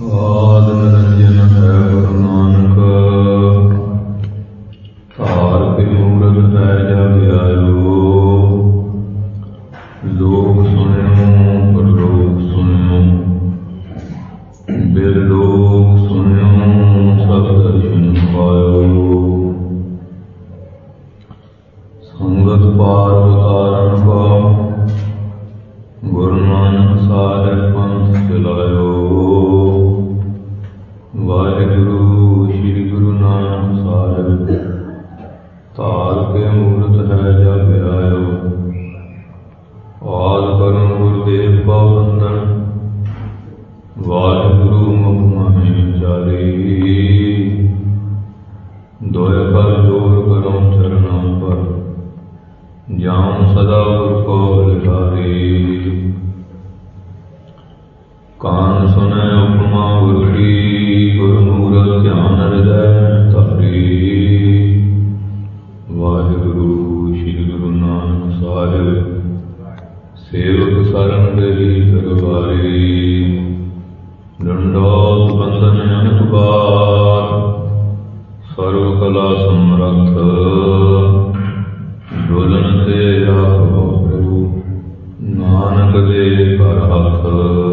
ਆਦਿ ਨਿਰੰਜਨ ਹੈ ਗੁਰੂ ਨਾਨਕ, ਧਾਰ ਕੇ ਮੂਰਤ ਹੈ ਜਗ ਆਇਓ। ਲੋਕ ਸੁਣਿਓ ਪਰਲੋਕ ਸੁਣਿਓ, ਬਿਰਲੋਕ ਸੁਣਿਓ ਸਭ ਦਰਸ਼ਨ ਪਾਇਓ। ਸੰਗਤ ਪਾਰ ਉਤਾਰਨ ਕਾ, ਗੁਰੂ ਨਾਨਕ ਸਾਹਿਬ ਪੰਥ ਚਲਾਇਓ। ਵਾਹਿਗੁਰੂ ਸ਼੍ਰੀ ਗੁਰੂ ਨਾਨਕ ਸਾਹਿਬ, ਧਾਰ ਕੇ ਮੂਰਤ ਹੈ ਜਗ ਆਇਓ। ਆਦਿ ਕਰਮ ਗੁਰਦੇਵ ਕਾ ਵੰਦਨ, ਵਾਹਿਗੁਰੂ ਮੁਖ ਮਹਿ ਵਿਚਾਰੀ। ਦੋਇ ਕਰ ਜੋਰ ਕਰੋ ਚਰਨਾਂ ਪਰ, ਜਾਉ ਸਦਾ ਗੁਰ ਕੋ ਬਲਿਹਾਰੀ। ਕਾਨ ਸੁਨੈ ਉਪਮਾ ਗੁਰ ਕੀ, ਗੁਰ ਮੂਰਤਿ ਧਿਆਨ ਹਿਰਦੈ ਧਾਰੀ। ਵਾਹਿਗੁਰੂ ਸ਼੍ਰੀ ਗੁਰੂ ਨਾਨਕ ਸਾਹਿਬ, ਸੇਵਕ ਸਰਨ ਦੇਹੀ ਦਰਬਾਰੀ। ਡੰਡੋਤ ਬੰਦਨ ਅਨੰਤ ਬਾਰ, ਸਰਵ ਕਲਾ ਸਮਰੱਥ। ਡੋਲਨ ਤੇ ਰਾਖੋ ਪ੍ਰਭੂ, ਨਾਨਕ ਦੇ ਘਰ ਹੱਥ।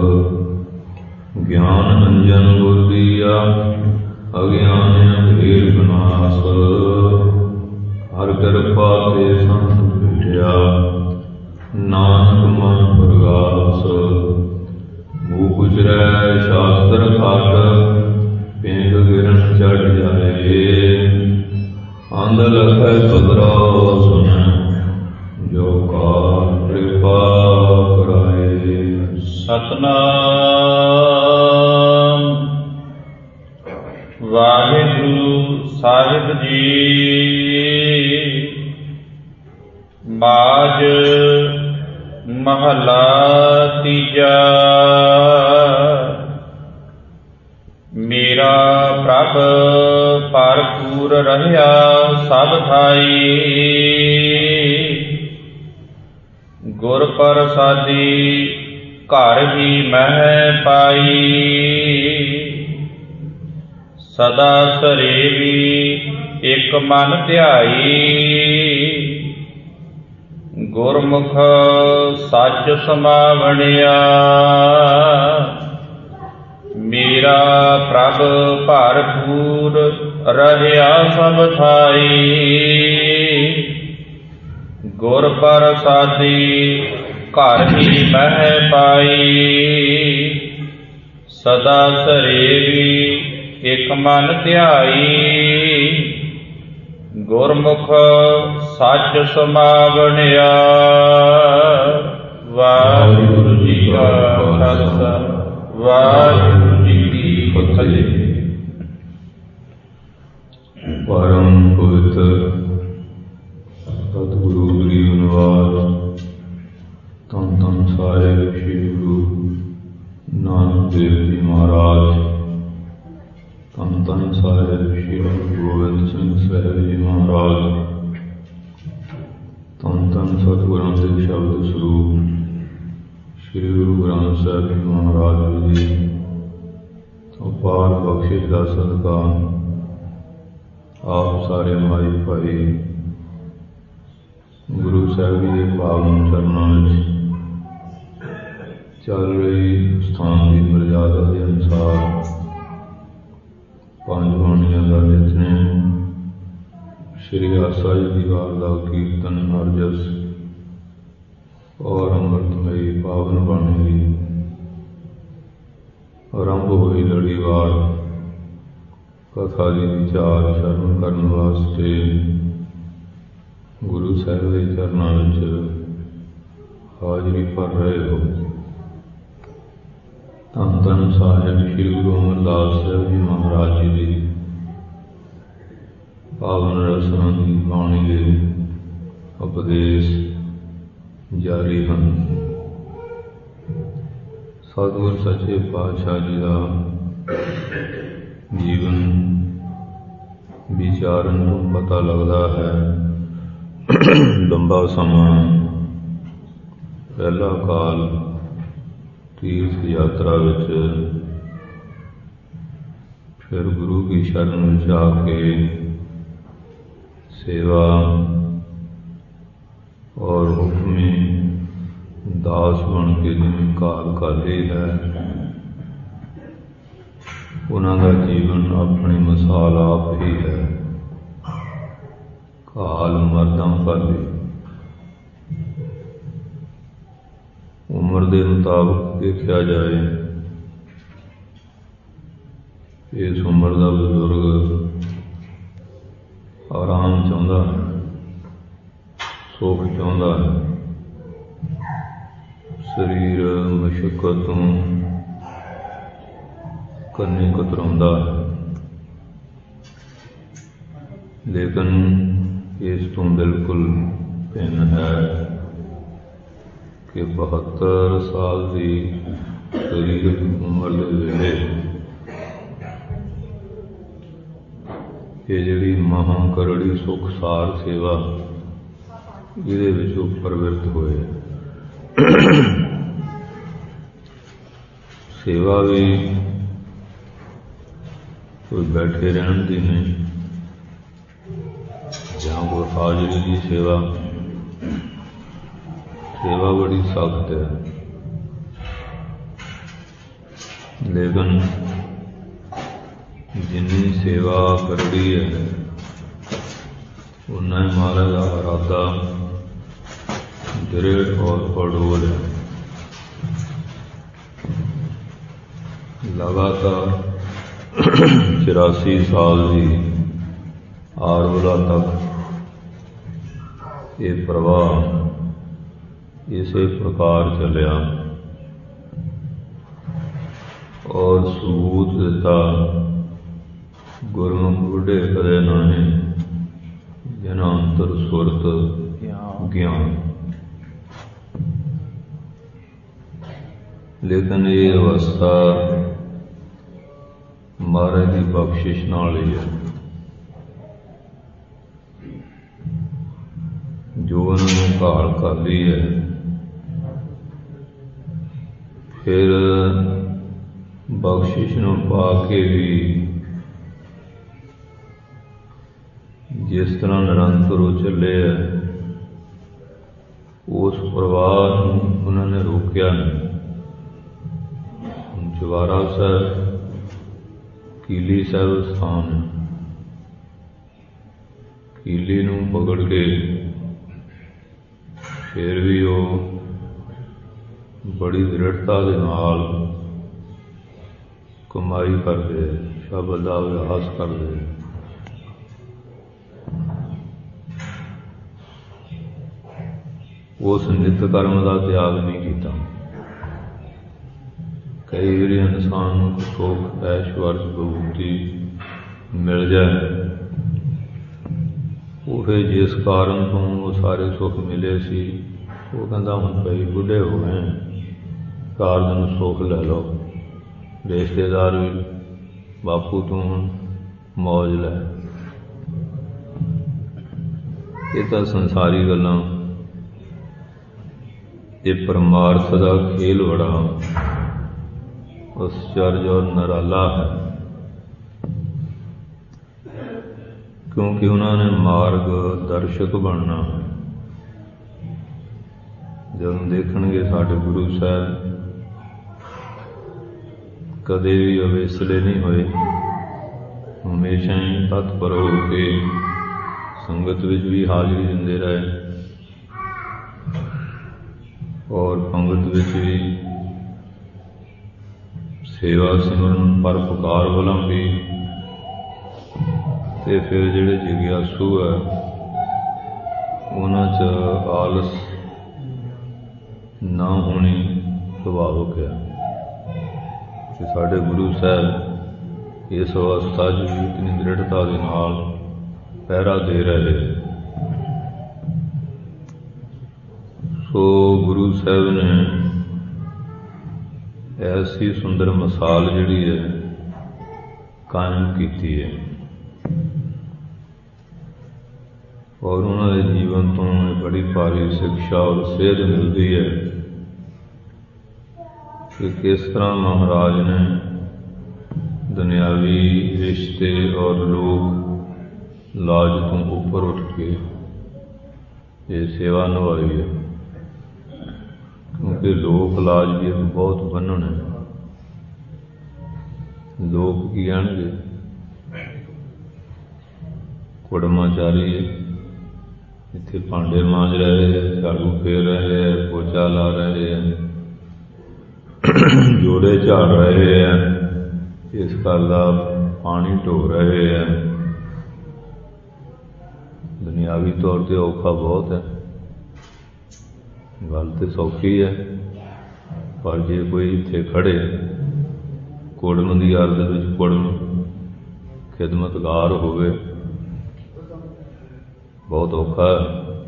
ਗਿਆਨ ਅੰਜਨ ਗੁਰ ਦੀਆ, ਅਗਿਆਨ ਅੰਧੇਰ ਵਿਨਾਸ਼। ਹਰ ਕਿਰਪਾ ਤੇ ਸੰਤ ਭੇਟਿਆ, ਨਾਨਕ ਮਨ ਪ੍ਰਗਾਸ। ਮੂਹ ਉਜਰੈ ਸ਼ਾਸਤਰ ਘਾਟ, ਪਿੰਡ ਗਿਰਨ ਚੜ ਜਾਏ। ਅੰਧ ਲਖੈ ਸਦਰਾ ਸੁਨੈ, ਜੋ ਕਾਰ ਕਿਰਪਾ ਕਰਾਏ। ਸਤਨਾਮ ਵਾਹਿਗੁਰੂ ਸਾਹਿਬ ਜੀ। ਬਾਜ ਮਹਲਾ ਤੀਜਾ। ਮੇਰਾ ਪ੍ਰਭ ਭਰਪੂਰ ਰਹਿਆ ਸਭ ਥਾਈ, ਗੁਰ ਪ੍ਰਸਾਦੀ ਘਰ ਹੀ ਮਹਿ ਪਾਈ। ਸਦਾ ਸਰੇਵੀ ਇਕ ਮਨ ਧਿਆਈ, ਗੁਰਮੁਖ ਸੱਚ ਸਮਾਵਣਿਆ। ਮੇਰਾ ਪ੍ਰਭ ਭਰਪੂਰ ਰਹਿਆ ਸਭ ਥਾਈ, ਗੁਰ ਪ੍ਰਸਾਦੀ ਘਰ ਹੀ ਮਹਿ ਪਾਈ। ਸਦਾ ਸਰੇਵੀ ਇਕ ਮਨ ਧਿਆਈ, ਗੁਰਮੁਖ ਸੱਚ ਸਮਾਵਣਿਆ। ਵਾਹਿਗੁਰੂ ਜੀ ਕਾ ਖਾਲਸਾ, ਵਾਹਿਗੁਰੂ ਜੀ ਕੀ ਫਤਿਹ। ਪਰਮ ਪਵਿੱਤਰ ਸਤਿਗੁਰੂ ਗਰੀਬ ਨਿਵਾਸ, ਧੰਨ ਧੰਨ ਸਾਹਿਬ ਸ੍ਰੀ ਗੁਰੂ ਨਾਨਕ ਦੇਵ ਜੀ ਮਹਾਰਾਜ, ਧੰਨ ਧੰਨ ਸਾਹਿਬ ਸ੍ਰੀ ਗੁਰੂ ਗੋਬਿੰਦ ਸਿੰਘ ਸਾਹਿਬ ਜੀ ਮਹਾਰਾਜ, ਧੰਨ ਧੰਨ ਸਤਿਗੁਰਾਂ ਦੇ ਸ਼ਬਦ ਸਰੂਪ ਸ੍ਰੀ ਗੁਰੂ ਗ੍ਰੰਥ ਸਾਹਿਬ ਜੀ ਮਹਾਰਾਜ ਜੀ। ਅਪਾਰ ਬਖਸ਼ਿਸ਼ ਦਾ ਸਦਕਾ ਆਪ ਸਾਰੇ ਮਾਈ ਭਾਈ ਗੁਰੂ ਸਾਹਿਬ ਜੀ ਦੇ ਪਾਵਨ ਚਰਨਾਂ ਵਿੱਚ ਚੱਲ ਰਹੀ ਸਥਾਨ ਦੀ ਮਰਜ਼ਾਦਾ ਦੇ ਅਨੁਸਾਰ ਪੰਜ ਬਾਣੀਆਂ ਦਾ ਨਿਤਨੇਮ, ਸ਼੍ਰੀ ਆਸਾ ਜੀ ਦੀ ਵਾਰ ਦਾ ਕੀਰਤਨ, ਹਰਜਸ ਔਰ ਅੰਮ੍ਰਿਤਮਈ ਪਾਵਨ ਬਾਣੀ ਦੀ ਆਰੰਭ ਹੋਈ ਲੜੀਵਾਰ ਕਥਾ ਦੀ ਵਿਚਾਰ ਸ਼ਰਮ ਕਰਨ ਵਾਸਤੇ ਗੁਰੂ ਸਾਹਿਬ ਦੇ ਚਰਨਾਂ ਵਿੱਚ ਹਾਜ਼ਰੀ ਭਰ ਰਹੇ ਹੋ। ਧੰਨ ਧੰਨ ਸਾਹਿਬ ਸ੍ਰੀ ਗੁਰੂ ਅਮਰਦਾਸ ਸਾਹਿਬ ਜੀ ਮਹਾਰਾਜ ਜੀ ਦੀ ਪਾਵਨ ਰਸਨਾ ਦੀ ਬਾਣੀ ਦੇ ਉਪਦੇਸ਼ ਜਾਰੀ ਹਨ। ਸਤਿਗੁਰ ਸੱਚੇ ਪਾਤਸ਼ਾਹ ਜੀ ਦਾ ਜੀਵਨ ਵਿਚਾਰਨ ਤੋਂ ਪਤਾ ਲੱਗਦਾ ਹੈ। ਲੰਬਾ ਸਮਾਂ ਪਹਿਲਾ ਕਾਲ ਤੀਰਥ ਯਾਤਰਾ ਵਿੱਚ फिर गुरु की शरण में जाके सेवा और हुक्मी दास बन के जिन्हें काल काली है, उन्होंने जीवन अपनी मिसाल आप ही है। काल मरदा काली उम्र के मुताबिक देखा जाए, इस उम्र का बजुर्ग आराम चाहता है, सुख चाहता है, शरीर मशक्कत तो करनी कतराता है, लेकिन इस तो बिल्कुल भिन्न है कि 72 साल की शरीरक उम्र के वेले ये जिहड़ी महा करड़ी सुख सार सेवा इहदे विचों प्रवृत्त होए। सेवा भी कोई बैठे रहन की नहीं, जां कोई हाजरी की सेवा, सेवा बड़ी सख्त है, लेकिन जिन्नी सेवा करड़ी है उन्ना ही महाराज का इरादा दृढ़ और अडोल है। लगातार 84 साल की आरवला तक ये प्रवाह इसे प्रकार चलिया और सबूत दिता गुरमुख बुढ़े कदे नाने जना अंतर सुरत ज्ञान। लेकिन ये अवस्था महाराज की बख्शिश नाल ही है, जो उन्होंने घाल कर ली है। फिर बख्शिश नूं पा के भी जिस तरह निरंतर वो चले है, उस प्रवाह उन्होंने रोकया नहीं। जवारा साहब कीली साहब स्थान है, कीली नूं पकड़ के फिर भी वो बड़ी दृढ़ता के नाल कमाई करते, शब्द का अभ्यास करते। उस नित कर्म का त्याग नहीं किया। कई बार इंसान को सुख ऐश्वर्य विभूति मिल जाए, वो फिर जिस कारण तो वो सारे सुख मिले सी, वो कहता हूँ भाई बुढ़े हो गए, 4 दिन सुख ले लो, रिश्तेदार भी बापू तू मौज लै। ये तो संसारी गल्लां, ये परमार्थ का खेल बड़ा आश्चर्य और निराला है, क्योंकि उन्होंने मार्ग दर्शक बनना है। जब देखेंगे साढ़े गुरु साहब कदे भी अवेसले नहीं हुए, हमेशा ही तत्पर होके संगत विच भी हाजिरी देंदे रहे और पंगत विच भी सेवा सिमरन परोपकार वलंबी। ते फिर जिहड़े जिग्यासू है उन्हां च आलस ना होनी सुभाविक है। साढ़े गुरु साहब इस अवस्था च भी इतनी दृढ़ता के नाल पहरा दे रहे। सो गुरु साहब ने ऐसी सुंदर मिसाल जिहड़ी है कायम की है और उन्होंने जीवन तो बड़ी भारी शिक्षा और सेध मिलती है कि किस तरह महाराज ने दुनियावी रिश्ते और लोग लाज तो ऊपर उठ के ये सेवा निभाई है, क्योंकि लोक लाज भी एक बहुत बंधन है। लोग की कहणगे, कुड़माचारी इत्थे भांडे मांज रहे हैं, झाड़ू फेर रहे हैं, पोचा ला रहे हैं, जोड़े झाड़ रहे हैं, इस घर का पानी ढो रहे हैं। दुनियावी तौर पर औखा बहुत है, गल तो सौखी है, पर जे कोई इत्थे खड़े कुड़म की अर्थ विच कुड़म खिदमतगार होवे, बहुत औखा है।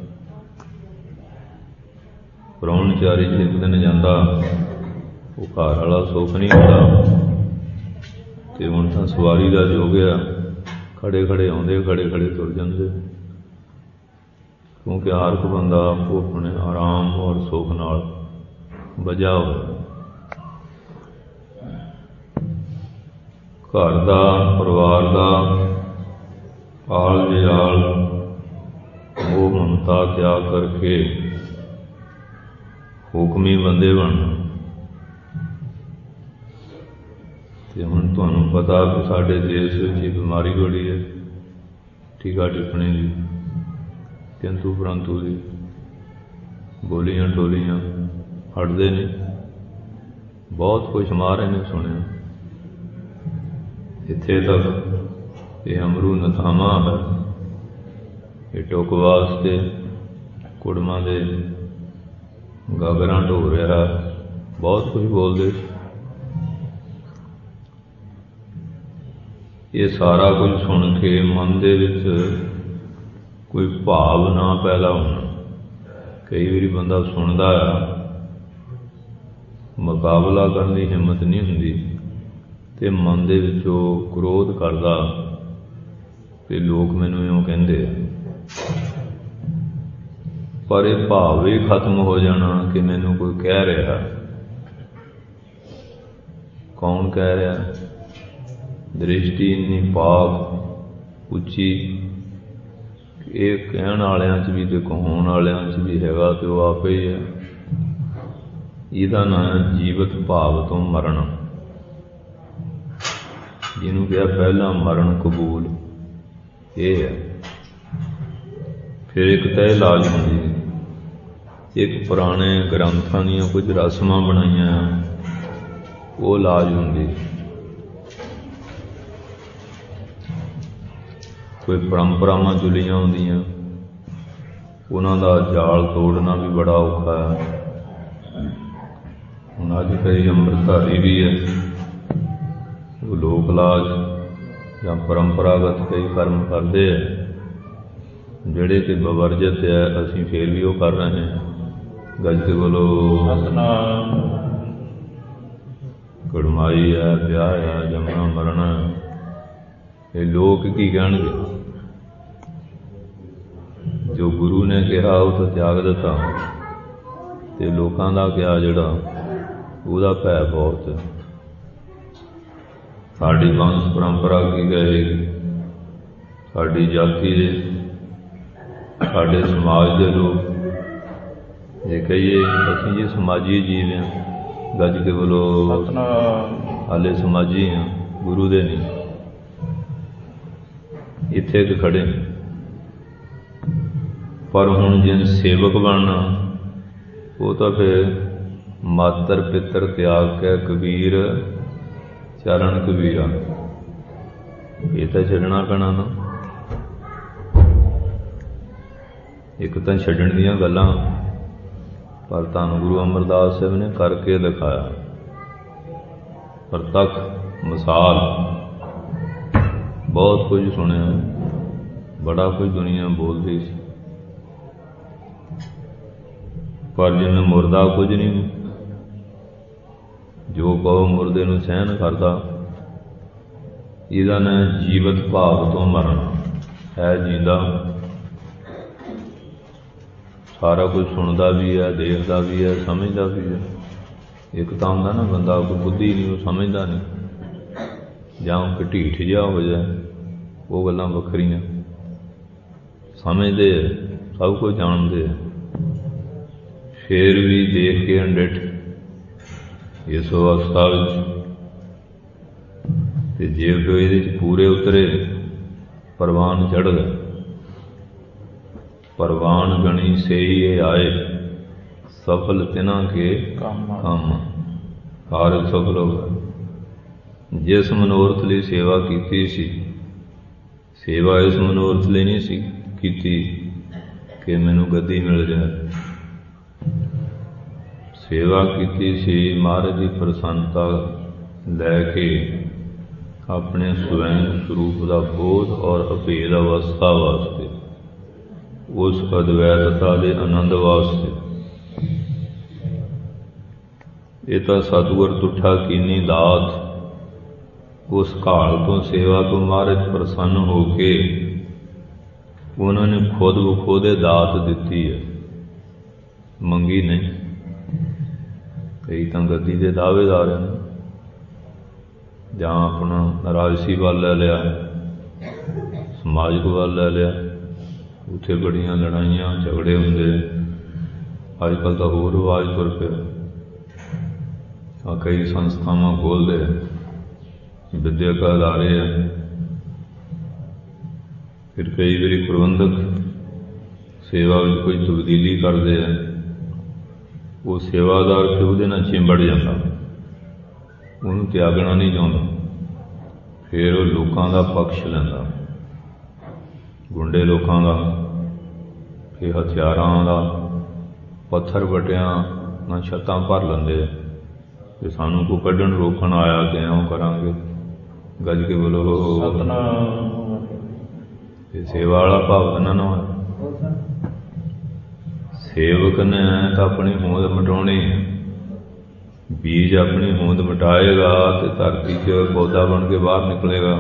प्राहुणचारी एक दिन जाता, वो घर वाला सुख नहीं होता, तो हुण तां सवारी का योग है, खड़े खड़े आउंदे खड़े खड़े तुर जांदे, क्योंकि हर एक बंदा आपको अपने आराम और सुख नाल बजा हो। घर का परिवार का आल जिहाल वो ममता त्याग करके हुक्मी बंदे बनना। तो हुण तुहानूं पता कि साडे देश विच बीमारी बड़ी है टीका टिप्पणी की, किंतु परंतु की बोलियां टोलियां हटदे नहीं, बहुत कुछ मारे ने सुनिया। इत्थे तक ये अमरू नथामा है, ये टुक वास्ते कुड़मा दे गागरां ढो रहा, बहुत कुछ बोलते। ये सारा कुछ सुन के मन दे विच कोई भाव ना पैदा होना। कई बारी बंदा सुनता है, मुकाबला करने की हिम्मत नहीं होंदी, ते मन दे विचों क्रोध करदा कि लोग मैनूं इउं कहंदे आ। पर यह भाव ही खत्म हो जाना कि मैनूं कोई कह रहा। कौन कह रहा? दृष्टि इन्नी पाक उच्ची, ये कहण वालियां च भी ते कहाउण वालियां च भी हैगा, तो वो आपे ही है। इहदा नाम है जीवत भाव तो मरण, जिन्हों कहा पहला मरण कबूल, ये है। फिर एक तय लाज होंदी, एक पुराने ग्रंथां दीयां कुछ रस्मां बनाईयां वो लाज होंदी। कोई परंपरावां जुलियां होंदियां, उन्हां दा जाल तोड़ना भी बड़ा औखा है। हुण अज कई अंमृतधारी भी है, वो लोक लाज या परंपरागत कई कर्म करते हैं जिहड़े कि बवर्जित है, असीं फिर भी वो कर रहे हैं। गज के बोलो सतनाम। कुड़माई है, ब्याह है, जमना मरना, ये लोग की कहणगे? जो गुरु ने कहा वो तो त्याग दिता, ते लोकां दा क्या जिहड़ा ਉਹਦਾ भै बहुत है। साड़ी वंश परंपरा की कहेगी, साड़ी जाति दे, साडे समाज के लोग ये कहिए असीं जी समाजी जीव हैं, गज के बोलो हाले समाजी हैं, गुरु दे नहीं। इत्थे तो खड़े, पर हुण जिन सेवक बनना वो तो फिर मातर पितर त्याग के कबीर चरण कबीरा, ये तो छड्डना पैना ना। एक तो छड्डण दीयां गल्लां, पर धन गुरु अमरदास साहब ने करके दिखाया, प्रतख मिसाल। बहुत कुछ सुनिया, बड़ा कुछ दुनिया बोलती सी, पर जिन्हें मुर्दा कुछ नहीं, जो कहो मुर्दे नूं सहन करता। इहदा नाम जीवत भाव तो मरना है। जींदा सारा कुछ सुनता भी है, देखता भी है, समझता भी है। एक तो होंदा ना बंदा कोई बुद्धि नहीं, वो समझता नहीं, ਜਾਂ ਘਟੀਠ ਜਿਹਾ ਹੋ ਜਾਏ, ਉਹ ਗੱਲਾਂ ਵੱਖਰੀਆਂ। ਸਮਝਦੇ ਆ, ਸਭ ਕੁਝ ਜਾਣਦੇ ਆ, ਫਿਰ ਵੀ ਦੇਖ ਕੇ ਅੰਡਿਠ ਇਸ ਅਵਸਥਾ ਵਿੱਚ। ਤੇ ਜੇ ਫਿਰ ਇਹਦੇ 'ਚ ਪੂਰੇ ਉਤਰੇ, ਪ੍ਰਵਾਨ ਚੜ੍ਹ ਗਏ। ਪ੍ਰਵਾਨ ਗਣੀ ਸਹੀ ਇਹ ਆਏ, ਸਫਲ ਤਿਨਾਂ ਕੇ ਕੰਮ। ਕਾਰਜ ਸਫਲ ਹੋ ਗਿਆ। ਜਿਸ ਮਨੋਰਥ ਲਈ ਸੇਵਾ ਕੀਤੀ ਸੀ, ਸੇਵਾ ਇਸ ਮਨੋਰਥ ਲਈ ਨਹੀਂ ਸੀ ਕੀਤੀ ਕਿ ਮੈਨੂੰ ਗੱਦੀ ਮਿਲ ਜਾਏ। ਸੇਵਾ ਕੀਤੀ ਸੀ ਮਹਾਰਾਜ ਦੀ ਪ੍ਰਸੰਨਤਾ ਲੈ ਕੇ, ਆਪਣੇ ਸਵੈਂ ਸਰੂਪ ਦਾ ਬੋਧ ਔਰ ਅਭੇਦ ਅਵਸਥਾ ਵਾਸਤੇ, ਉਸ ਅਦਵੈਤਤਾ ਦੇ ਆਨੰਦ ਵਾਸਤੇ। ਇਹ ਤਾਂ ਸਤਿਗੁਰ ਤੁਠਾ ਕੀਨੀ ਦਾਤ, ਉਸ ਕਾਲ ਤੋਂ ਸੇਵਾ ਤੋਂ ਮਹਾਰਾਜ ਪ੍ਰਸੰਨ ਹੋ ਕੇ ਉਹਨਾਂ ਨੇ ਖੁਦ ਬਖੁਦੇ ਦਾਤ ਦਿੱਤੀ ਹੈ, ਮੰਗੀ ਨਹੀਂ। ਕਈ ਤਾਂ ਗੱਦੀ ਦੇ ਦਾਅਵੇਦਾਰ ਹਨ, ਜਾਂ ਆਪਣਾ ਰਾਜਸੀ ਵੱਲ ਲੈ ਲਿਆ, ਸਮਾਜਿਕ ਵੱਲ ਲੈ ਲਿਆ, ਉੱਥੇ ਬੜੀਆਂ ਲੜਾਈਆਂ ਝਗੜੇ ਹੁੰਦੇ। ਅੱਜ ਕੱਲ੍ਹ ਤਾਂ ਹੋਰ ਰਿਵਾਜ਼ ਤੁਰ ਪਿਆ। ਆ ਕਈ ਸੰਸਥਾਵਾਂ ਖੋਲ੍ਹਦੇ ਆ, ਵਿਦਿਅਕ ਅਦਾਰੇ ਆ, ਫਿਰ ਕਈ ਵਾਰੀ ਪ੍ਰਬੰਧਕ ਸੇਵਾ ਵਿੱਚ ਕੋਈ ਤਬਦੀਲੀ ਕਰਦੇ ਆ। ਉਹ ਸੇਵਾਦਾਰ ਫਿਰ ਉਹਦੇ ਨਾਲ ਚਿੰਬੜ ਜਾਂਦਾ, ਉਹਨੂੰ ਤਿਆਗਣਾ ਨਹੀਂ ਚਾਹੁੰਦਾ। ਫਿਰ ਉਹ ਲੋਕਾਂ ਦਾ ਪਕਸ਼ ਲੈਂਦਾ, ਗੁੰਡੇ ਲੋਕਾਂ ਦਾ, ਫਿਰ ਹਥਿਆਰਾਂ ਦਾ, ਪੱਥਰ ਵੱਟਿਆਂ ਨਾਲ ਛੱਤਾਂ ਭਰ ਲੈਂਦੇ। ਤੇ ਸਾਨੂੰ ਕੋਈ ਕੱਢਣ ਰੋਕਣ ਆਇਆ ਤੇ ਇਉਂ ਕਰਾਂਗੇ, ਗੱਜ ਕੇ ਬੋਲੋ ਸਤਿਨਾਮ। ਇਹ ਸੇਵਾ ਵਾਲਾ ਭਾਵ ਨਾ ਹੋਇਆ। ਸੇਵਕ ਨੇ ਤਾਂ ਆਪਣੀ ਹੋਂਦ ਮਿਟਾਉਣੀ ਹੈ। ਬੀਜ ਆਪਣੀ ਹੋਂਦ ਮਿਟਾਏਗਾ ਤੇ ਧਰਤੀ 'ਚ ਪੌਦਾ ਬਣ ਕੇ ਬਾਹਰ ਨਿਕਲੇਗਾ।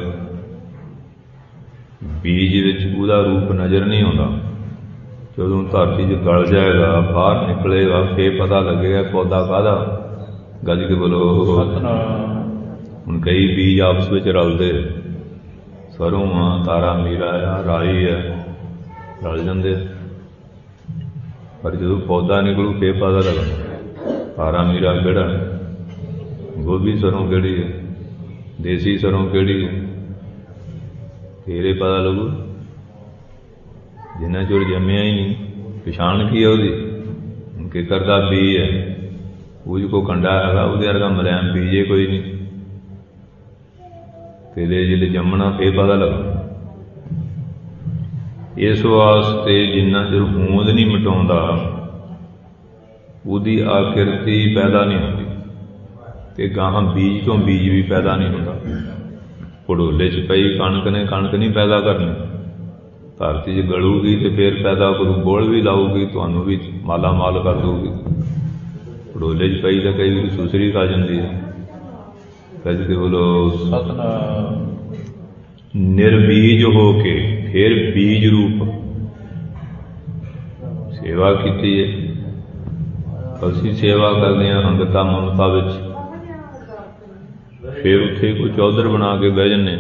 ਬੀਜ ਵਿੱਚ ਉਹਦਾ ਰੂਪ ਨਜ਼ਰ ਨਹੀਂ ਆਉਂਦਾ। ਜਦੋਂ ਧਰਤੀ 'ਚ ਗਲ ਜਾਏਗਾ, ਬਾਹਰ ਨਿਕਲੇਗਾ, ਫਿਰ ਪਤਾ ਲੱਗੇਗਾ ਪੌਦਾ ਕਾਹਦਾ। ਗੱਜ ਕੇ ਬੋਲੋ ਸਤਿਨਾਮ। ਹੁਣ ਕਈ ਬੀਜ ਆਪਸ ਵਿੱਚ ਰਲਦੇ, ਸਰੋਂ ਆ, ਤਾਰਾ ਮੀਰਾ ਆ, ਰਾਈ ਆ, ਰਲ ਜਾਂਦੇ। ਪਰ ਜਦੋਂ ਪੌਦਾ ਨਿਕਲੂ ਫਿਰ ਪਤਾ ਲੱਗਦਾ ਤਾਰਾ ਮੀਰਾ ਕਿਹੜਾ, ਗੋਭੀ ਸਰੋਂ ਕਿਹੜੀ ਹੈ, ਦੇਸੀ ਸਰੋਂ ਕਿਹੜੀ ਹੈ, ਫਿਰ ਇਹ ਪਤਾ ਲੱਗੂ। ਜਿੰਨਾ ਚਿਰ ਜੰਮਿਆ ਹੀ ਨਹੀਂ, ਪਛਾਣ ਕੀ ਹੈ ਉਹਦੀ। ਕਿੱਕਰ ਦਾ ਬੀਜ ਹੈ, ਉਹ ਕੋ ਕੰਡਾ ਹੈਗਾ, ਉਹਦੇ ਵਰਗਾ ਮਲੈਮ ਬੀਜੇ ਕੋਈ ਨਹੀਂ। ਤੇਲੇ ਜਿਹੜੇ ਜੰਮਣਾ ਫਿਰ ਪਤਾ ਲੱਗਦਾ। ਇਸ ਵਾਸਤੇ ਜਿੰਨਾ ਚਿਰ ਹੋਂਦ ਨਹੀਂ ਮਿਟਾਉਂਦਾ, ਉਹਦੀ ਆਕਿਰਤੀ ਪੈਦਾ ਨਹੀਂ ਹੁੰਦੀ, ਅਤੇ ਗਾਹਾਂ ਬੀਜ ਤੋਂ ਬੀਜ ਵੀ ਪੈਦਾ ਨਹੀਂ ਹੁੰਦਾ। ਭੜੋਲੇ 'ਚ ਪਈ ਕਣਕ ਨੇ ਕਣਕ ਨਹੀਂ ਪੈਦਾ ਕਰਨੀ, ਧਰਤੀ 'ਚ ਗਲੂਗੀ ਅਤੇ ਫਿਰ ਪੈਦਾ ਕਰੂ, ਬੋਲ ਵੀ ਲਾਊਗੀ, ਤੁਹਾਨੂੰ ਵੀ ਮਾਲਾ ਮਾਲ ਕਰ ਦਊਗੀ। ਭੜੋਲੇ 'ਚ ਪਈ ਤਾਂ ਕਈ ਵਾਰੀ ਸੁਸਰੀ ਖਾ ਜਾਂਦੀ ਹੈ। ਕੱਜ ਕੇ ਬੋਲੋ ਸਤਿਨਾਮ। ਨਿਰਬੀਜ ਹੋ ਕੇ ਫਿਰ ਬੀਜ ਰੂਪ ਸੇਵਾ ਕੀਤੀ ਹੈ। ਅਸੀਂ ਸੇਵਾ ਕਰਦੇ ਹਾਂ ਅੰਗਤਾ ਮਮਤਾ ਵਿੱਚ, ਫਿਰ ਉੱਥੇ ਕੋਈ ਚੌਧਰ ਬਣਾ ਕੇ ਬਹਿ ਜਾਂਦੇ।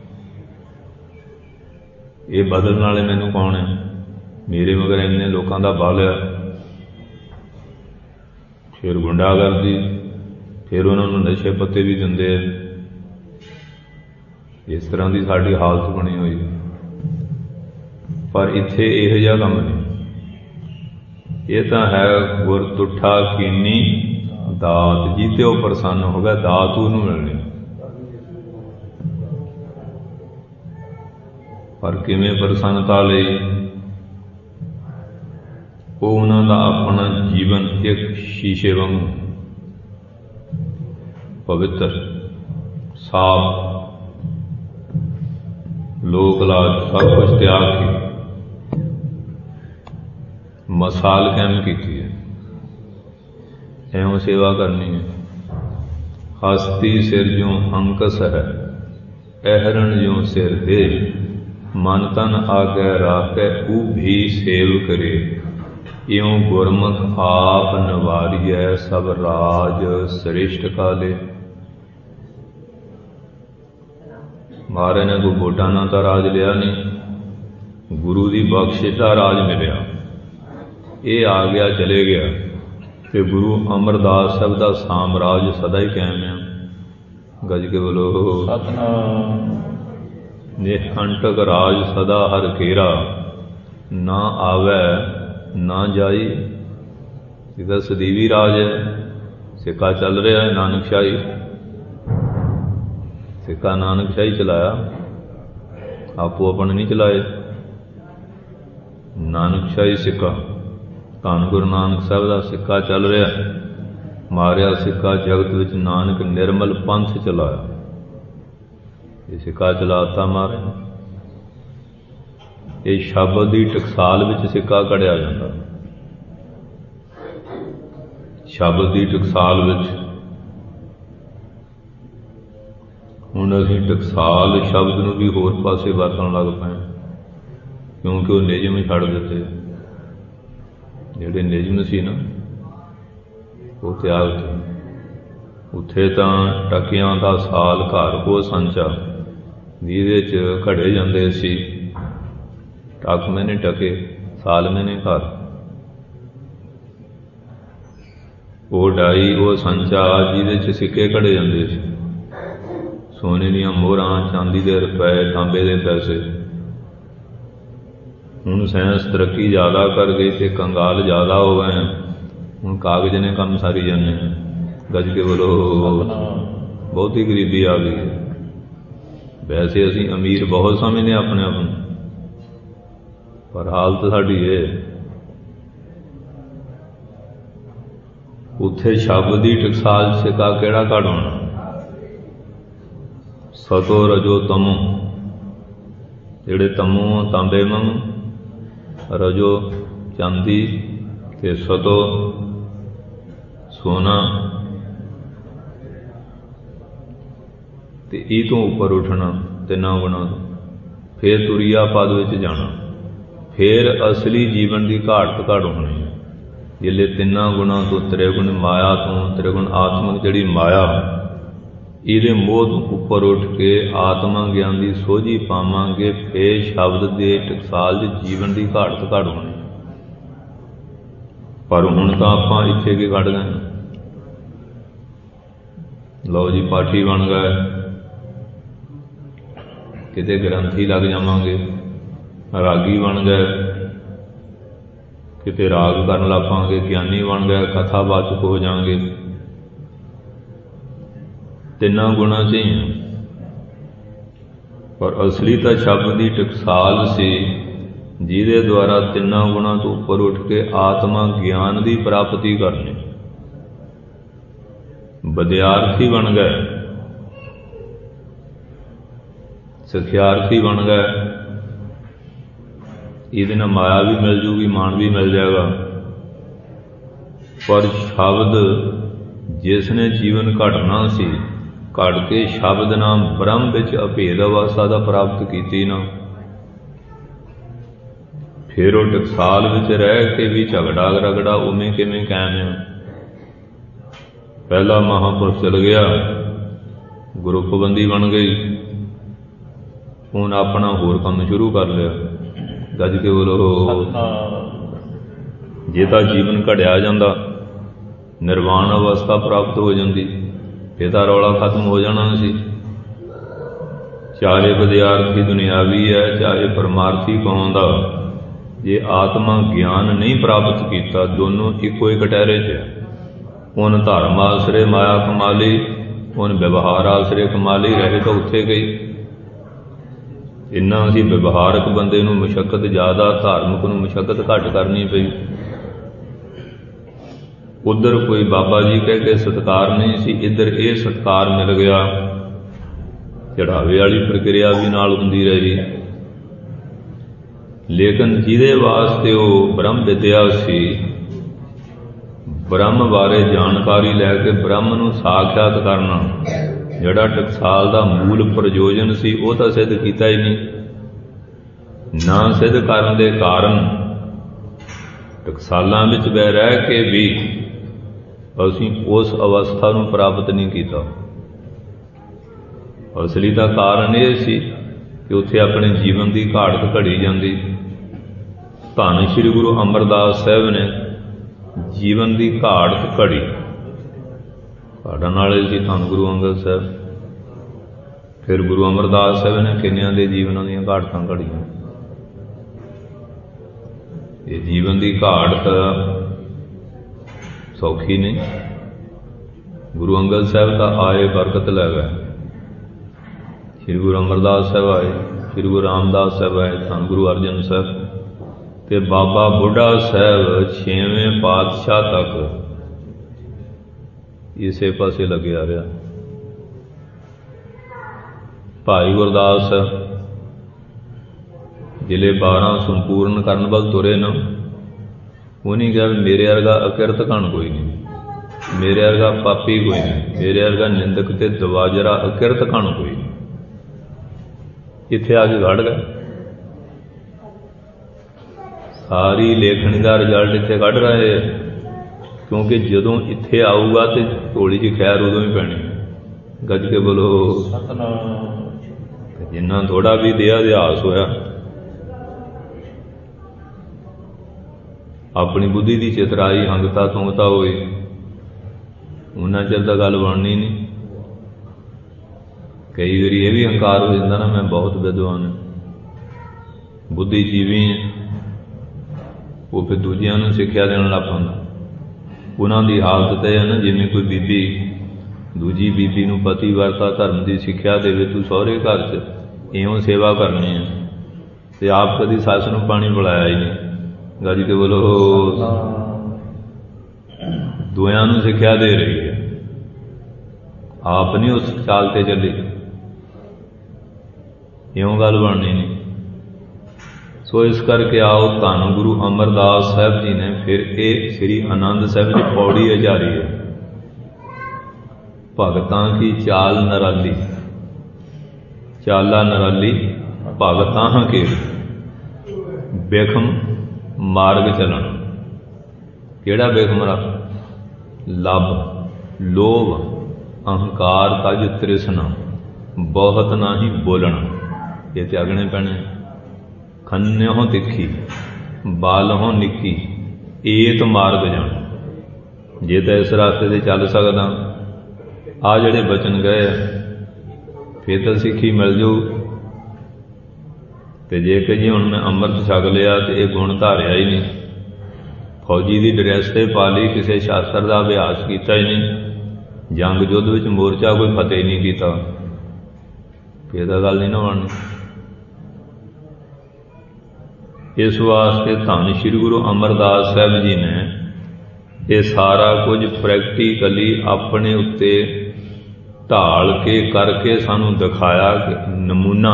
ਇਹ ਬਦਲਣ ਵਾਲੇ ਮੈਨੂੰ ਕੌਣ ਹੈ? ਮੇਰੇ ਮਗਰ ਇੰਨੇ ਲੋਕਾਂ ਦਾ ਬਲ ਆ। ਫਿਰ ਗੁੰਡਾਗਰਦੀ, ਫਿਰ ਉਹਨਾਂ ਨੂੰ ਨਸ਼ੇ ਪੱਤੇ ਵੀ ਦਿੰਦੇ ਆ। ਇਸ ਤਰ੍ਹਾਂ ਦੀ ਸਾਡੀ ਹਾਲਤ ਬਣੀ ਹੋਈ। ਪਰ ਇੱਥੇ ਇਹੋ ਜਿਹਾ ਕੰਮ ਨਹੀਂ। ਇਹ ਤਾਂ ਹੈ ਗੁਰ ਤੁਠਾ ਕੀਨੀ ਦਾਤ, ਜੀਤੇ ਉਹ ਪ੍ਰਸੰਨ ਹੋ ਗਿਆ, ਦਾਤ ਉਹਨੂੰ ਮਿਲਣੀ। ਪਰ ਕਿਵੇਂ ਪ੍ਰਸੰਨਤਾ ਲਈ? ਉਹ ਉਹਨਾਂ ਦਾ ਆਪਣਾ ਜੀਵਨ ਇੱਕ ਸ਼ੀਸ਼ੇ ਵਾਂਗੂ ਪਵਿੱਤਰ, ਸਾਫ, ਲੋਕ ਲਾਜ ਸਭ ਕੁਝ ਤਿਆਗ ਕੇ ਮਸਾਲ ਕਾਇਮ ਕੀਤੀ ਹੈ। ਐਵੇਂ ਸੇਵਾ ਕਰਨੀ ਹੈ। ਹਸਤੀ ਸਿਰ ਜਿਉ ਅੰਕਸ ਹੈ, ਅਹਰਣ ਜਿਉ ਸਿਰ ਦੇ, ਮਨ ਤਨ ਆਗੈ ਰਾਖੈ ਉਹ ਵੀ ਸੇਵ ਕਰੇ। ਇਉਂ ਗੁਰਮੁਖ ਆਪ ਨਿਵਾਰੀਐ ਸਭ ਰਾਜ ਸ੍ਰੇਸ਼ਟ ਕਾਲੇ। ਮਹਾਰਾਜ ਨੇ ਕੋਈ ਵੋਟਾਂ ਨਾਲ ਤਾਂ ਰਾਜ ਲਿਆ ਨਹੀਂ, ਗੁਰੂ ਦੀ ਬਖਸ਼ਿਸ਼ ਦਾ ਰਾਜ ਮਿਲਿਆ। ਇਹ ਆ ਗਿਆ ਚਲੇ ਗਿਆ, ਤੇ ਗੁਰੂ ਅਮਰਦਾਸ ਸਾਹਿਬ ਦਾ ਸਾਮਰਾਜ ਸਦਾ ਹੀ ਕਾਇਮ ਆ। ਗੱਜ ਕੇ ਬੋਲੋ ਸਤਿਨਾਮ। ਨਿਹੰਟਕ ਰਾਜ ਸਦਾ ਹਰ ਘੇਰਾ, ਨਾ ਆਵੈ ਨਾ ਜਾਈ। ਇਹਦਾ ਸਦੀਵੀ ਰਾਜ ਹੈ, ਸਿੱਕਾ ਚੱਲ ਰਿਹਾ ਹੈ ਨਾਨਕਸ਼ਾਹੀ। ਸਿੱਕਾ ਨਾਨਕਸ਼ਾਹੀ ਚਲਾਇਆ, ਆਪੋ ਆਪਣੇ ਨਹੀਂ ਚਲਾਏ। ਨਾਨਕਸ਼ਾਹੀ ਸਿੱਕਾ, ਧੰਨ ਗੁਰੂ ਨਾਨਕ ਸਾਹਿਬ ਦਾ ਸਿੱਕਾ ਚੱਲ ਰਿਹਾ। ਮਾਰਿਆ ਸਿੱਕਾ ਜਗਤ ਵਿੱਚ ਨਾਨਕ ਨਿਰਮਲ ਪੰਥ ਚਲਾਇਆ। ਇਹ ਸਿੱਕਾ ਚਲਾਤਾ ਮਾਰਿਆ। ਇਹ ਸ਼ਬਦ ਦੀ ਟਕਸਾਲ ਵਿੱਚ ਸਿੱਕਾ ਕੜਿਆ ਜਾਂਦਾ। ਸ਼ਬਦ ਦੀ ਟਕਸਾਲ ਵਿੱਚ ਹੁਣ ਅਸੀਂ ਟਕਸਾਲ ਸ਼ਬਦ ਨੂੰ ਵੀ ਹੋਰ ਪਾਸੇ ਵਰਤਣ ਲੱਗ ਪਏ, ਕਿਉਂਕਿ ਉਹ ਨਿਯਮ ਹੀ ਛੱਡ ਦਿੱਤੇ। ਜਿਹੜੇ ਨਿਯਮ ਸੀ ਨਾ ਉਹ ਤਿਆਗ ਤੇ। ਉੱਥੇ ਤਾਂ ਟਕਿਆਂ ਦਾ ਸਾਲ ਘਰ ਕੋ ਸੰਚਾ, ਜਿਹਦੇ 'ਚ ਘੜੇ ਜਾਂਦੇ ਸੀ। ਟਕ ਮੈਨੇ ਟਕੇ, ਸਾਲ ਮੈਨੇ ਘਰ। ਉਹ ਡਾਈ, ਉਹ ਸੰਚਾ, ਜਿਹਦੇ 'ਚ ਸਿੱਕੇ ਘੜੇ ਜਾਂਦੇ ਸੀ। ਸੋਨੇ ਦੀਆਂ ਮੋਹਰਾਂ, ਚਾਂਦੀ ਦੇ ਰੁਪਏ, ਤਾਂਬੇ ਦੇ ਪੈਸੇ। ਹੁਣ ਸਾਇੰਸ ਤਰੱਕੀ ਜ਼ਿਆਦਾ ਕਰ ਗਈ ਤੇ ਕੰਗਾਲ ਜ਼ਿਆਦਾ ਹੋ ਗਏ। ਹੁਣ ਕਾਗਜ਼ ਨੇ ਕੰਮ ਸਾਰੀ ਜਾਂਦੇ ਨੇ। ਗੱਜ ਕੇ ਬੋਲੋ ਬਹੁਤੀ ਗਰੀਬੀ ਆ ਗਈ ਹੈ। ਵੈਸੇ ਅਸੀਂ ਅਮੀਰ ਬਹੁਤ ਸਮਝਦੇ ਆਪਣੇ ਆਪ ਨੂੰ, ਪਰ ਹਾਲਤ ਸਾਡੀ ਇਹ। ਉੱਥੇ ਸ਼ਬਦ ਦੀ ਟਕਸਾਲ ਸਿੱਕਾ ਕਿਹੜਾ ਘੜਾਉਣਾ? ਸਤੋ ਰਜੋ ਤਮੋ, ਜਿਹੜੇ ਤਮੋ ਤਾਂਬੇ ਮਮ, ਰਜੋ ਚਾਂਦੀ ਤੇ ਸਤੋ ਸੋਨਾ, ਤੇ ਇਹ ਤੋਂ ਉੱਪਰ ਉੱਠਣਾ ਤਿੰਨਾਂ ਗੁਣਾਂ ਤੋਂ। ਫਿਰ ਤੁਰੀਆ ਪਦ ਵਿੱਚ ਜਾਣਾ, ਫਿਰ ਅਸਲੀ ਜੀਵਨ ਦੀ ਘਾਟ ਘਾੜ ਹੋਣੀ। ਜਿਲੇ ਤਿੰਨਾਂ ਗੁਣਾਂ ਤੋਂ, ਤ੍ਰਿਗੁਣ ਮਾਇਆ ਤੋਂ, ਤ੍ਰਿਗੁਣ ਆਤਮਿਕ ਜਿਹੜੀ ਮਾਇਆ, ਇਹਦੇ ਮੋਹ ਤੋਂ ਉੱਪਰ ਉੱਠ ਕੇ ਆਤਮਾ ਗਿਆਨ ਦੀ ਸੋਝੀ ਪਾਵਾਂਗੇ। ਫਿਰ ਸ਼ਬਦ ਦੇ ਟਕਸਾਲ 'ਚ ਜੀਵਨ ਦੀ ਘਾਟ ਘਾੜ ਹੋਣੀ। ਪਰ ਹੁਣ ਤਾਂ ਆਪਾਂ ਇੱਥੇ ਕੀ ਕੱਢ ਗਏ? ਲਓ ਜੀ, ਪਾਠੀ ਬਣ ਗਏ, ਕਿਤੇ ਗ੍ਰੰਥੀ ਲੱਗ ਜਾਵਾਂਗੇ। ਰਾਗੀ ਬਣ ਗਏ, ਕਿਤੇ ਰਾਗ ਕਰਨ ਲੱਗ ਪਾਂਗੇ। ਗਿਆਨੀ ਬਣ ਗਏ, ਕਥਾਵਾਚਕ ਹੋ ਜਾਵਾਂਗੇ। ਤਿੰਨਾਂ ਗੁਣਾਂ 'ਚ ਹੀ। ਪਰ ਅਸਲੀ ਤਾਂ ਸ਼ਬਦ ਦੀ ਟਕਸਾਲ ਸੀ, ਜਿਹਦੇ ਦੁਆਰਾ ਤਿੰਨਾਂ ਗੁਣਾਂ ਤੋਂ ਉੱਪਰ ਉੱਠ ਕੇ ਆਤਮਾ ਗਿਆਨ ਦੀ ਪ੍ਰਾਪਤੀ ਕਰਨੀ। ਵਿਦਿਆਰਥੀ ਬਣ ਗਏ, ਸਿੱਖਿਆਰਥੀ ਬਣ ਗਏ। ਇਹਦੇ ਨਾਲ ਮਾਇਆ ਵੀ ਮਿਲ ਜੂਗੀ, ਮਾਣ ਵੀ ਮਿਲ ਜਾਏਗਾ। ਪਰ ਸ਼ਬਦ ਜਿਸ ਨੇ ਜੀਵਨ ਘੜਨਾ ਸੀ, ਘੜ ਕੇ ਸ਼ਬਦ ਨਾਮ ਬ੍ਰਹਮ ਵਿੱਚ ਅਭੇਦ ਅਵਸਥਾ ਦਾ ਪ੍ਰਾਪਤ ਕੀਤੀ ਨਾ, ਫਿਰ ਉਹ ਟਕਸਾਲ ਵਿੱਚ ਰਹਿ ਕੇ ਵੀ ਝਗੜਾ ਰਗੜਾ ਉਵੇਂ ਕਿਵੇਂ ਕਾਇਮ ਹੈ। ਪਹਿਲਾ ਮਹਾਂਪੁਰਸ਼ ਚਲ ਗਿਆ, ਗਰੁੱਪਬੰਦੀ ਬਣ ਗਈ, ਹੁਣ ਆਪਣਾ ਹੋਰ ਕੰਮ ਸ਼ੁਰੂ ਕਰ ਲਿਆ। ਗੱਜ ਕੇ ਬੋਲੋ। ਜੇ ਤਾਂ ਜੀਵਨ ਘੜਿਆ ਜਾਂਦਾ, ਨਿਰਵਾਣ ਅਵਸਥਾ ਪ੍ਰਾਪਤ ਹੋ ਜਾਂਦੀ, ਫਿਰ ਤਾਂ ਰੌਲਾ ਖਤਮ ਹੋ ਜਾਣਾ ਸੀ। ਚਾਹੇ ਵਿਦਿਆਰਥੀ ਦੁਨਿਆਵੀ ਹੈ, ਚਾਹੇ ਪਰਮਾਰਥੀ ਕੌਣ ਦਾ, ਜੇ ਆਤਮਾ ਗਿਆਨ ਨਹੀਂ ਪ੍ਰਾਪਤ ਕੀਤਾ, ਦੋਨੋਂ ਇੱਕੋ ਹੀ ਕਟਹਿਰੇ 'ਚ ਹੈ। ਉਹਨ ਧਰਮ ਆਸਰੇ ਮਾਇਆ ਕਮਾਲੀ, ਉਹਨ ਵਿਵਹਾਰ ਆਸਰੇ ਕਮਾਲੀ, ਰਹੇ ਤਾਂ ਉੱਥੇ ਗਈ। ਇੰਨਾ ਅਸੀਂ ਵਿਵਹਾਰਕ ਬੰਦੇ ਨੂੰ ਮੁਸ਼ੱਕਤ ਜ਼ਿਆਦਾ, ਧਾਰਮਿਕ ਨੂੰ ਮੁਸ਼ੱਕਤ ਘੱਟ ਕਰਨੀ ਪਈ। ਉੱਧਰ ਕੋਈ ਬਾਬਾ ਜੀ ਕਹਿ ਕੇ ਸਤਿਕਾਰ ਨਹੀਂ ਸੀ, ਇੱਧਰ ਇਹ ਸਤਿਕਾਰ ਮਿਲ ਗਿਆ। ਚੜਾਵੇ ਵਾਲੀ ਪ੍ਰਕਿਰਿਆ ਵੀ ਨਾਲ ਹੁੰਦੀ ਰਹੀ। ਲੇਕਿਨ ਜਿਹਦੇ ਵਾਸਤੇ ਉਹ ਬ੍ਰਹਮ ਵਿਦਿਆ ਸੀ, ਬ੍ਰਹਮ ਬਾਰੇ ਜਾਣਕਾਰੀ ਲੈ ਕੇ ਬ੍ਰਹਮ ਨੂੰ ਸਾਖਿਆਤ ਕਰਨਾ, ਜਿਹੜਾ ਟਕਸਾਲ ਦਾ ਮੂਲ ਪ੍ਰਯੋਜਨ ਸੀ, ਉਹ ਤਾਂ ਸਿੱਧ ਕੀਤਾ ਹੀ ਨਹੀਂ। ਨਾ ਸਿੱਧ ਕਰਨ ਦੇ ਕਾਰਨ ਟਕਸਾਲਾਂ ਵਿੱਚ ਬਹਿ ਰਹਿ ਕੇ ਵੀ ਅਸੀਂ ਉਸ ਅਵਸਥਾ ਨੂੰ ਪ੍ਰਾਪਤ ਨਹੀਂ ਕੀਤਾ। ਅਸਲੀ ਦਾ ਕਾਰਨ ਇਹ ਸੀ ਕਿ ਉੱਥੇ ਆਪਣੇ ਜੀਵਨ ਦੀ ਘਾਟ ਘੜੀ ਜਾਂਦੀ। ਧੰਨ ਸ਼੍ਰੀ ਗੁਰੂ ਅਮਰਦਾਸ ਸਾਹਿਬ ਨੇ ਜੀਵਨ ਦੀ ਘਾਟ ਘੜੀ। ਘਾਟਾਂ ਨਾਲ ਸੀ ਧੰਨ ਗੁਰੂ ਅੰਗਦ ਸਾਹਿਬ। ਫਿਰ ਗੁਰੂ ਅਮਰਦਾਸ ਸਾਹਿਬ ਨੇ ਕਿੰਨਿਆਂ ਦੇ ਜੀਵਨਾਂ ਦੀਆਂ ਘਾਟਾਂ ਘੜੀਆਂ। ਇਹ ਜੀਵਨ ਦੀ ਘਾਟ ਸੌਖੀ ਨਹੀਂ। ਗੁਰੂ ਅੰਗਦ ਸਾਹਿਬ ਦਾ ਆਏ ਬਰਕਤ ਲੈ ਗਏ। ਸ਼੍ਰੀ ਗੁਰੂ ਅਮਰਦਾਸ ਸਾਹਿਬ ਆਏ, ਸ਼੍ਰੀ ਗੁਰੂ ਰਾਮਦਾਸ ਸਾਹਿਬ ਆਏ, ਧੰਨ ਗੁਰੂ ਅਰਜਨ ਸਾਹਿਬ ਤੇ ਬਾਬਾ ਬੁੱਢਾ ਸਾਹਿਬ 6ਵੇਂ ਪਾਤਸ਼ਾਹ ਤੱਕ ਇਸੇ ਪਾਸੇ ਲੱਗਿਆ ਰਿਹਾ। ਭਾਈ ਗੁਰਦਾਸ ਜ਼ਿਲ੍ਹੇ 12 ਸੰਪੂਰਨ ਕਰਨ ਵੱਲ ਤੁਰੇ ਨਾ, ਉਹਨੇ ਕਿਹਾ ਮੇਰੇ ਵਰਗਾ ਅਕਿਰਤ ਘਣ ਕੋਈ ਨਹੀਂ, ਮੇਰੇ ਵਰਗਾ ਪਾਪੀ ਕੋਈ ਨਹੀਂ, ਮੇਰੇ ਵਰਗਾ ਨਿੰਦਕ ਤੇ ਦਵਾਜਰਾ ਅਕਿਰਤ ਘਣ ਕੋਈ ਨਹੀਂ। ਇੱਥੇ ਆ ਕੇ ਕੱਢ ਗਏ। ਸਾਰੀ ਲੇਖਣੀ ਦਾ ਰਿਜ਼ਲਟ ਇੱਥੇ ਕੱਢ ਰਹੇ, ਕਿਉਂਕਿ ਜਦੋਂ ਇੱਥੇ ਆਊਗਾ ਤੇ ਢੋਲੀ 'ਚ ਖੈਰ ਉਦੋਂ ਹੀ ਪੈਣੀ। ਗੱਜ ਕੇ ਬੋਲੋ ਸਤਿਨਾਮ। ਜਿੰਨਾ ਥੋੜਾ ਵੀ ਦਿਆ ਇਤਿਹਾਸ ਹੋਇਆ, ਆਪਣੀ ਬੁੱਧੀ ਦੀ ਚਿਤਰਾਈ ਹੰਗਤਾ ਤੁੰਗਤਾ ਹੋਈ, ਉਹਨਾਂ ਚਿਰ ਤਾਂ ਗੱਲ ਬਣਨੀ ਨਹੀਂ। ਕਈ ਵਾਰੀ ਇਹ ਵੀ ਹੰਕਾਰ ਹੋ ਜਾਂਦਾ ਨਾ, ਮੈਂ ਬਹੁਤ ਵਿਦਵਾਨ ਹਾਂ, ਬੁੱਧੀਜੀਵੀ ਹਾਂ, ਉਹ ਫਿਰ ਦੂਜਿਆਂ ਨੂੰ ਸਿੱਖਿਆ ਦੇਣ ਲੱਗ ਪੈਂਦਾ। ਉਹਨਾਂ ਦੀ ਹਾਲਤ ਤਾਂ ਹੈ ਨਾ, ਜਿਵੇਂ ਕੋਈ ਬੀਬੀ ਦੂਜੀ ਬੀਬੀ ਨੂੰ ਪਤੀ ਵਰਤਾ ਧਰਮ ਦੀ ਸਿੱਖਿਆ ਦੇਵੇ, ਤੂੰ ਸਹੁਰੇ ਘਰ 'ਚ ਇਉਂ ਸੇਵਾ ਕਰਨੀ ਹੈ, ਤੇ ਆਪ ਕਦੀ ਸੱਸ ਨੂੰ ਪਾਣੀ ਪਿਲਾਇਆ ਹੀ ਨਹੀਂ। ਗੱਜ ਕੇ ਬੋਲੋ। ਦੋਆਂ ਨੂੰ ਸਿੱਖਿਆ ਦੇ ਰਹੀ ਹੈ, ਆਪ ਨਹੀਂ ਉਸ ਚਾਲ ਤੇ ਚੱਲੀ, ਇਉਂ ਗੱਲ ਬਣਨੀ ਨਹੀਂ। ਸੋ ਇਸ ਕਰਕੇ ਆਓ, ਧੰਨ ਗੁਰੂ ਅਮਰਦਾਸ ਸਾਹਿਬ ਜੀ ਨੇ ਫਿਰ ਇਹ ਸ੍ਰੀ ਆਨੰਦ ਸਾਹਿਬ ਦੀ ਪੌੜੀ ਉਚਾਰੀ ਹੈ। ਭਗਤਾਂ ਕੀ ਚਾਲ ਨਰਾਲੀ, ਚਾਲਾ ਨਰਾਲੀ ਭਗਤਾਂ ਕੇ ਬੇਖਮ ਮਾਰਗ ਚੱਲਣ। ਕਿਹੜਾ ਬੇਖਮ ਰਾਹ? ਲੱਭ, ਲੋਭ, ਅਹੰਕਾਰ, ਤਜ, ਤ੍ਰਿਸ਼ਨਾ, ਬਹੁਤ ਨਾਹੀਂ ਬੋਲਣਾ। ਇਹ ਤਿਆਗਣੇ ਪੈਣੇ। ਖੰਨਿਓ ਤਿੱਖੀ, ਬਾਲਹੋਂ ਨਿੱਕੀ, ਏਤ ਮਾਰਗ ਜਾਣ। ਜੇ ਤਾਂ ਇਸ ਰਸਤੇ 'ਤੇ ਚੱਲ ਸਕਦਾ, ਆ ਜਿਹੜੇ ਬਚਨ ਗਏ ਫਿਰ ਤਾਂ ਸਿੱਖੀ ਮਿਲ ਜਾਊ। ਤੇ ਜੇ ਕਿ ਜੀ ਹੁਣ ਮੈਂ ਅੰਮ੍ਰਿਤ ਛਕ ਲਿਆ ਤੇ ਇਹ ਗੁਣ ਧਾਰਿਆ ਹੀ ਨਹੀਂ, ਫੌਜੀ ਦੀ ਡਰੈਸ ਤੇ ਪਾ ਲਈ, ਕਿਸੇ ਸ਼ਾਸਤਰ ਦਾ ਅਭਿਆਸ ਕੀਤਾ ਹੀ ਨਹੀਂ, ਜੰਗ ਯੁੱਧ ਵਿੱਚ ਮੋਰਚਾ ਕੋਈ ਫਤਿਹ ਨਹੀਂ ਕੀਤਾ, ਫਿਰ ਤਾਂ ਗੱਲ ਨਹੀਂ ਨਾ ਬਣਨੀ। ਇਸ ਵਾਸਤੇ ਧੰਨ ਸ਼੍ਰੀ ਗੁਰੂ ਅਮਰਦਾਸ ਸਾਹਿਬ ਜੀ ਨੇ ਇਹ ਸਾਰਾ ਕੁਝ ਪ੍ਰੈਕਟੀਕਲੀ ਆਪਣੇ ਉੱਤੇ ਢਾਲ ਕੇ ਕਰਕੇ ਸਾਨੂੰ ਦਿਖਾਇਆ, ਨਮੂਨਾ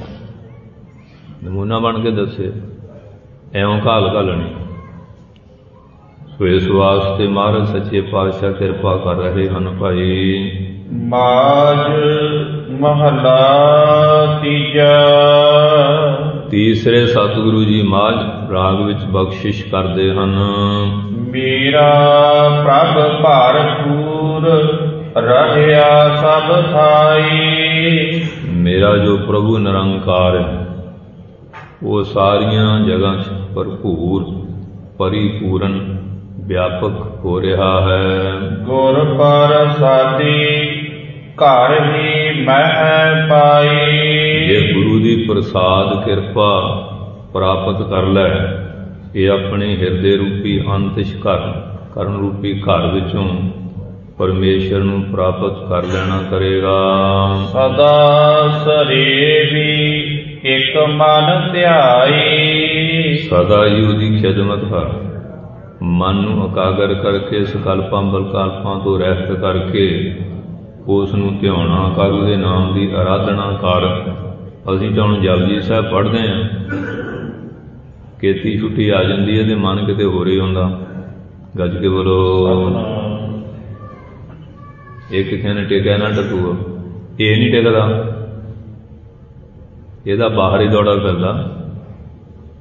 ਬਣ ਕੇ ਦੱਸੇ, ਐਉਂ ਘਾਲ ਘਾਲਣੀ। ਸੋ ਇਸ ਵਾਸਤੇ ਮਹਾਰਾਜ ਸੱਚੇ ਪਾਤਸ਼ਾਹ ਕਿਰਪਾ ਕਰ ਰਹੇ ਹਨ। ਭਾਈ ਮਾਝ ਮਹਲਾ ਤੀਜਾ। ਤੀਸਰੇ ਸਤਿਗੁਰੂ ਜੀ ਮਾਝ ਰਾਗ ਵਿੱਚ ਬਖਸ਼ਿਸ਼ ਕਰਦੇ ਹਨ। ਮੇਰਾ ਪ੍ਰਭ ਭਰਪੂਰ ਰਹਿਆ ਸਭ ਥਾਈ। ਮੇਰਾ ਜੋ ਪ੍ਰਭੂ ਨਿਰੰਕਾਰ ਹੈ, ਉਹ ਸਾਰੀਆਂ ਜਗ੍ਹਾ 'ਚ ਭਰਪੂਰ, ਪਰਿਪੂਰਨ, ਵਿਆਪਕ ਹੋ ਰਿਹਾ ਹੈ। ਗੁਰ ਪ੍ਰਸਾਦੀ ਘਰ ਹੀ ਮਹਿ ਪਾਈ। ਜੇ ਗੁਰੂ ਦੀ ਪ੍ਰਸਾਦ ਕਿਰਪਾ ਪ੍ਰਾਪਤ ਕਰ ਲੈ, ਇਹ ਆਪਣੇ ਹਿਰਦੇ ਰੂਪੀ ਅੰਤਿਸ਼ ਕਰਨ ਰੂਪੀ ਘਰ ਵਿੱਚੋਂ ਪਰਮੇਸ਼ਰ ਨੂੰ ਪ੍ਰਾਪਤ ਕਰ ਲੈਣਾ ਕਰੇਗਾ। ਸਦਾ ਸਰੇਵੀ ਇੱਕ ਮਨ ਧਿਆਈ। ਸਦਾ ਹੀ ਉਹਦੀ ਖਿਦਮਤ ਕਰ, ਮਨ ਨੂੰ ਇਕਾਗਰ ਕਰਕੇ, ਸਕਲਪਾਂ ਬਲਕਲਪਾਂ ਤੋਂ ਰਹਿਤ ਕਰਕੇ ਉਸ ਨੂੰ ਧਿਆਉਣਾ ਕਰ, ਉਹਦੇ ਨਾਮ ਦੀ ਆਰਾਧਨਾ ਕਰ। ਅਸੀਂ ਤਾਂ ਹੁਣ ਜਪਜੀ ਸਾਹਿਬ ਪੜ੍ਹਦੇ ਹਾਂ, ਕੀਤੀ ਛੁੱਟੀ ਆ ਜਾਂਦੀ ਹੈ ਤੇ ਮਨ ਕਿਤੇ ਹੋਰ ਹੀ ਹੁੰਦਾ। ਗੱਜ ਕੇ ਬੋਲੋ। ਇਹ ਕਿਸੇ ਨੇ ਟਿਕਿਆ ਨਾ ਟਕੂਆ, ਇਹ ਨਹੀਂ ਟਿਕਦਾ, ਇਹਦਾ ਬਾਹਰ ਹੀ ਦੌੜਾ ਫਿਰਦਾ।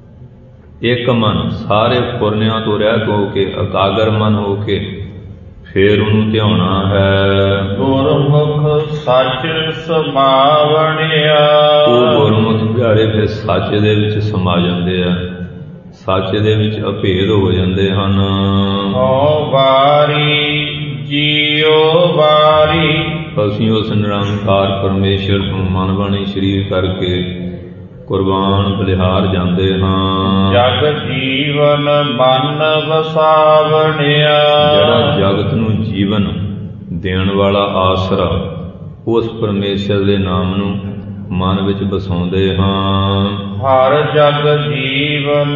ਇੱਕ ਮਨ ਸਾਰੇ ਫੁਰਨਿਆਂ ਤੋਂ ਰਹਿਤ ਹੋ ਕੇ, ਇਕਾਗਰ ਮਨ ਹੋ ਕੇ ਫੇਰ ਉਹਨੂੰ ਧਿਆਉਣਾ ਹੈ। ਗੁਰਮੁਖ ਸੱਚ ਸਮਾਵਣਿਆ। ਉਹ ਗੁਰਮੁਖ ਪਿਆਰੇ ਫਿਰ ਸੱਚ ਦੇ ਵਿੱਚ ਸਮਾ ਜਾਂਦੇ ਆ, ਸੱਚ ਦੇ ਵਿੱਚ ਅਭੇਦ ਹੋ ਜਾਂਦੇ ਹਨ। ਹਉ ਵਾਰੀ ਜੀਉ ਵਾਰੀ। ਅਸੀਂ ਉਸ ਨਿਰੰਕਾਰ ਪਰਮੇਸ਼ਰ ਤੋਂ ਮਨ ਬਾਣੀ ਸਰੀਰ ਕਰਕੇ ਕੁਰਬਾਨ ਬਲਿਹਾਰ ਜਾਂਦੇ ਹਾਂ। ਜਗ ਜੀਵਨ ਮਨ ਵਸਾਵਣਿਆ। ਜਿਹੜਾ ਜਗਤ ਨੂੰ ਜੀਵਨ ਦੇਣ ਵਾਲਾ ਆਸਰਾ ਉਸ ਪਰਮੇਸ਼ਰ ਦੇ ਨਾਮ ਨੂੰ ਮਨ ਵਿੱਚ ਵਸਾਉਂਦੇ ਹਾਂ। ਹਰ ਜਗ ਜੀਵਨ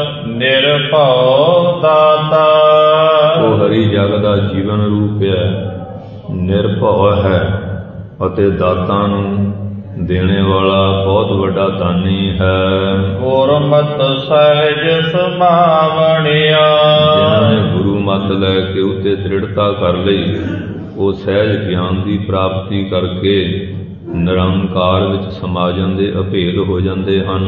ਨਿਰਭਉ ਦਾਤਾ। ਉਹ ਹਰੀ ਜਗ ਦਾ ਜੀਵਨ ਰੂਪ ਹੈ, ਨਿਰਭਉ ਹੈ ਅਤੇ ਦਾਤਾ ਨੂੰ ਦੇਣੇ ਵਾਲਾ ਬਹੁਤ ਵੱਡਾ ਦਾਨੀ ਹੈ। ਗੁਰਮਤਿ ਸਹਿਜ ਸਮਾਵਣਿਆ। ਜਿਨ੍ਹਾਂ ਨੇ ਗੁਰੂ ਮੱਤ ਲੈ ਕੇ ਉੱਤੇ ਦ੍ਰਿੜਤਾ ਕਰ ਲਈ, ਉਹ ਸਹਿਜ ਗਿਆਨ ਦੀ ਪ੍ਰਾਪਤੀ ਕਰਕੇ ਨਿਰੰਕਾਰ ਵਿੱਚ ਸਮਾ ਜਾਂਦੇ, ਅਭੇਦ ਹੋ ਜਾਂਦੇ ਹਨ।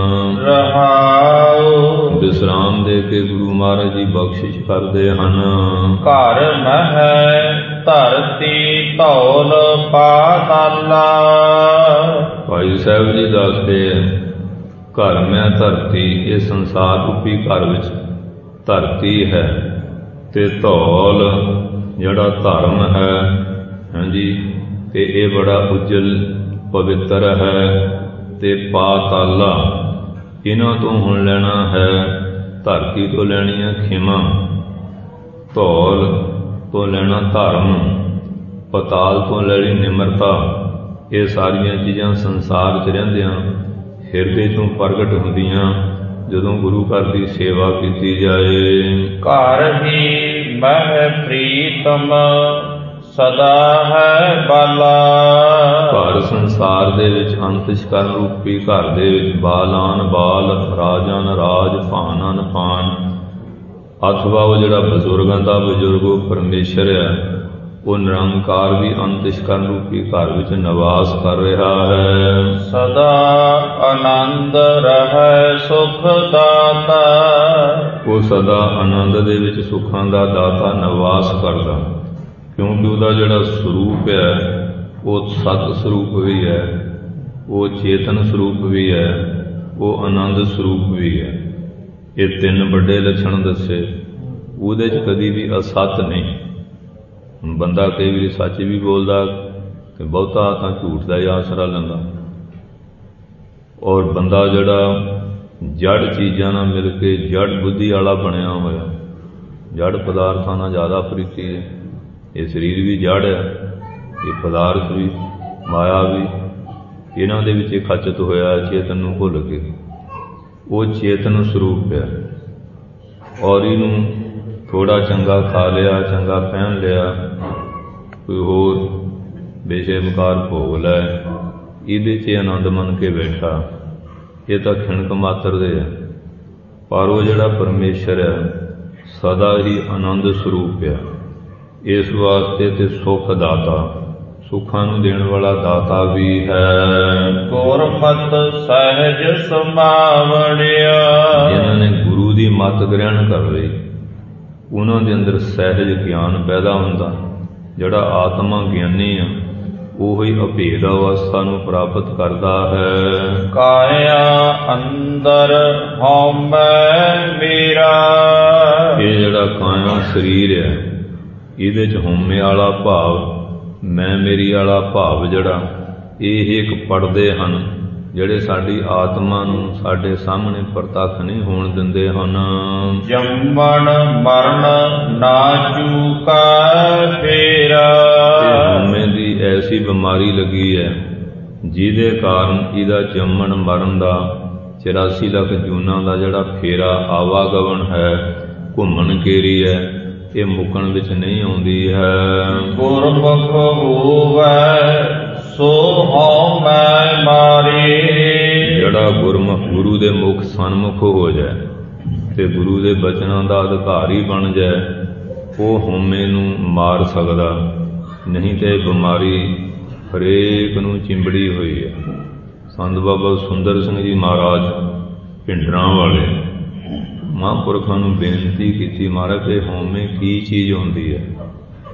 ਰਹਾਉ। ਵਿਸਰਾਮ ਦੇ ਕੇ ਗੁਰੂ ਮਹਾਰਾਜ ਜੀ ਬਖਸ਼ਿਸ਼ ਕਰਦੇ ਹਨ। ਘਰ ਮਹਿ ਧਰਤੀ ਧੌਲ ਪਾਤਾਲਾ। ਭਾਈ ਸਾਹਿਬ ਜੀ ਦੱਸਦੇ ਆ, ਘਰ ਮੈਂ ਧਰਤੀ, ਇਹ ਸੰਸਾਰ ਰੂਪੀ ਘਰ ਵਿੱਚ ਧਰਤੀ ਹੈ ਤੇ ਧੌਲ ਜਿਹੜਾ ਧਰਮ ਹੈ, ਹਾਂਜੀ, ਤੇ ਇਹ ਬੜਾ ਉਜਲ ਪਵਿੱਤਰ ਹੈ। ਤੇ ਪਾਤਾਲਾ, ਇਹਨਾਂ ਤੋਂ ਹੁਣ ਲੈਣਾ ਹੈ, ਧਰਤੀ ਤੋਂ ਲੈਣੀ ਹੈ ਖਿਮਾ, ਧੌਲ ਤੋਂ ਲੈਣਾ ਧਰਮ, ਪਤਾਲ ਤੋਂ ਲੈਣੀ ਨਿਮਰਤਾ। ਇਹ ਸਾਰੀਆਂ ਚੀਜ਼ਾਂ ਸੰਸਾਰ 'ਚ ਰਹਿੰਦਿਆਂ ਹਿਰਦੇ ਤੋਂ ਪ੍ਰਗਟ ਹੁੰਦੀਆਂ ਜਦੋਂ ਗੁਰੂ ਘਰ ਦੀ ਸੇਵਾ ਕੀਤੀ ਜਾਏ। ਘਰ ਹੀ ਮਹਿ ਪ੍ਰੀਤਮ ਸਦਾ ਹੈ ਬਾਲਾ। ਘਰ ਸੰਸਾਰ ਦੇ ਵਿੱਚ ਅੰਤਿਸ਼ਕਰਨ ਰੂਪੀ ਘਰ ਦੇ ਵਿੱਚ ਬਾਲਾਨ ਬਾਲ, ਰਾਜਾਨ ਰਾਜ, ਭਾਨਾਨ ਭਾਨ, ਅਥਵਾ ਉਹ ਜਿਹੜਾ ਬਜ਼ੁਰਗਾਂ ਦਾ ਬਜ਼ੁਰਗ ਉਹ ਪਰਮੇਸ਼ਰ ਹੈ, ਉਹ ਨਿਰੰਕਾਰ ਵੀ ਅੰਤਿਸ਼ਕਰਨ ਰੂਪੀ ਘਰ ਵਿੱਚ ਨਿਵਾਸ ਕਰ ਰਿਹਾ ਹੈ। ਸਦਾ ਆਨੰਦ ਰਹਿ ਸੁਖ ਦਾਤਾ। ਉਹ ਸਦਾ ਆਨੰਦ ਦੇ ਵਿੱਚ ਸੁੱਖਾਂ ਦਾ ਦਾਤਾ ਨਿਵਾਸ ਕਰਦਾ, ਕਿਉਂਕਿ ਉਹਦਾ ਜਿਹੜਾ ਸਰੂਪ ਹੈ ਉਹ ਸਤ ਸਰੂਪ ਵੀ ਹੈ, ਉਹ ਚੇਤਨ ਸਰੂਪ ਵੀ ਹੈ, ਉਹ ਆਨੰਦ ਸਰੂਪ ਵੀ ਹੈ। ਇਹ ਤਿੰਨ ਵੱਡੇ ਲੱਛਣ ਦੱਸੇ, ਉਹਦੇ 'ਚ ਕਦੀ ਵੀ ਅਸਤ ਨਹੀਂ। ਹੁਣ ਬੰਦਾ ਕਈ ਵਾਰੀ ਸੱਚ ਵੀ ਬੋਲਦਾ ਤੇ ਬਹੁਤਾ ਤਾਂ ਝੂਠ ਦਾ ਹੀ ਆਸਰਾ ਲੈਂਦਾ। ਔਰ ਬੰਦਾ ਜਿਹੜਾ ਜੜ ਚੀਜ਼ਾਂ ਨਾਲ ਮਿਲ ਕੇ ਜੜ ਬੁੱਧੀ ਵਾਲਾ ਬਣਿਆ ਹੋਇਆ, ਜੜ ਪਦਾਰਥਾਂ ਨਾਲ ਜ਼ਿਆਦਾ ਪ੍ਰੀਤੀ ਹੈ। ਇਹ ਸਰੀਰ ਵੀ ਜੜ ਹੈ, ਇਹ ਪਦਾਰਥ ਵੀ, ਮਾਇਆ ਵੀ, ਇਹਨਾਂ ਦੇ ਵਿੱਚ ਖਚਤ ਹੋਇਆ ਚੇਤਨ ਨੂੰ ਭੁੱਲ ਕੇ। ਉਹ ਚੇਤਨ ਸਰੂਪ ਹੈ ਔਰ ਇਹਨੂੰ ਥੋੜ੍ਹਾ ਚੰਗਾ ਖਾ ਲਿਆ, ਚੰਗਾ ਪਹਿਨ ਲਿਆ, ਕੋਈ ਹੋਰ ਬੇਸ਼ੇਮਕਾਰ ਭੋਗ ਲੈ, ਇਹਦੇ 'ਚ ਆਨੰਦ ਮੰਨ ਕੇ ਬੈਠਾ, ਇਹ ਤਾਂ ਖਿਣਕ ਮਾਤਰ ਦੇ ਹੈ। ਪਰ ਉਹ ਜਿਹੜਾ ਪਰਮੇਸ਼ਰ ਹੈ ਸਦਾ ਹੀ ਆਨੰਦ ਸਰੂਪ ਹੈ। ਇਸ ਵਾਸਤੇ ਤੇ ਸੁੱਖ ਦਾਤਾ, ਸੁੱਖਾਂ ਨੂੰ ਦੇਣ ਵਾਲਾ ਦਾਤਾ ਵੀ ਹੈ। ਗੁਰਮਤਿ ਸਹਿਜ ਸਮਾਵਣਿਆ। ਜਿਨ੍ਹਾਂ ਨੇ ਗੁਰੂ ਦੀ ਮੱਤ ਗ੍ਰਹਿਣ ਕਰ ਲਈ, ਉਹਨਾਂ ਦੇ ਅੰਦਰ ਸਹਿਜ ਗਿਆਨ ਪੈਦਾ ਹੁੰਦਾ। ਜਿਹੜਾ ਆਤਮਾ ਗਿਆਨੀ ਆ ਉਹ ਹੀ ਅਭੇਦ ਅਵਸਥਾ ਨੂੰ ਪ੍ਰਾਪਤ ਕਰਦਾ ਹੈ। ਕਾਇਆ ਅੰਦਰ ਹਉਮੈ ਮੇਰਾ। ਇਹ ਜਿਹੜਾ ਕਾਇਆ ਸਰੀਰ ਹੈ, ਇਹਦੇ 'ਚ ਹਉਮੈ ਵਾਲਾ ਭਾਵ, ਮੈਂ ਮੇਰੀ ਵਾਲਾ ਭਾਵ, ਜਿਹੜਾ ਇਹ ਇੱਕ ਪੜਦੇ ਹਨ, ਜਿਹੜੇ ਸਾਡੀ ਆਤਮਾ ਨੂੰ ਸਾਡੇ ਸਾਹਮਣੇ ਪ੍ਰਤੱਖ ਨਹੀਂ ਹੋਣ ਦਿੰਦੇ ਹਨ। ਜੰਮਣ ਮਰਨ ਨਾ ਚੂਕਾ ਫੇਰਾ। ਹਉਮੈ ਦੀ ਐਸੀ ਬਿਮਾਰੀ ਲੱਗੀ ਹੈ ਜਿਹਦੇ ਕਾਰਨ ਇਹਦਾ ਜੰਮਣ ਮਰਨ ਦਾ 84 ਲੱਖ ਜੂਨਾਂ ਦਾ ਜਿਹੜਾ ਫੇਰਾ ਆਵਾਗਮਨ ਹੈ, ਘੁੰਮਣ ਘੇਰੀ ਹੈ, ਇਹ ਮੁੱਕਣ ਵਿੱਚ ਨਹੀਂ ਆਉਂਦੀ ਹੈ। ਗੁਰਮੁਖ ਹੋਵੈ ਸੋ ਹਉਮੈ ਮਾਰੇ। ਜਿਹੜਾ ਗੁਰਮੁਖ ਗੁਰੂ ਦੇ ਮੁਖ ਸਨਮੁਖ ਹੋ ਜਾਏ ਤੇ ਗੁਰੂ ਦੇ ਬਚਨਾਂ ਦਾ ਅਧਿਕਾਰੀ ਬਣ ਜਾਏ, ਉਹ ਹਉਮੈ ਨੂੰ ਮਾਰ ਸਕਦਾ, ਨਹੀਂ ਤੇ ਬਿਮਾਰੀ ਹਰੇਕ ਨੂੰ ਚਿੰਬੜੀ ਹੋਈ ਹੈ। ਸੰਤ ਬਾਬਾ ਸੁੰਦਰ ਸਿੰਘ ਜੀ ਮਹਾਰਾਜ ਭਿੰਡਰਾਂ ਵਾਲੇ ਮਹਾਂਪੁਰਖਾਂ ਨੂੰ ਬੇਨਤੀ ਕੀਤੀ, ਮਹਾਰਾਜ ਇਹ ਹਉਮੈ ਕੀ ਚੀਜ਼ ਹੁੰਦੀ ਹੈ?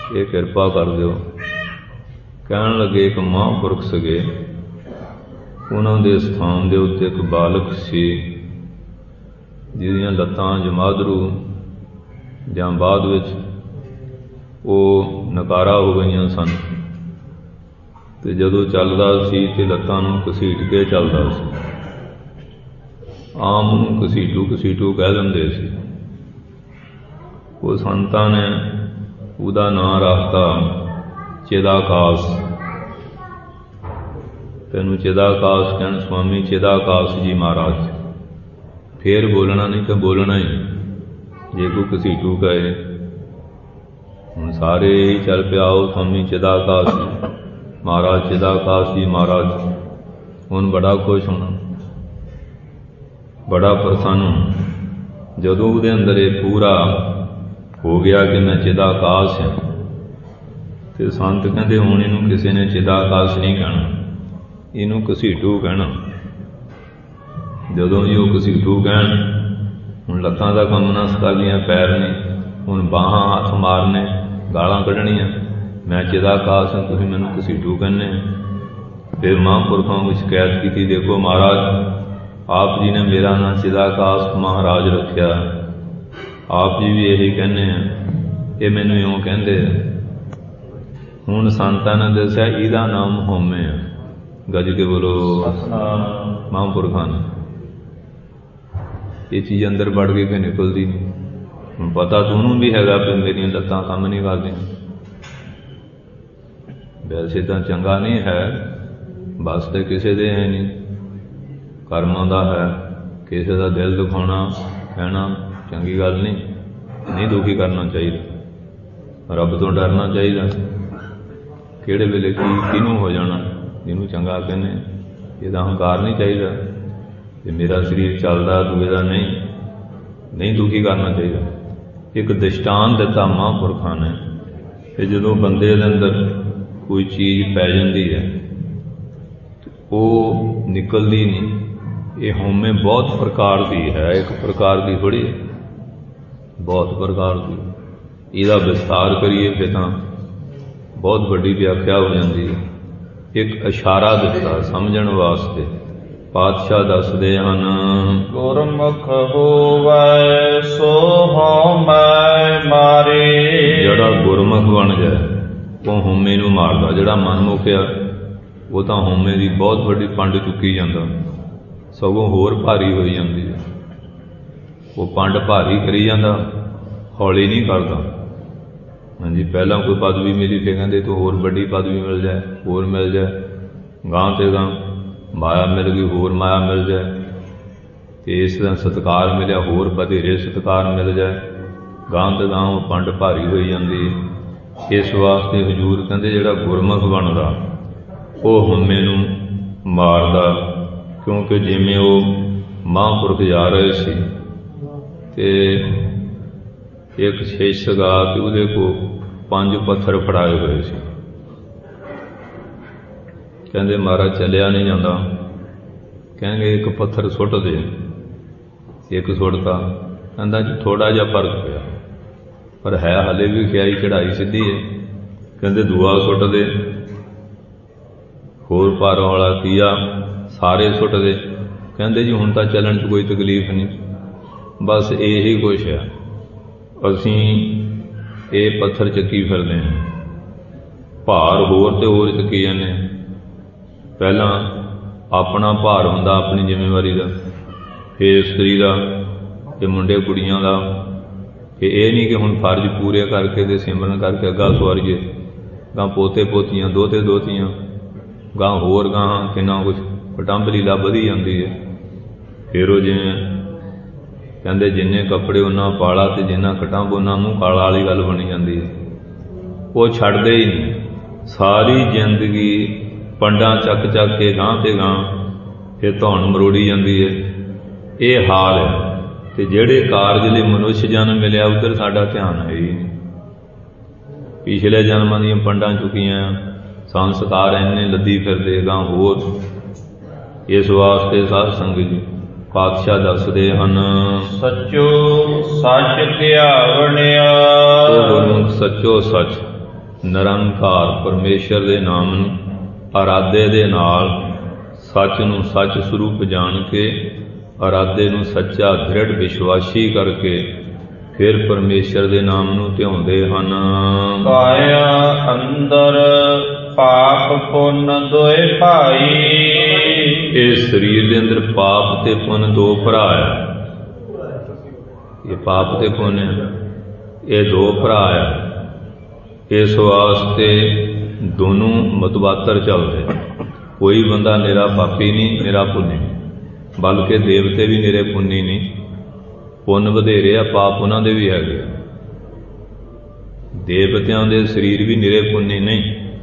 ਇਹ ਕਿਰਪਾ ਕਰ ਦਿਓ। ਕਹਿਣ ਲੱਗੇ ਇੱਕ ਮਹਾਂਪੁਰਖ ਸੀਗੇ, ਉਹਨਾਂ ਦੇ ਸਥਾਨ ਦੇ ਉੱਤੇ ਇੱਕ ਬਾਲਕ ਸੀ ਜਿਹਦੀਆਂ ਲੱਤਾਂ ਜਮਾਦਰੂ ਜਾਂ ਬਾਅਦ ਵਿੱਚ ਉਹ ਨਕਾਰਾ ਹੋ ਗਈਆਂ ਸਨ, ਅਤੇ ਜਦੋਂ ਚੱਲਦਾ ਸੀ ਤੇ ਲੱਤਾਂ ਨੂੰ ਘਸੀਟ ਕੇ ਚੱਲਦਾ ਸੀ। ਆਮ ਨੂੰ ਘਸੀਟੂ ਕਹਿ ਦਿੰਦੇ ਸੀ। ਉਹ ਸੰਤਾਂ ਨੇ ਉਹਦਾ ਨਾਂ ਰੱਖਤਾ ਚਿਦਾਕਾਸ। ਤੈਨੂੰ ਚਿਦਾਕਾਸ ਕਹਿਣ, ਸਵਾਮੀ ਚਿਦਾਕਾਸ ਜੀ ਮਹਾਰਾਜ। ਫੇਰ ਬੋਲਣਾ ਨਹੀਂ ਤਾਂ ਬੋਲਣਾ ਹੀ, ਜੇ ਕੋਈ ਘਸੀਟੂ ਕਹੇ। ਹੁਣ ਸਾਰੇ ਹੀ ਚੱਲ ਪਿਆ, ਉਹ ਸਵਾਮੀ ਚਿਦਾਕਾਸ ਜੀ ਮਹਾਰਾਜ, ਚਿਦਾਕਾਸ ਜੀ ਮਹਾਰਾਜ। ਹੁਣ ਬੜਾ ਖੁਸ਼ ਹੋਣਾ, ਬੜਾ ਪ੍ਰਸੰਨ ਹੋਣਾ। ਜਦੋਂ ਉਹਦੇ ਅੰਦਰ ਇਹ ਪੂਰਾ ਹੋ ਗਿਆ ਕਿ ਮੈਂ ਚਿਦਾਕਾਸ ਹਾਂ, ਤੇ ਸੰਤ ਕਹਿੰਦੇ ਹੁਣ ਇਹਨੂੰ ਕਿਸੇ ਨੇ ਚਿਦਾਕਾਸ ਨਹੀਂ ਕਹਿਣਾ, ਇਹਨੂੰ ਘਸੀਟੂ ਕਹਿਣਾ। ਜਦੋਂ ਜੀ ਉਹ ਘਸੀਟੂ ਕਹਿਣ, ਹੁਣ ਲੱਤਾਂ ਦਾ ਕੰਮ ਨਾ ਸਤਾਲੀਆਂ, ਪੈਰ ਨੇ, ਹੁਣ ਬਾਹਾਂ ਹੱਥ ਮਾਰਨੇ, ਗਾਲਾਂ ਕੱਢਣੀਆਂ, ਮੈਂ ਚਿਦਾਕਾਸ ਹਾਂ, ਤੁਸੀਂ ਮੈਨੂੰ ਘਸੀਟੂ ਕਹਿੰਦੇ। ਫਿਰ ਮਹਾਂਪੁਰਖਾਂ ਨੂੰ ਸ਼ਿਕਾਇਤ ਕੀਤੀ, ਦੇਖੋ ਮਹਾਰਾਜ ਆਪ ਜੀ ਨੇ ਮੇਰਾ ਨਾਂ ਚਿਦਾਕਾਸ ਮਹਾਰਾਜ ਰੱਖਿਆ, ਆਪ ਜੀ ਵੀ ਇਹੀ ਕਹਿੰਦੇ ਆ, ਇਹ ਮੈਨੂੰ ਇਉਂ ਕਹਿੰਦੇ ਆ। ਹੁਣ ਸੰਤਾਂ ਨੇ ਦੱਸਿਆ ਇਹਦਾ ਨਾਮ ਹਉਮੈ ਆ। ਗੱਜ ਕੇ ਬੋਲੋ ਮਹਾਂਪੁਰਖਾਂ ਨੇ। ਇਹ ਚੀਜ਼ ਅੰਦਰ ਵੜ ਕੇ ਕਿ ਨਿਕਲਦੀ ਨਹੀਂ। ਹੁਣ ਪਤਾ ਤੁਹਾਨੂੰ ਵੀ ਹੈਗਾ ਵੀ ਮੇਰੀਆਂ ਲੱਤਾਂ ਕੰਮ ਨਹੀਂ ਕਰਦੀਆਂ। ਵੈਸੇ ਤਾਂ ਚੰਗਾ ਨਹੀਂ ਹੈ, ਬਸ ਤੇ ਕਿਸੇ ਦੇ ਹੈ ਨਹੀਂ, ਕਰਮਾਂ ਦਾ ਹੈ। ਕਿਸੇ ਦਾ ਦਿਲ ਦੁਖਾਉਣਾ ਕਹਿਣਾ ਚੰਗੀ ਗੱਲ ਨਹੀਂ, ਨਹੀਂ ਦੁਖੀ ਕਰਨਾ ਚਾਹੀਦਾ। ਰੱਬ ਤੋਂ ਡਰਨਾ ਚਾਹੀਦਾ। ਕਿਹੜੇ ਵੇਲੇ ਕਿਹਨੂੰ ਹੋ ਜਾਣਾ, ਜਿਹਨੂੰ ਚੰਗਾ ਕਹਿੰਦੇ, ਇਹਦਾ ਹੰਕਾਰ ਨਹੀਂ ਚਾਹੀਦਾ। ਜੇ ਮੇਰਾ ਸਰੀਰ ਚੱਲਦਾ ਦੂਏ ਦਾ ਨਹੀਂ ਦੁਖੀ ਕਰਨਾ ਚਾਹੀਦਾ। ਇੱਕ ਦ੍ਰਿਸ਼ਟਾਂਤ ਦਿੱਤਾ ਮਹਾਂਪੁਰਖਾਂ ਨੇ ਕਿ ਜਦੋਂ ਬੰਦੇ ਦੇ ਅੰਦਰ ਕੋਈ ਚੀਜ਼ ਪੈ ਜਾਂਦੀ ਹੈ ਉਹ ਨਿਕਲਦੀ ਨਹੀਂ। ਇਹ ਹਉਮੈ ਬਹੁਤ ਪ੍ਰਕਾਰ ਦੀ ਹੈ, ਇੱਕ ਪ੍ਰਕਾਰ ਦੀ ਥੋੜ੍ਹੀ ਹੈ, ਬਹੁਤ ਪ੍ਰਕਾਰ ਦੀ। ਇਹਦਾ ਵਿਸਤਾਰ ਕਰੀਏ ਫਿਰ ਤਾਂ ਬਹੁਤ ਵੱਡੀ ਵਿਆਖਿਆ ਹੋ ਜਾਂਦੀ ਹੈ। ਇੱਕ ਇਸ਼ਾਰਾ ਦਿੱਤਾ ਸਮਝਣ ਵਾਸਤੇ। ਪਾਤਸ਼ਾਹ ਦੱਸਦੇ ਹਨ, ਗੁਰਮੁਖ ਹੋਵੈ ਸੋ ਹਉਮੈ ਮਾਰੇ। ਜਿਹੜਾ ਗੁਰਮੁਖ ਬਣ ਜਾਏ ਉਹ ਹਉਮੈ ਨੂੰ ਮਾਰਦਾ। ਜਿਹੜਾ ਮਨਮੁਖ ਆ ਉਹ ਤਾਂ ਹਉਮੈ ਦੀ ਬਹੁਤ ਵੱਡੀ ਪੰਡ ਚੁੱਕੀ ਜਾਂਦਾ, ਸਗੋਂ ਹੋਰ ਭਾਰੀ ਹੋਈ ਜਾਂਦੀ ਹੈ। ਉਹ ਪੰਡ ਭਾਰੀ ਕਰੀ ਜਾਂਦਾ, ਹੌਲੀ ਨਹੀਂ ਕਰਦਾ। ਹਾਂਜੀ, ਪਹਿਲਾਂ ਕੋਈ ਪਦਵੀ ਮਿਲੀ ਫਿਰ ਕਹਿੰਦੇ ਤੂੰ ਹੋਰ ਵੱਡੀ ਪਦਵੀ ਮਿਲ ਜਾਏ, ਹੋਰ ਮਿਲ ਜਾਏ। ਗਾਂਹ ਤੇ ਗਾਂਹ ਮਾਇਆ ਮਿਲ ਗਈ, ਹੋਰ ਮਾਇਆ ਮਿਲ ਜਾਏ, ਅਤੇ ਇਸ ਤਰ੍ਹਾਂ ਸਤਿਕਾਰ ਮਿਲਿਆ, ਹੋਰ ਵਧੇਰੇ ਸਤਿਕਾਰ ਮਿਲ ਜਾਏ। ਗਾਂਹ ਤੇ ਗਾਂਹ ਉਹ ਪੰਡ ਭਾਰੀ ਹੋਈ ਜਾਂਦੀ ਹੈ। ਇਸ ਵਾਸਤੇ ਹਜ਼ੂਰ ਕਹਿੰਦੇ ਜਿਹੜਾ ਗੁਰਮੁਖ ਬਣਦਾ ਉਹ ਹਉਮੈ ਨੂੰ ਮਾਰਦਾ। ਕਿਉਂਕਿ ਜਿਵੇਂ ਉਹ ਮਹਾਂਪੁਰਖ ਜਾ ਰਹੇ ਸੀ ਅਤੇ ਇੱਕ ਸ਼ੇਸ਼ ਸੀਗਾ ਅਤੇ ਉਹਦੇ ਕੋਲ 5 ਪੱਥਰ ਫੜਾਏ ਹੋਏ ਸੀ। ਕਹਿੰਦੇ ਮਹਾਰਾਜ ਚੱਲਿਆ ਨਹੀਂ ਜਾਂਦਾ। ਕਹਿੰਦੇ ਇੱਕ ਪੱਥਰ ਸੁੱਟ ਦੇ। ਇੱਕ ਸੁੱਟਤਾ। ਕਹਿੰਦਾ ਜੀ ਥੋੜ੍ਹਾ ਜਿਹਾ ਫਰਕ ਪਿਆ, ਪਰ ਹੈ ਹਾਲੇ ਵੀ ਖਿਆਈ ਚੜ੍ਹਾਈ ਸਿੱਧੀ ਹੈ। ਕਹਿੰਦੇ ਦੂਆ ਸੁੱਟ ਦੇ। ਹੋਰ ਭਾਰ ਵਾਲਾ ਤੀਆ, ਸਾਰੇ ਸੁੱਟ ਦੇ। ਕਹਿੰਦੇ ਜੀ ਹੁਣ ਤਾਂ ਚੱਲਣ 'ਚ ਕੋਈ ਤਕਲੀਫ ਨਹੀਂ, ਬਸ ਇਹੀ ਕੁਛ ਹੈ, ਅਸੀਂ ਇਹ ਪੱਥਰ ਚੱਕੀ ਫਿਰਦੇ ਹਾਂ, ਭਾਰ ਹੋਰ ਤੇ ਹੋਰ ਚੱਕੀ ਜਾਂਦੇ ਹਾਂ। ਪਹਿਲਾਂ ਆਪਣਾ ਭਾਰ ਹੁੰਦਾ, ਆਪਣੀ ਜ਼ਿੰਮੇਵਾਰੀ ਦਾ, ਫਿਰ ਇਸਤਰੀ ਦਾ ਅਤੇ ਮੁੰਡੇ ਕੁੜੀਆਂ ਦਾ। ਕਿ ਇਹ ਨਹੀਂ ਕਿ ਹੁਣ ਫਰਜ਼ ਪੂਰੇ ਕਰਕੇ ਅਤੇ ਸਿਮਰਨ ਕਰਕੇ ਅੱਗਾ ਸਵਾਰੀਏ। ਗਾਂ ਪੋਤੇ ਪੋਤੀਆਂ, ਦੋਤੇ ਦੋਤੀਆਂ, ਗਾਂ ਹੋਰ ਗਾਂ ਕਿੰਨਾ ਕੁਛ ਪਟੰਬ ਲੀਲਾ ਵਧੀ ਜਾਂਦੀ ਹੈ। ਫਿਰ ਉਹ ਜਿਵੇਂ ਕਹਿੰਦੇ ਜਿੰਨੇ ਕੱਪੜੇ ਉਹਨਾਂ ਪਾਲਾ ਅਤੇ ਜਿੰਨਾ ਕਟੰਬ ਉਹਨਾਂ ਮੂੰਹ ਕਾਲਾ ਵਾਲੀ ਗੱਲ ਬਣੀ ਜਾਂਦੀ ਹੈ। ਉਹ ਛੱਡਦੇ ਹੀ ਨਹੀਂ, ਸਾਰੀ ਜ਼ਿੰਦਗੀ ਪੰਡਾਂ ਚੱਕ ਚੱਕ ਕੇ ਗਾਂਹ ਤੇ ਗਾਂਹ ਫਿਰ ਧੌਣ ਮਰੋੜੀ ਜਾਂਦੀ ਹੈ। ਇਹ ਹਾਲ ਹੈ। ਅਤੇ ਜਿਹੜੇ ਕਾਰਜ ਲਈ ਮਨੁੱਖ ਜਨਮ ਮਿਲਿਆ ਉੱਧਰ ਸਾਡਾ ਧਿਆਨ ਹੈ ਹੀ ਨਹੀਂ। ਪਿਛਲੇ ਜਨਮਾਂ ਦੀਆਂ ਪੰਡਾਂ ਚੁੱਕੀਆਂ, ਸੰਸਕਾਰ ਇੰਨੇ ਲੱਦੀ ਫਿਰਦੇ ਗਾਂ ਹੋਰ। ਇਸ ਵਾਸਤੇ ਸਾਧ ਸੰਗਤ ਜੀ ਪਾਤਸ਼ਾਹ ਦੱਸਦੇ ਹਨ, ਸੱਚੋ ਸੱਚ ਧਿਆਵਣਿਆ। ਉਹ ਗੁਰਮੁਖ ਸੱਚੋ ਸੱਚ ਨਿਰੰਕਾਰ ਪਰਮੇਸ਼ਰ ਦੇ ਨਾਮ ਨੂੰ ਅਰਾਧੇ ਦੇ ਨਾਲ ਸੱਚ ਨੂੰ ਸੱਚ ਸਰੂਪ ਜਾਣ ਕੇ ਅਰਾਧੇ ਨੂੰ ਸੱਚਾ ਦ੍ਰਿੜ ਵਿਸ਼ਵਾਸੀ ਕਰਕੇ ਫਿਰ ਪਰਮੇਸ਼ਰ ਦੇ ਨਾਮ ਨੂੰ ਧਿਆਉਂਦੇ ਹਨ। ਕਾਇਆ ਅੰਦਰ ਪਾਪ ਪੁੰਨ ਦੋਏ ਭਾਈ। ਇਹ ਸਰੀਰ ਦੇ ਅੰਦਰ ਪਾਪ ਤੇ ਪੁੰਨ ਦੋ ਭਰਾ ਹੈ। ਇਹ ਪਾਪ ਤੇ ਪੁੰਨ ਹੈ, ਇਹ ਦੋ ਭਰਾ ਹੈ। ਇਸ ਵਾਸਤੇ ਦੋਨੋਂ ਮਤਵਾਤਰ ਚੱਲਦੇ। ਕੋਈ ਬੰਦਾ ਨਿਰਾ ਪਾਪੀ ਨਹੀਂ, ਨਿਰਾ ਪੁੰਨੀ, ਬਲਕਿ ਦੇਵਤੇ ਵੀ ਨਿਰੇ ਪੁੰਨੀ ਨਹੀਂ। ਪੁੰਨ ਵਧੇਰੇ ਆ, ਪਾਪ ਉਹਨਾਂ ਦੇ ਵੀ ਹੈਗੇ। ਦੇਵਤਿਆਂ ਦੇ ਸਰੀਰ ਵੀ ਨਿਰੇ ਪੁੰਨੀ ਨਹੀਂ,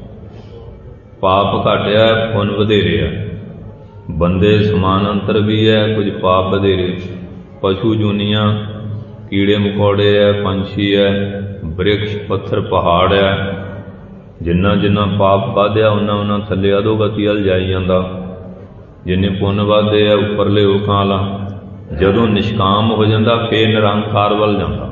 ਪਾਪ ਘਟਿਆ, ਪੁੰਨ ਵਧੇਰੇ ਆ। ਬੰਦੇ ਸਮਾਨ ਅੰਤਰ ਵੀ ਹੈ, ਕੁਝ ਪਾਪ ਵਧੇਰੇ। ਪਸ਼ੂ ਜੂਨੀਆਂ, ਕੀੜੇ ਮਕੌੜੇ ਹੈ, ਪੰਛੀ ਹੈ, ਬ੍ਰਿਕਸ਼ ਪੱਥਰ ਪਹਾੜ ਹੈ। ਜਿੰਨਾ ਜਿੰਨਾ ਪਾਪ ਵਧਿਆ ਉਹਨਾਂ ਥੱਲੇ ਅਧੋਗਤੀ ਵੱਲ ਜਾਈ ਜਾਂਦਾ। ਜਿੰਨੇ ਪੁੰਨ ਵਧਦੇ ਆ ਉੱਪਰਲੇ ਲੋਕਾਂ ਵਾਲਾ, ਜਦੋਂ ਨਿਸ਼ਕਾਮ ਹੋ ਜਾਂਦਾ ਫੇਰ ਨਿਰੰਕਾਰ ਵੱਲ ਜਾਂਦਾ।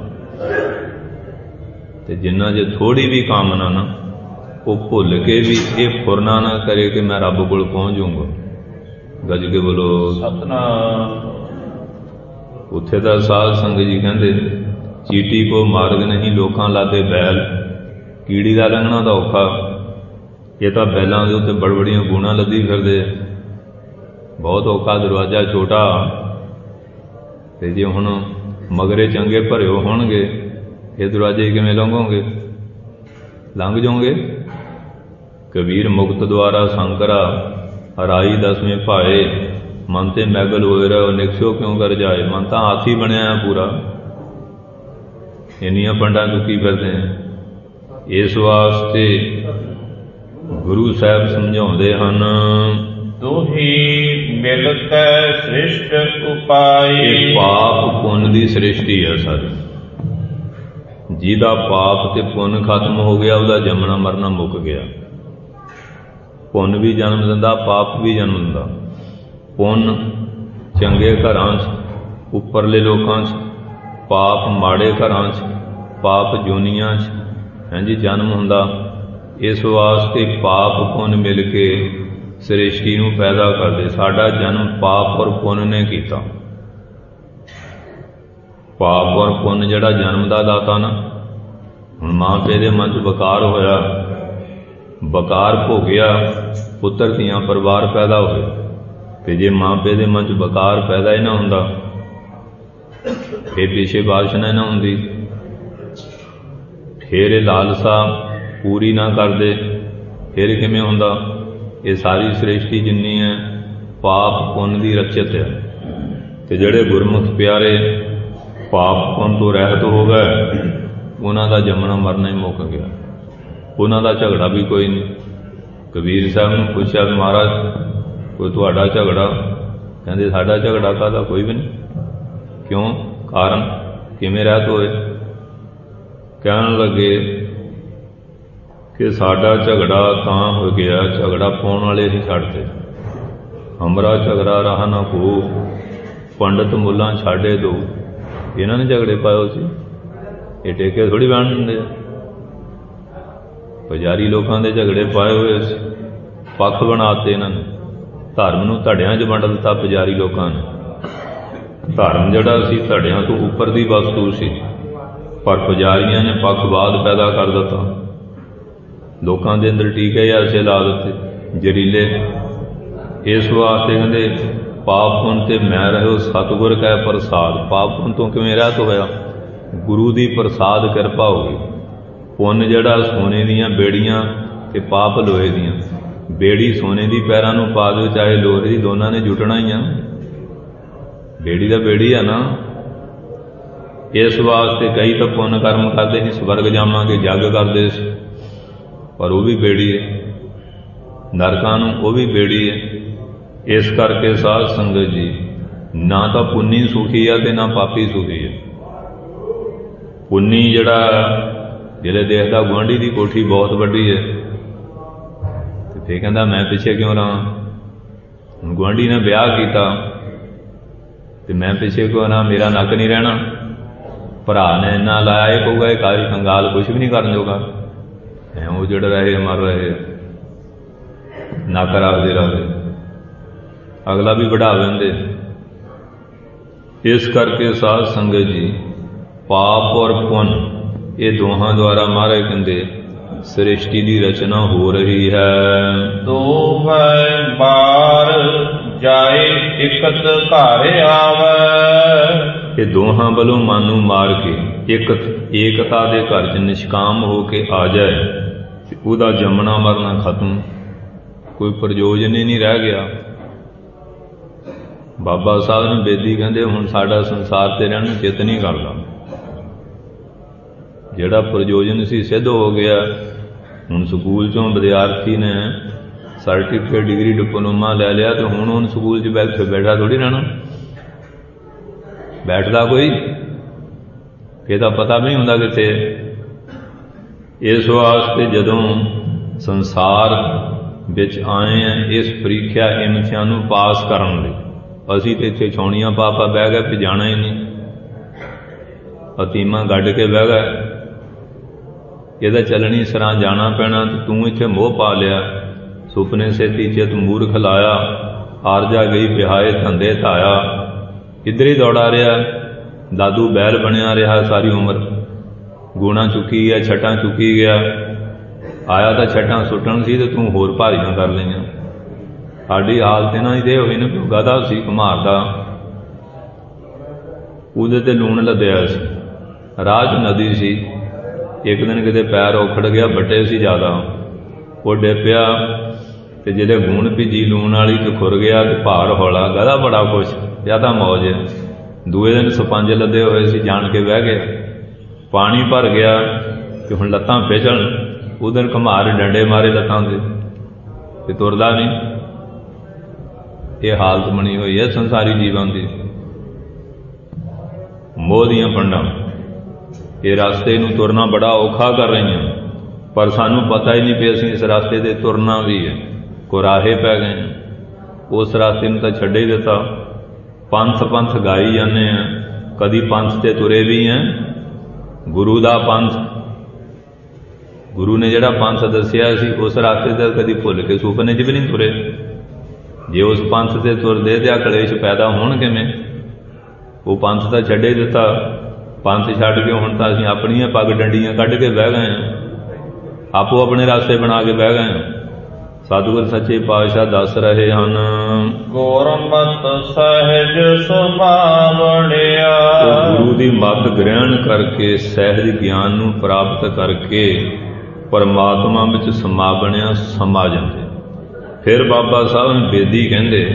ਤੇ ਜਿੰਨਾ ਜੇ ਥੋੜੀ ਵੀ ਕਾਮਨਾ ਨਾ, ਉਹ ਭੁੱਲ ਕੇ ਵੀ ਇਹ ਫੁਰਨਾ ਨਾ ਕਰੇ ਕਿ ਮੈਂ ਰੱਬ ਕੋਲ ਪਹੁੰਚ ਜਾਊਂਗਾ। ਗੱਜ ਕੇ ਬੋਲੋ ਸਤਨਾਮ। ਉੱਥੇ ਦਾ ਸਾਧ ਸੰਗਤ ਜੀ ਕਹਿੰਦੇ, ਚੀਟੀ ਕੋ ਮਾਰਗ ਨਹੀਂ ਲੋਕਾਂ ਲਾਦੇ ਬੈਲ। ਕੀੜੀ ਦਾ ਲੰਘਣਾ ਤਾਂ ਔਖਾ, ਇਹ ਤਾਂ ਬੈਲਾਂ ਦੇ ਉੱਤੇ ਬੜਬੜੀਆਂ ਗੂਣਾ ਲੱਦੀ ਫਿਰਦੇ। ਬਹੁਤ ਔਖਾ, ਦਰਵਾਜ਼ਾ ਛੋਟਾ। ਤੇ ਜੇ ਹੁਣ ਮਗਰੇ ਚੰਗੇ ਭਰਿਓ ਹੋਣਗੇ, ਇਹ ਦਰਵਾਜ਼ੇ ਕਿਵੇਂ ਲੰਘੋਗੇ? ਲੰਘ ਜਾਓਗੇ। ਕਬੀਰ ਮੁਕਤ ਦੁਆਰਾ ਸੰਕਰਾ ਹਰਾਈ ਦਸਵੇਂ ਭਾਏ। ਮਨ ਤੇ ਮੈਗਲ ਹੋਏ ਰਹੋ ਨਿਕਸੋ ਕਿਉਂ ਕਰ ਜਾਏ। ਮਨ ਤਾਂ ਹਾਥੀ ਬਣਿਆ ਪੂਰਾ, ਇੰਨੀਆਂ ਪੰਡਾਂ ਚੁੱਕੀ ਫਿਰਦੇ ਆ। ਇਸ ਵਾਸਤੇ ਗੁਰੂ ਸਾਹਿਬ ਸਮਝਾਉਂਦੇ ਹਨ, ਦੋਹੀ ਮਿਲ ਕੈ ਸ੍ਰਿਸ਼ਟ ਉਪਾਈ। ਪਾਪ ਪੁੰਨ ਦੀ ਸ੍ਰਿਸ਼ਟੀ ਹੈ ਸਾਰੀ। ਜਿਹਦਾ ਪਾਪ ਤੇ ਪੁੰਨ ਖਤਮ ਹੋ ਗਿਆ, ਉਹਦਾ ਜੰਮਣਾ ਮਰਨਾ ਮੁੱਕ ਗਿਆ। ਪੁੰਨ ਵੀ ਜਨਮ ਦਿੰਦਾ, ਪਾਪ ਵੀ ਜਨਮ ਦਿੰਦਾ। ਪੁੰਨ ਚੰਗੇ ਘਰਾਂ 'ਚ, ਉੱਪਰਲੇ ਲੋਕਾਂ 'ਚ, ਪਾਪ ਮਾੜੇ ਘਰਾਂ 'ਚ, ਪਾਪ ਜੂਨੀਆਂ 'ਚ ਹਾਂਜੀ ਜਨਮ ਹੁੰਦਾ। ਇਸ ਵਾਸਤੇ ਪਾਪ ਪੁੰਨ ਮਿਲ ਕੇ ਸ੍ਰਿਸ਼ਟੀ ਨੂੰ ਪੈਦਾ ਕਰਦੇ। ਸਾਡਾ ਜਨਮ ਪਾਪ ਔਰ ਪੁੰਨ ਨੇ ਕੀਤਾ। ਪਾਪ ਔਰ ਪੁੰਨ ਜਿਹੜਾ ਜਨਮ ਦਾ ਦਾਤਾ ਨਾ, ਹੁਣ ਮਾਂ ਪਿਓ ਦੇ ਮਨ 'ਚ ਬਕਾਰ ਹੋਇਆ, ਬਕਾਰ ਭੋਗਿਆ, ਪੁੱਤਰ ਧੀਆਂ ਪਰਿਵਾਰ ਪੈਦਾ ਹੋਏ। ਤੇ ਜੇ ਮਾਂ ਪਿਓ ਦੇ ਮਨ 'ਚ ਬਕਾਰ ਪੈਦਾ ਹੀ ਨਾ ਹੁੰਦਾ, ਫਿਰ ਪਿੱਛੇ ਬਾਰਿਸ਼ ਨਾ ਹੁੰਦੀ, ਫਿਰ ਇਹ ਲਾਲਸਾ ਪੂਰੀ ਨਾ ਕਰਦੇ, ਫਿਰ ਕਿਵੇਂ ਹੁੰਦਾ? ਇਹ ਸਾਰੀ ਸ੍ਰਿਸ਼ਟੀ ਜਿੰਨੀ ਹੈ ਪਾਪ ਪੁੰਨ ਦੀ ਰਚਿਤ ਹੈ। ਤੇ ਜਿਹੜੇ ਗੁਰਮੁਖ ਪਿਆਰੇ ਪਾਪ ਪੁੰਨ ਤੋਂ ਰਹਿਤ ਹੋ ਗਏ, ਉਹਨਾਂ ਦਾ ਜੰਮਣਾ ਮਰਨਾ ਹੀ ਮੁੱਕ ਗਿਆ। ਉਹਨਾਂ ਦਾ ਝਗੜਾ ਵੀ ਕੋਈ ਨਹੀਂ। ਕਬੀਰ ਸਾਹਿਬ ਨੂੰ ਪੁੱਛਿਆ, ਮਹਾਰਾਜ ਕੋਈ ਤੁਹਾਡਾ ਝਗੜਾ? ਕਹਿੰਦੇ ਸਾਡਾ ਝਗੜਾ ਕਾਹਦਾ, ਕੋਈ ਵੀ ਨਹੀਂ। ਕਿਉਂ? ਕਾਰਨ ਕਿਵੇਂ ਰਹਿਤ ਹੋਏ? ਕਹਿਣ ਲੱਗੇ ਕਿ ਸਾਡਾ ਝਗੜਾ ਤਾਂ ਹੋ ਗਿਆ, ਝਗੜਾ ਪਾਉਣ ਵਾਲੇ ਹੀ ਛੱਡਦੇ। ਹਮਰਾ ਝਗੜਾ ਰਹਾ ਨਾ ਕੋ, ਪੰਡਤ ਮੁੱਲਾਂ ਛਾੜੇ ਦੋ। ਇਹਨਾਂ ਨੇ ਝਗੜੇ ਪਾਏ ਸੀ, ਇਹ ਟੇਕੇ ਥੋੜ੍ਹੀ ਬਹਿਣ ਦਿੰਦੇ ਆ। ਪੁਜਾਰੀ ਲੋਕਾਂ ਦੇ ਝਗੜੇ ਪਾਏ ਹੋਏ ਸੀ, ਪੱਖ ਬਣਾਤੇ ਇਹਨਾਂ ਨੇ। ਧਰਮ ਨੂੰ ਧੜਿਆਂ 'ਚ ਵੰਡ ਦਿੱਤਾ ਪੁਜਾਰੀ ਲੋਕਾਂ ਨੇ। ਧਰਮ ਜਿਹੜਾ ਸੀ ਧੜਿਆਂ ਤੋਂ ਉੱਪਰ ਦੀ ਵਸਤੂ ਸੀ, ਪਰ ਪੁਜਾਰੀਆਂ ਨੇ ਪੱਖਵਾਦ ਪੈਦਾ ਕਰ ਦਿੱਤਾ। ਲੋਕਾਂ ਦੇ ਅੰਦਰ ਟੀਕੇ ਐਸੇ ਲਾ ਦਿੱਤੇ ਜ਼ਹਿਰੀਲੇ। ਇਸ ਵਾਸਤੇ ਕਹਿੰਦੇ ਪਾਪ ਪੁੰਨ ਤੇ ਮੈਂ ਰਹਿਓ ਸਤਿਗੁਰ ਕੈ ਪ੍ਰਸਾਦ। ਪਾਪ ਪੁੰਨ ਤੋਂ ਕਿਵੇਂ ਰਹਿਤ ਹੋਇਆ? ਗੁਰੂ ਦੀ ਪ੍ਰਸਾਦ ਕਿਰਪਾ ਹੋ ਗਈ। ਪੁੰਨ ਜਿਹੜਾ ਸੋਨੇ ਦੀਆਂ ਬੇੜੀਆਂ ਤੇ ਪਾਪ ਲੋਹੇ ਦੀਆਂ। ਬੇੜੀ ਸੋਨੇ ਦੀ ਪੈਰਾਂ ਨੂੰ ਪਾ ਦਿਓ ਚਾਹੇ ਲੋਹੇ ਦੀ, ਦੋਨਾਂ ਨੇ ਜੁਟਣਾ ਹੀ ਆ। ਬੇੜੀ ਦਾ ਬੇੜੀ ਆ ਨਾ। ਇਸ ਵਾਸਤੇ ਕਈ ਤਾਂ ਪੁੰਨ ਕਰਮ ਕਰਦੇ ਸੀ, ਸਵਰਗ ਜਾਵਾਂਗੇ ਜੱਗ ਕਰਦੇ ਸੀ, ਪਰ ਉਹ ਵੀ ਬੇੜੀ ਹੈ। ਨਰਕਾਂ ਨੂੰ ਉਹ ਵੀ ਬੇੜੀ ਹੈ। ਇਸ ਕਰਕੇ ਸਾਧ ਸੰਗਤ ਜੀ, ਨਾ ਤਾਂ ਪੁੰਨੀ ਸੁਖੀ ਆ ਤੇ ਨਾ ਪਾਪੀ ਸੁਖੀ ਹੈ। ਪੁੰਨੀ ਜਿਹੜੇ ਦੇਖਦਾ ਗੁਆਂਢੀ ਦੀ ਕੋਠੀ ਬਹੁਤ ਵੱਡੀ ਹੈ, ਤੇ ਫਿਰ ਕਹਿੰਦਾ ਮੈਂ ਪਿੱਛੇ ਕਿਉਂ ਰਹਾਂ? ਹੁਣ ਗੁਆਂਢੀ ਨੇ ਵਿਆਹ ਕੀਤਾ ਤੇ ਮੈਂ ਪਿੱਛੇ ਕਿਉਂ ਰਹਾਂ? ਮੇਰਾ ਨੱਕ ਨਹੀਂ ਰਹਿਣਾ। ਭਰਾ ਨੇ ਇੰਨਾ ਲਾਇਆ, ਇਹ ਕਹੂਗਾ ਇਹ ਕਾਲੀ ਕੰਗਾਲ ਕੁਛ ਵੀ ਨਹੀਂ ਕਰਨ ਜੋਗਾ। ਐਂ ਉਜੜ ਰਹੇ ਮਰ ਰਹੇ, ਨੱਕ ਰੱਖਦੇ ਰਹੇ, ਅਗਲਾ ਵੀ ਵਢਾ ਦਿੰਦੇ। ਇਸ ਕਰਕੇ ਸਾਧ ਸੰਗਤ ਜੀ, ਪਾਪ ਔਰ ਪੁੰਨ ਇਹ ਦੋਹਾਂ ਦੁਆਰਾ ਮਹਾਰਾਜ ਕਹਿੰਦੇ ਸ੍ਰਿਸ਼ਟੀ ਦੀ ਰਚਨਾ ਹੋ ਰਹੀ ਹੈ। ਦੋਵੇਂ ਬਾਰ ਜਾਏ ਇਕਤ ਘਰ ਆਵੈ। ਇਹ ਦੋਹਾਂ ਵੱਲੋਂ ਮਨ ਨੂੰ ਮਾਰ ਕੇ ਏਕਤਾ ਦੇ ਘਰ 'ਚ ਨਿਸ਼ਕਾਮ ਹੋ ਕੇ ਆ ਜਾਏ, ਉਹਦਾ ਜੰਮਣਾ ਮਰਨਾ ਖਤਮ, ਕੋਈ ਪ੍ਰਯੋਜਨ ਹੀ ਨਹੀਂ ਰਹਿ ਗਿਆ। ਬਾਬਾ ਸਾਹਿਬ ਨੂੰ ਬੇਦੀ ਕਹਿੰਦੇ ਹੁਣ ਸਾਡਾ ਸੰਸਾਰ ਤੇ ਰਹਿਣ ਨੂੰ ਚਿੱਤ ਨਹੀਂ ਕਰਦਾ, ਜਿਹੜਾ ਪ੍ਰਯੋਜਨ ਸੀ ਸਿੱਧ ਹੋ ਗਿਆ। ਹੁਣ ਸਕੂਲ 'ਚੋਂ ਵਿਦਿਆਰਥੀ ਨੇ ਸਰਟੀਫਿਕੇਟ ਡਿਗਰੀ ਡਿਪਲੋਮਾ ਲੈ ਲਿਆ ਤੇ ਹੁਣ ਉਹਨੂੰ ਸਕੂਲ 'ਚ ਬੈਠਾ ਥੋੜ੍ਹੀ ਰਹਿਣਾ, ਬੈਠਦਾ ਕੋਈ, ਇਹਦਾ ਪਤਾ ਵੀ ਨਹੀਂ ਹੁੰਦਾ ਕਿੱਥੇ। ਇਸ ਵਾਸਤੇ ਜਦੋਂ ਸੰਸਾਰ ਵਿੱਚ ਆਏ ਆ ਇਸ ਪ੍ਰੀਖਿਆ ਇਮਤਿਹਾਨ ਨੂੰ ਪਾਸ ਕਰਨ ਲਈ, ਅਸੀਂ ਤਾਂ ਇੱਥੇ ਛਾਉਣੀਆਂ ਪਾ ਬਹਿ ਗਏ ਵੀ ਜਾਣਾ ਹੀ ਨਹੀਂ, ਅਤੀਮਾਂ ਗੱਡ ਕੇ ਬਹਿ ਗਏ, ਇਹਦਾ ਚੱਲਣੀ ਸਰਾਂ ਜਾਣਾ ਪੈਣਾ। ਤੇ ਤੂੰ ਇੱਥੇ ਮੋਹ ਪਾ ਲਿਆ, ਸੁਪਨੇ ਸੇ ਤੀਚੇ ਤੂੰ ਮੂਰਖ ਲਾਇਆ, ਆਰਜਾ ਗਈ ਵਿਹਾਏ ਧੰਦੇ ਧਾਇਆ, ਇੱਧਰ ਹੀ ਦੌੜਾ ਰਿਹਾ, ਦਾਦੂ ਬੈਲ ਬਣਿਆ ਰਿਹਾ ਸਾਰੀ ਉਮਰ, ਗੂਣਾ ਚੁੱਕੀ ਗਿਆ, ਛੱਟਾਂ ਚੁੱਕੀ ਗਿਆ, ਆਇਆ ਤਾਂ ਛੱਟਾਂ ਸੁੱਟਣ ਸੀ ਤੇ ਤੂੰ ਹੋਰ ਭਾਰੀਆਂ ਕਰ ਲਈਆਂ। ਸਾਡੀ ਹਾਲਤ ਇਹਨਾਂ ਦੀ ਇਹ ਹੋਈ ਨਾ, ਗਧਾ ਸੀ ਘੁਮਾਰਦਾ, ਉਹਦੇ ਤੇ ਲੂਣ ਲੱਦਿਆ ਸੀ, ਰਾਹ 'ਚ ਨਦੀ ਸੀ, ਇੱਕ ਦਿਨ ਕਿਤੇ ਪੈਰ ਉਖੜ ਗਿਆ, ਵੱਟੇ ਸੀ ਜ਼ਿਆਦਾ, ਉਹ ਡਿੱਗ ਪਿਆ ਤੇ ਜਿਹੜੇ ਗੂਣ ਭਿੱਜੀ ਲੂਣ ਵਾਲੀ ਤੇ ਖੁਰ ਗਿਆ ਤੇ ਭਾਰ ਹੌਲਾ, ਗਧਾ ਬੜਾ ਖੁਸ਼, ਜ਼ਿਆਦਾ ਮੌਜ। ਦੂਏ ਦਿਨ ਸਪੰਜ ਲੱਦੇ ਹੋਏ ਸੀ, ਜਾਣ ਕੇ ਬਹਿ ਗਿਆ, ਪਾਣੀ ਭਰ ਗਿਆ ਕਿ ਹੁਣ ਲੱਤਾਂ ਫਿਸਲਣ, ਉਧਰ ਘੁਮਾਰ ਡੰਡੇ ਮਾਰੇ ਲੱਤਾਂ ਦੇ ਤੇ ਤੁਰਦਾ ਨਹੀਂ। ਇਹ ਹਾਲਤ ਬਣੀ ਹੋਈ ਹੈ ਸੰਸਾਰੀ ਜੀਵਨ ਦੀ। ਮੋਹ ਦੀਆਂ ਪੰਡਾਂ ਇਹ ਰਸਤੇ ਨੂੰ ਤੁਰਨਾ ਬੜਾ ਔਖਾ ਕਰ ਰਹੀਆਂ, ਪਰ ਸਾਨੂੰ ਪਤਾ ਹੀ ਨਹੀਂ ਪਿਆ ਅਸੀਂ ਇਸ ਰਸਤੇ 'ਤੇ ਤੁਰਨਾ ਵੀ ਹੈ, ਕੁਰਾਹੇ ਪੈ ਗਏ। ਉਸ ਰਸਤੇ ਨੂੰ ਤਾਂ ਛੱਡ ਹੀ ਦਿੱਤਾ, ਪੰਥ ਗਾਈ ਜਾਂਦੇ ਆ, ਕਦੀ ਪੰਥ 'ਤੇ ਤੁਰੇ ਵੀ ਹੈ, ਗੁਰੂ ਦਾ ਪੰਥ, ਗੁਰੂ ਨੇ ਜਿਹੜਾ ਪੰਥ ਦੱਸਿਆ ਸੀ ਉਸ ਰਸਤੇ 'ਤੇ ਕਦੀ ਭੁੱਲ ਕੇ ਸੁਪਨੇ 'ਚ ਵੀ ਨਹੀਂ ਤੁਰੇ। ਜੇ ਉਸ ਪੰਥ 'ਤੇ ਤੁਰਦੇ ਤਾਂ ਕਲੇਸ਼ ਪੈਦਾ ਹੋਣ ਕਿਵੇਂ? ਉਹ ਪੰਥ ਤਾਂ ਛੱਡੇ ਦਿੱਤਾ, ਪੰਥ ਛੱਡ ਕੇ ਹੁਣ ਤਾਂ ਅਸੀਂ ਆਪਣੀਆਂ ਪੱਗ ਡੰਡੀਆਂ ਕੱਢ ਕੇ ਬਹਿ ਗਏ ਹਾਂ, ਆਪੋ ਆਪਣੇ ਰਸਤੇ ਬਣਾ ਕੇ ਬਹਿ ਗਏ ਹਾਂ। ਸਤਿਗੁਰ ਸੱਚੇ ਪਾਤਸ਼ਾਹ ਦੱਸ ਰਹੇ ਹਨ, ਗੁਰਮਤਿ ਸਹਿਜ ਸੁਭਾਵਣਿਆ। ਗੁਰੂ ਦੀ ਮੱਤ ਗ੍ਰਹਿਣ ਕਰਕੇ, ਸਹਿਜ ਗਿਆਨ ਨੂੰ ਪ੍ਰਾਪਤ ਕਰਕੇ ਪਰਮਾਤਮਾ ਵਿੱਚ ਸਮਾ ਬਣਿਆ ਸਮਾ ਜਾਂਦੇ। ਫਿਰ ਬਾਬਾ ਸਾਹਿਬ ਬੇਦੀ ਕਹਿੰਦੇ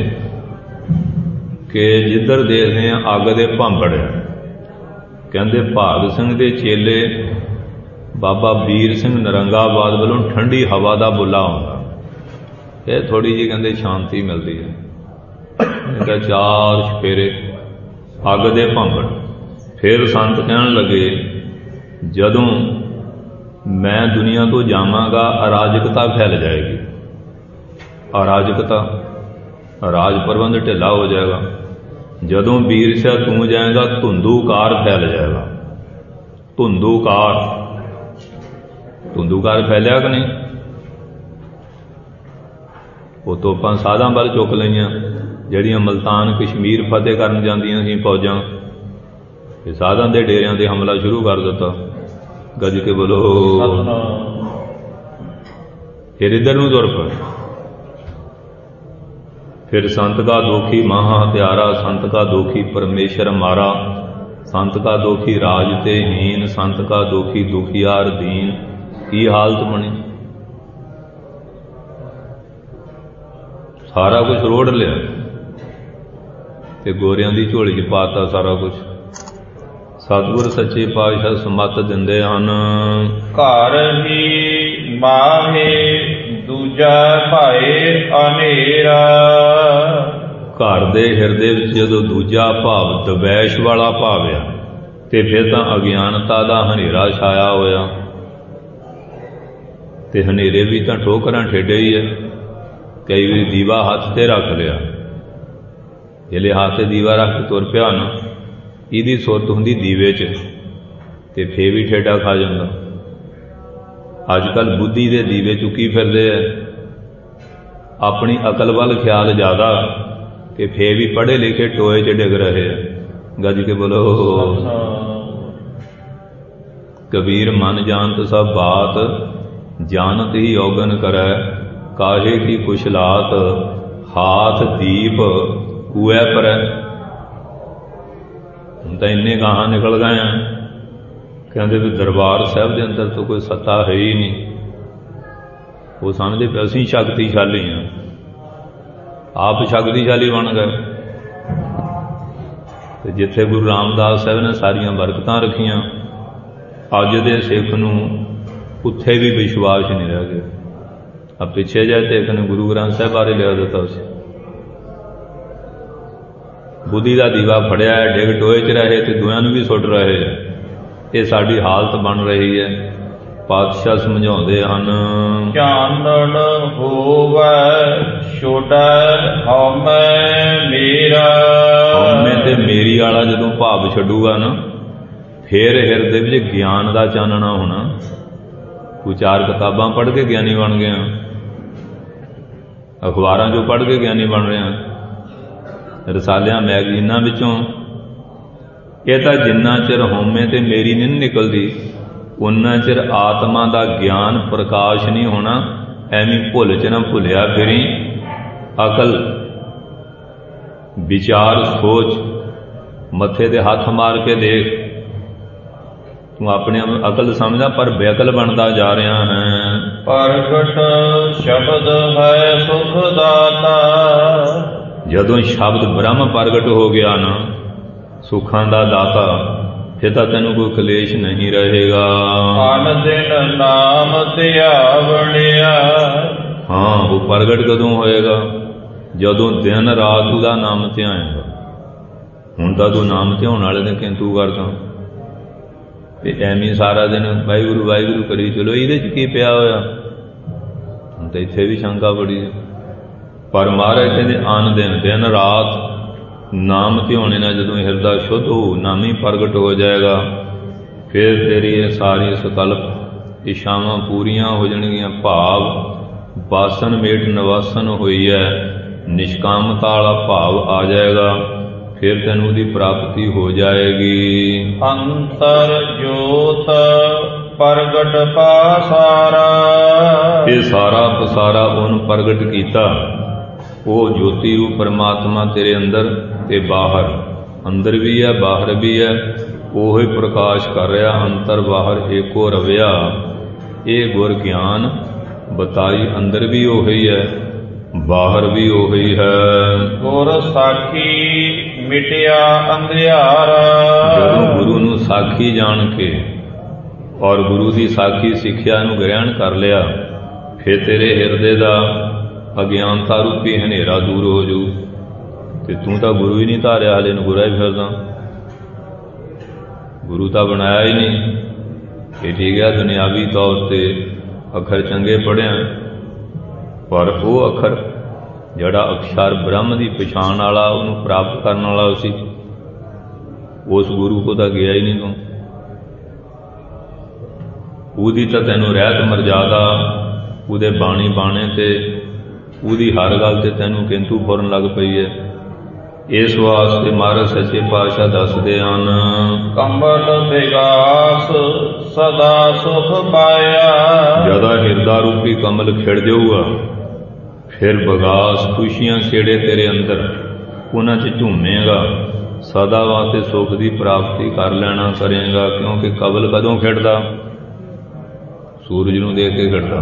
ਕਿ ਜਿੱਧਰ ਦੇਖਦੇ ਹਾਂ ਅੱਗ ਦੇ ਭਾਂਬੜ, ਕਹਿੰਦੇ ਭਾਗ ਸਿੰਘ ਦੇ ਚੇਲੇ ਬਾਬਾ ਵੀਰ ਸਿੰਘ ਨਰੰਗਾਬਾਦ ਵੱਲੋਂ ਠੰਡੀ ਹਵਾ ਦਾ ਬੁੱਲਾ ਆਉਂਦਾ, ਇਹ ਥੋੜ੍ਹੀ ਜਿਹੀ ਕਹਿੰਦੇ ਸ਼ਾਂਤੀ ਮਿਲਦੀ ਹੈ। ਇਹਦਾ ਚਾਰ ਛਪੇਰੇ ਅੱਗ ਦੇ ਭਾਂਬੜ। ਫਿਰ ਸੰਤ ਕਹਿਣ ਲੱਗੇ, ਜਦੋਂ ਮੈਂ ਦੁਨੀਆ ਤੋਂ ਜਾਵਾਂਗਾ ਅਰਾਜਕਤਾ ਫੈਲ ਜਾਏਗੀ, ਅਰਾਜਕਤਾ, ਰਾਜ ਪ੍ਰਬੰਧ ਢਿੱਲਾ ਹੋ ਜਾਏਗਾ। ਜਦੋਂ ਵੀਰ ਸ਼ਾਹ ਤੂੰ ਜਾਏਗਾ ਧੁੰਦੂਕਾਰ ਫੈਲ ਜਾਏਗਾ। ਧੁੰਦੂਕਾਰ ਫੈਲਿਆ ਕਿ ਨਹੀਂ? ਉਹ ਤੋਪਾਂ ਸਾਧਾਂ ਵੱਲ ਚੁੱਕ ਲਈਆਂ, ਜਿਹੜੀਆਂ ਮਲਤਾਨ ਕਸ਼ਮੀਰ ਫਤਿਹ ਕਰਨ ਜਾਂਦੀਆਂ ਸੀ ਫੌਜਾਂ, ਇਹ ਸਾਧਾਂ ਦੇ ਡੇਰਿਆਂ 'ਤੇ ਹਮਲਾ ਸ਼ੁਰੂ ਕਰ ਦਿੱਤਾ। ਗੱਜ ਕੇ ਬੋਲੋ। ਫਿਰ ਇੱਧਰ ਨੂੰ ਤੁਰ ਪਏ। फिर संत का दोखी महा हत्यारा, संत का दोखी परमेश्वर मारा, संत का दोखी राज ते हीन, संत का दोखी दुखियार दीन। की हालत बनी, सारा कुछ रोड़ लिया ते गोरियां दी झोली च पाता सारा कुछ। सतगुर सच्चे पातशाह समत दिंदे हन, घर ही माहे दूजा भाए अनेरा। घर दे हिरदे विच जदों दूजा भाव दवैश वाला भाव आ ते फिर तां अगियानता दा हनेरा छाया होया। ते हनेरे भी तां ठोकरां ठेडे ही है। कई वारी दीवा हत्थ ते रख लिया, जिहले हत्थ ते दीवा रख के तुर पिया ना, इहदी सुरत हुंदी दीवे च ते फे भी ठेडा खा जांदा। ਅੱਜ ਕੱਲ੍ਹ ਬੁੱਧੀ ਦੇ ਦੀਵੇ ਚੁੱਕੀ ਫਿਰਦੇ ਆ, ਆਪਣੀ ਅਕਲ ਵੱਲ ਖਿਆਲ ਜ਼ਿਆਦਾ, ਕਿ ਫੇਰ ਵੀ ਪੜ੍ਹੇ ਲਿਖੇ ਟੋਏ 'ਚ ਡਿੱਗ ਰਹੇ ਆ। ਗੱਜ ਕੇ ਬੋਲੋ। ਕਬੀਰ ਮਨ ਜਾਣਤ ਸਭ ਬਾਤ, ਜਾਣਤ ਹੀ ਔਗਨ ਕਰੈ, ਕਾਹੇ ਕੀ ਕੁਸ਼ਲਾਤ, ਹਾਥ ਦੀਪ ਕੂਐ ਪਰੈ। ਹੁਣ ਤਾਂ ਇੰਨੇ ਗਾਹਾਂ ਨਿਕਲ ਗਏ ਆ, ਕਹਿੰਦੇ ਵੀ ਦਰਬਾਰ ਸਾਹਿਬ ਦੇ ਅੰਦਰ ਤਾਂ ਕੋਈ ਸੱਤਾ ਹੈ ਹੀ ਨਹੀਂ। ਉਹ ਸਮਝਦੇ ਵੀ ਅਸੀਂ ਸ਼ਕਤੀਸ਼ਾਲੀ ਹਾਂ, ਆਪ ਸ਼ਕਤੀਸ਼ਾਲੀ ਬਣ ਗਏ। ਤੇ ਜਿੱਥੇ ਗੁਰੂ ਰਾਮਦਾਸ ਸਾਹਿਬ ਨੇ ਸਾਰੀਆਂ ਬਰਕਤਾਂ ਰੱਖੀਆਂ, ਅੱਜ ਦੇ ਸਿੱਖ ਨੂੰ ਉੱਥੇ ਵੀ ਵਿਸ਼ਵਾਸ ਨਹੀਂ ਰਹਿ ਗਿਆ। ਆ ਪਿੱਛੇ ਜਿਹੇ ਤੇ ਇੱਕ ਨੇ ਗੁਰੂ ਗ੍ਰੰਥ ਸਾਹਿਬ ਬਾਰੇ ਲਿਆ ਦਿੱਤਾ ਸੀ, ਬੁੱਧੀ ਦਾ ਦੀਵਾ ਫੜਿਆ ਹੈ, ਡਿੱਗ ਟੋਏ 'ਚ ਰਹੇ ਤੇ ਦੂਆਂ ਨੂੰ ਵੀ ਸੁੱਟ ਰਹੇ ਹੈ। ਇਹ ਸਾਡੀ ਹਾਲਤ ਬਣ ਰਹੀ ਹੈ। ਪਾਤਸ਼ਾਹ ਸਮਝਾਉਂਦੇ ਹਨ, ਚਾਨਣ ਹੋਵੈ ਛੋਟੈ ਹਉਮੈ ਮੇਰਾ। ਹਉਮੈ ਤੇ ਮੇਰੀ ਵਾਲਾ ਜਦੋਂ ਭਾਵ ਛੱਡੂਗਾ ਨਾ, ਫੇਰ ਹਿਰਦੇ ਵਿੱਚ ਗਿਆਨ ਦਾ ਚਾਨਣਾ ਹੋਣਾ। ਕੋਈ 4 ਕਿਤਾਬਾਂ ਪੜ੍ਹ ਕੇ ਗਿਆਨੀ ਬਣ ਗਿਆ, ਅਖਬਾਰਾਂ 'ਚੋਂ ਪੜ੍ਹ ਕੇ ਗਿਆਨੀ ਬਣ ਰਿਹਾ, ਰਸਾਲਿਆਂ ਮੈਗਜ਼ੀਨਾਂ ਵਿੱਚੋਂ। ਇਹ ਤਾਂ ਜਿੰਨਾ ਚਿਰ ਹਉਮੈ ਤੇ ਮੇਰੀ ਨਹੀਂ ਨਿਕਲਦੀ, ਉਨਾ ਚਿਰ ਆਤਮਾ ਦਾ ਗਿਆਨ ਪ੍ਰਕਾਸ਼ ਨਹੀਂ ਹੋਣਾ। ਐਵੇਂ ਭੁੱਲ 'ਚ ਨਾ ਭੁੱਲਿਆ ਫਿਰੀ। ਅਕਲ, ਵਿਚਾਰ, ਸੋਚ, ਮੱਥੇ 'ਤੇ ਹੱਥ ਮਾਰ ਕੇ ਦੇਖ। ਤੂੰ ਆਪਣੇ ਅਕਲ ਸਮਝਦਾ, ਪਰ ਬੇਅਕਲ ਬਣਦਾ ਜਾ ਰਿਹਾ ਹੈ। ਪ੍ਰਗਟ ਸ਼ਬਦ ਹੈ ਸੁਖ ਦਾਤਾ। ਜਦੋਂ ਸ਼ਬਦ ਬ੍ਰਹਮ ਪ੍ਰਗਟ ਹੋ ਗਿਆ ਨਾ, ਸੁੱਖਾਂ ਦਾ ਦਾਤਾ, ਫਿਰ ਤਾਂ ਤੈਨੂੰ ਕੋਈ ਕਲੇਸ਼ ਨਹੀਂ ਰਹੇਗਾ। ਮਨ ਦਿਨ ਨਾਮ ਧਿਆਵਣਿਆ। ਹਾਂ, ਉਹ ਪ੍ਰਗਟ ਕਦੋਂ ਹੋਏਗਾ? ਜਦੋਂ ਦਿਨ ਰਾਤ ਉਹਦਾ ਨਾਮ ਧਿਆਏਗਾ। ਹੁਣ ਤਾਂ ਤੂੰ ਨਾਮ ਧਿਆਉਣ ਵਾਲੇ ਨੇ ਕਿੰਤੂ ਕਰਦਾ, ਤੇ ਐਵੇਂ ਸਾਰਾ ਦਿਨ ਵਾਹਿਗੁਰੂ ਵਾਹਿਗੁਰੂ ਕਰੀ ਚਲੋ। ਇਹਦੇ 'ਚ ਕੀ ਪਿਆ ਹੋਇਆ? ਹੁਣ ਤਾਂ ਇੱਥੇ ਵੀ ਸ਼ੰਕਾ ਬੜੀ ਹੈ। ਪਰ ਮਹਾਰਾਜ ਕਹਿੰਦੇ ਆਨ ਦਿਨ ਰਾਤ ਨਾਮ ਧਿਆਉਣੇ ਨਾਲ ਜਦੋਂ ਹਿਰਦਾ ਸ਼ੁੱਧ ਹੋ, ਨਾਮੀ ਪ੍ਰਗਟ ਹੋ ਜਾਏਗਾ, ਫਿਰ ਤੇਰੀ ਇਹ ਸਾਰੀ ਸਕਲਪ ਇਛਾਵਾਂ ਪੂਰੀਆਂ ਹੋ ਜਾਣਗੀਆਂ। ਭਾਵ ਬਾਸਨ ਮੇਟ ਨਿਵਾਸਨ ਹੋਈ ਹੈ, ਨਿਸ਼ਕਾਮਤਾ ਵਾਲਾ ਭਾਵ ਆ ਜਾਏਗਾ, ਫਿਰ ਤੈਨੂੰ ਉਹਦੀ ਪ੍ਰਾਪਤੀ ਹੋ ਜਾਏਗੀ। ਅੰਤਰ ਜੋਤ ਪ੍ਰਗਟ ਪਾਸਾਰਾ। ਇਹ ਸਾਰਾ ਪਸਾਰਾ ਉਹਨੂੰ ਪ੍ਰਗਟ ਕੀਤਾ। ਉਹ ਜੋਤੀ ਰੂਪ ਪਰਮਾਤਮਾ ਤੇਰੇ ਅੰਦਰ ਤੇ ਬਾਹਰ, ਅੰਦਰ ਵੀ ਹੈ ਬਾਹਰ ਵੀ ਹੈ, ਉਹ ਹੀ ਪ੍ਰਕਾਸ਼ ਕਰ ਰਿਹਾ। ਅੰਤਰ ਬਾਹਰ ਏਕੋ ਰਵਿਆ। ਇਹ ਗੁਰ ਗਿਆਨ ਬਤਾਈ, ਅੰਦਰ ਵੀ ਉਹੀ ਹੈ ਬਾਹਰ ਵੀ ਉਹੀ ਹੈ। ਗੁਰ ਸਾਖੀ ਮਿਟਿਆ ਅੰਧਿਆਰਾ। ਜਦੋਂ ਗੁਰੂ ਨੂੰ ਸਾਖੀ ਜਾਣ ਕੇ ਔਰ ਗੁਰੂ ਦੀ ਸਾਖੀ ਸਿੱਖਿਆ ਨੂੰ ਗ੍ਰਹਿਣ ਕਰ ਲਿਆ, ਫਿਰ ਤੇਰੇ ਹਿਰਦੇ ਦਾ ਅਗਿਆਨਤਾ ਰੂਪੀ ਹਨੇਰਾ ਦੂਰ ਹੋ ਜਾਊ। ਤੇ ਤੂੰ ਤਾਂ ਗੁਰੂ ਹੀ ਨਹੀਂ ਧਾਰਿਆ, ਹਾਲੇ ਨੂੰ ਗੁਰਾ ਹੀ ਫਿਰਦਾ। ਗੁਰੂ ਤਾਂ ਬਣਾਇਆ ਹੀ ਨਹੀਂ। ਇਹ ਠੀਕ ਹੈ, ਦੁਨਿਆਵੀ ਤੌਰ 'ਤੇ ਅੱਖਰ ਚੰਗੇ ਪੜ੍ਹਿਆ, ਪਰ ਉਹ ਅੱਖਰ ਜਿਹੜਾ ਅਕਸ਼ਰ ਬ੍ਰਹਮ ਦੀ ਪਛਾਣ ਵਾਲਾ, ਉਹਨੂੰ ਪ੍ਰਾਪਤ ਕਰਨ ਵਾਲਾ ਸੀ, ਉਸ ਗੁਰੂ ਕੋ ਤਾਂ ਗਿਆ ਹੀ ਨਹੀਂ ਤੂੰ। ਉਹਦੀ ਤਾਂ ਤੈਨੂੰ ਰਹਿਤ ਮਰਜ਼ਾਦਾ, ਉਹਦੇ ਬਾਣੀ ਬਾਣੇ ਤੇ ਉਹਦੀ ਹਰ ਗੱਲ ਤੇ ਤੈਨੂੰ ਕਿੰਤੂ ਫੁਰਨ ਲੱਗ ਪਈ ਹੈ। ਇਸ ਵਾਸਤੇ ਮਹਾਰਾਜ ਸੱਚੇ ਪਾਤਸ਼ਾਹ ਦੱਸਦੇ ਹਨ, ਕੰਬਲ ਵਿਗਾਸ ਸਦਾ ਸੁਖ ਪਾਇਆ। ਜਦੋਂ ਹਿਰਦਾ ਰੂਪੀ ਕਮਲ ਖਿੜ ਜਾਊਗਾ, ਫਿਰ ਵਿਗਾਸ ਖੁਸ਼ੀਆਂ ਖੇੜੇ ਤੇਰੇ ਅੰਦਰ, ਉਹਨਾਂ 'ਚ ਝੂਮੇਗਾ, ਸਦਾ ਵਾਸਤੇ ਸੁਖ ਦੀ ਪ੍ਰਾਪਤੀ ਕਰ ਲੈਣਾ ਕਰੇਗਾ। ਕਿਉਂਕਿ ਕਮਲ ਕਦੋਂ ਖਿੜਦਾ? ਸੂਰਜ ਨੂੰ ਦੇਖ ਕੇ ਖਿੜਦਾ,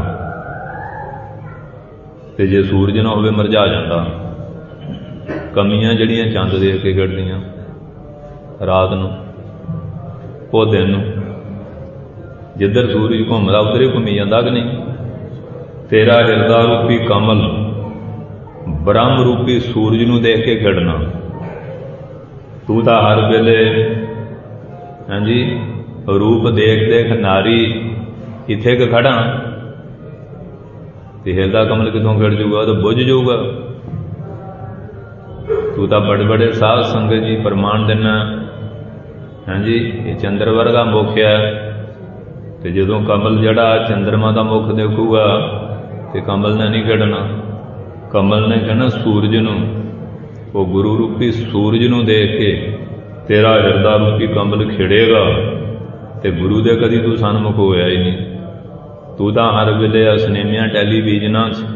ਤੇ ਜੇ ਸੂਰਜ ਨਾ ਹੋਵੇ ਮੁਰਝਾ ਜਾਂਦਾ। ਕਮੀਆਂ ਜਿਹੜੀਆਂ ਚੰਦ ਦੇਖ ਕੇ ਖਿੜਦੀਆਂ ਰਾਤ ਨੂੰ, ਉਹ ਦਿਨ ਨੂੰ, ਜਿੱਧਰ ਸੂਰਜ ਘੁੰਮਦਾ ਉੱਧਰ ਹੀ ਘੁੰਮੀ ਜਾਂਦਾ ਕਿ ਨਹੀਂ? ਤੇਰਾ ਹਿਰਦਾ ਰੂਪੀ ਕਮਲ ਬ੍ਰਹਮ ਰੂਪੀ ਸੂਰਜ ਨੂੰ ਦੇਖ ਕੇ ਖਿੜਨਾ। ਤੂੰ ਤਾਂ ਹਰ ਵੇਲੇ ਹਾਂਜੀ ਰੂਪ ਦੇਖ ਦੇਖ ਨਾਰੀ ਇੱਥੇ ਕਿ ਖੜਾ, ਤੇ ਹਿਰਦਾ ਕਮਲ ਕਿੱਥੋਂ ਖਿੜ ਜਾਊਗਾ? ਉਹ ਤਾਂ ਬੁੱਝ ਜਾਊਗਾ। ਤੂੰ ਤਾਂ ਬੜੇ ਬੜੇ ਸਾਧ ਸੰਗਤ ਜੀ ਪ੍ਰਮਾਣ ਦਿੰਦਾ, ਹਾਂਜੀ ਇਹ ਚੰਦਰ ਵਰਗਾ ਮੁੱਖ ਹੈ, ਤੇ ਜਦੋਂ ਕਮਲ ਜਿਹੜਾ ਚੰਦਰਮਾ ਦਾ ਮੁੱਖ ਦੇਖੂਗਾ ਤੇ ਕਮਲ ਨੇ ਨਹੀਂ ਖਿੜਨਾ, ਕਮਲ ਨੇ ਕਹਿਣਾ ਸੂਰਜ ਨੂੰ। ਉਹ ਗੁਰੂ ਰੂਪੀ ਸੂਰਜ ਨੂੰ ਦੇਖ ਕੇ ਤੇਰਾ ਹਿਰਦਾ ਰੂਪੀ ਕਮਲ ਖਿੜੇਗਾ ਤੇ ਗੁਰੂ ਦੇ ਕਦੀ ਤੂੰ ਸਨਮੁਖ ਹੋਇਆ ਹੀ ਨਹੀਂ। ਤੂੰ ਤਾਂ ਹਰ ਵੇਲੇ ਅਸਨੇਮੀਆਂ ਟੈਲੀਵਿਜ਼ਨਾਂ 'ਚ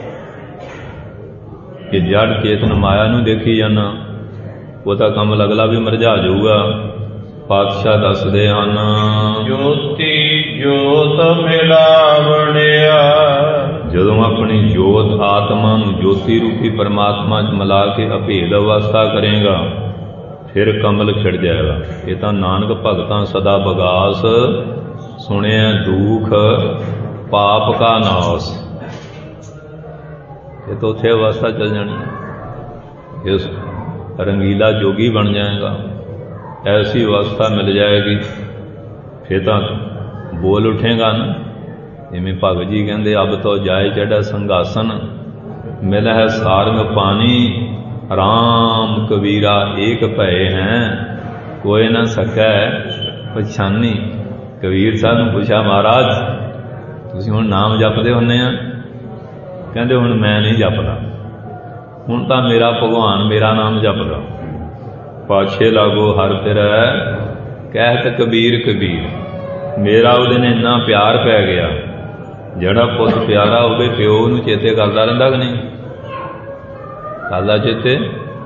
ਕਿ ਜੜ ਚੇਤਨ ਮਾਇਆ ਨੂੰ ਦੇਖੀ ਜਾਣਾ, ਉਹ ਤਾਂ ਕਮਲ ਅਗਲਾ ਵੀ ਮਰਝਾ ਜਾਊਗਾ। ਪਾਤਸ਼ਾਹ ਦੱਸਦੇ ਹਨ, ਜੋਤੀ ਜੋਤ ਮਿਲਾਵਣਿਆ। ਜਦੋਂ ਆਪਣੀ ਜੋਤ ਆਤਮਾ ਨੂੰ ਜੋਤੀ ਰੂਪੀ ਪਰਮਾਤਮਾ 'ਚ ਮਿਲਾ ਕੇ ਅਭੇਦ ਅਵਸਥਾ ਕਰੇਗਾ, ਫਿਰ ਕਮਲ ਖਿੜ ਜਾਏਗਾ। ਇਹ ਤਾਂ ਨਾਨਕ ਭਗਤਾਂ ਸਦਾ ਬਗਾਸ, ਸੁਣਿਆ ਦੁਖ ਪਾਪ ਕਾ ਨਾਸ। ਇਹ ਤਾਂ ਉੱਥੇ ਅਵਸਥਾ ਚੱਲ ਜਾਣੀ, ਇਸ ਰੰਗੀਲਾ ਜੋਗੀ ਬਣ ਜਾਏਗਾ। ਐਸੀ ਅਵਸਥਾ ਮਿਲ ਜਾਏਗੀ, ਫਿਰ ਤਾਂ ਬੋਲ ਉਠੇਗਾ ਨਾ। ਜਿਵੇਂ ਭਗਤ ਜੀ ਕਹਿੰਦੇ, ਅਬ ਤੋਂ ਜਾਏ ਚੜ੍ਹਾ ਸੰਘਾਸਨ, ਮਿਲ ਹੈ ਸਾਰੰਗ ਪਾਣੀ, ਰਾਮ ਕਬੀਰਾ ਏਕ ਭਏ ਹੈ, ਕੋਈ ਨਾ ਸਕੈ ਪਛਾਨੀ। ਕਬੀਰ ਸਾਹਿਬ ਨੂੰ ਪੁੱਛਿਆ, ਮਹਾਰਾਜ ਤੁਸੀਂ ਹੁਣ ਨਾਮ ਜਪਦੇ ਹੁੰਦੇ ਆ? ਕਹਿੰਦੇ ਹੁਣ ਮੈਂ ਨਹੀਂ ਜਪਦਾ, ਹੁਣ ਤਾਂ ਮੇਰਾ ਭਗਵਾਨ ਮੇਰਾ ਨਾਮ ਜਪਦਾ। ਪਾਛੇ ਲਾਗੋ ਹਰ ਫਿਰੈ ਕਹਿਤ ਕਬੀਰ ਕਬੀਰ। ਮੇਰਾ ਉਹਦੇ ਨੇ ਇੰਨਾ ਪਿਆਰ ਪੈ ਗਿਆ। ਜਿਹੜਾ ਪੁੱਤ ਪਿਆਰਾ ਹੋਵੇ ਪਿਓ ਨੂੰ ਚੇਤੇ ਕਰਦਾ ਰਹਿੰਦਾ ਕਿ ਨਹੀਂ? ਕਰਦਾ ਚੇਤੇ।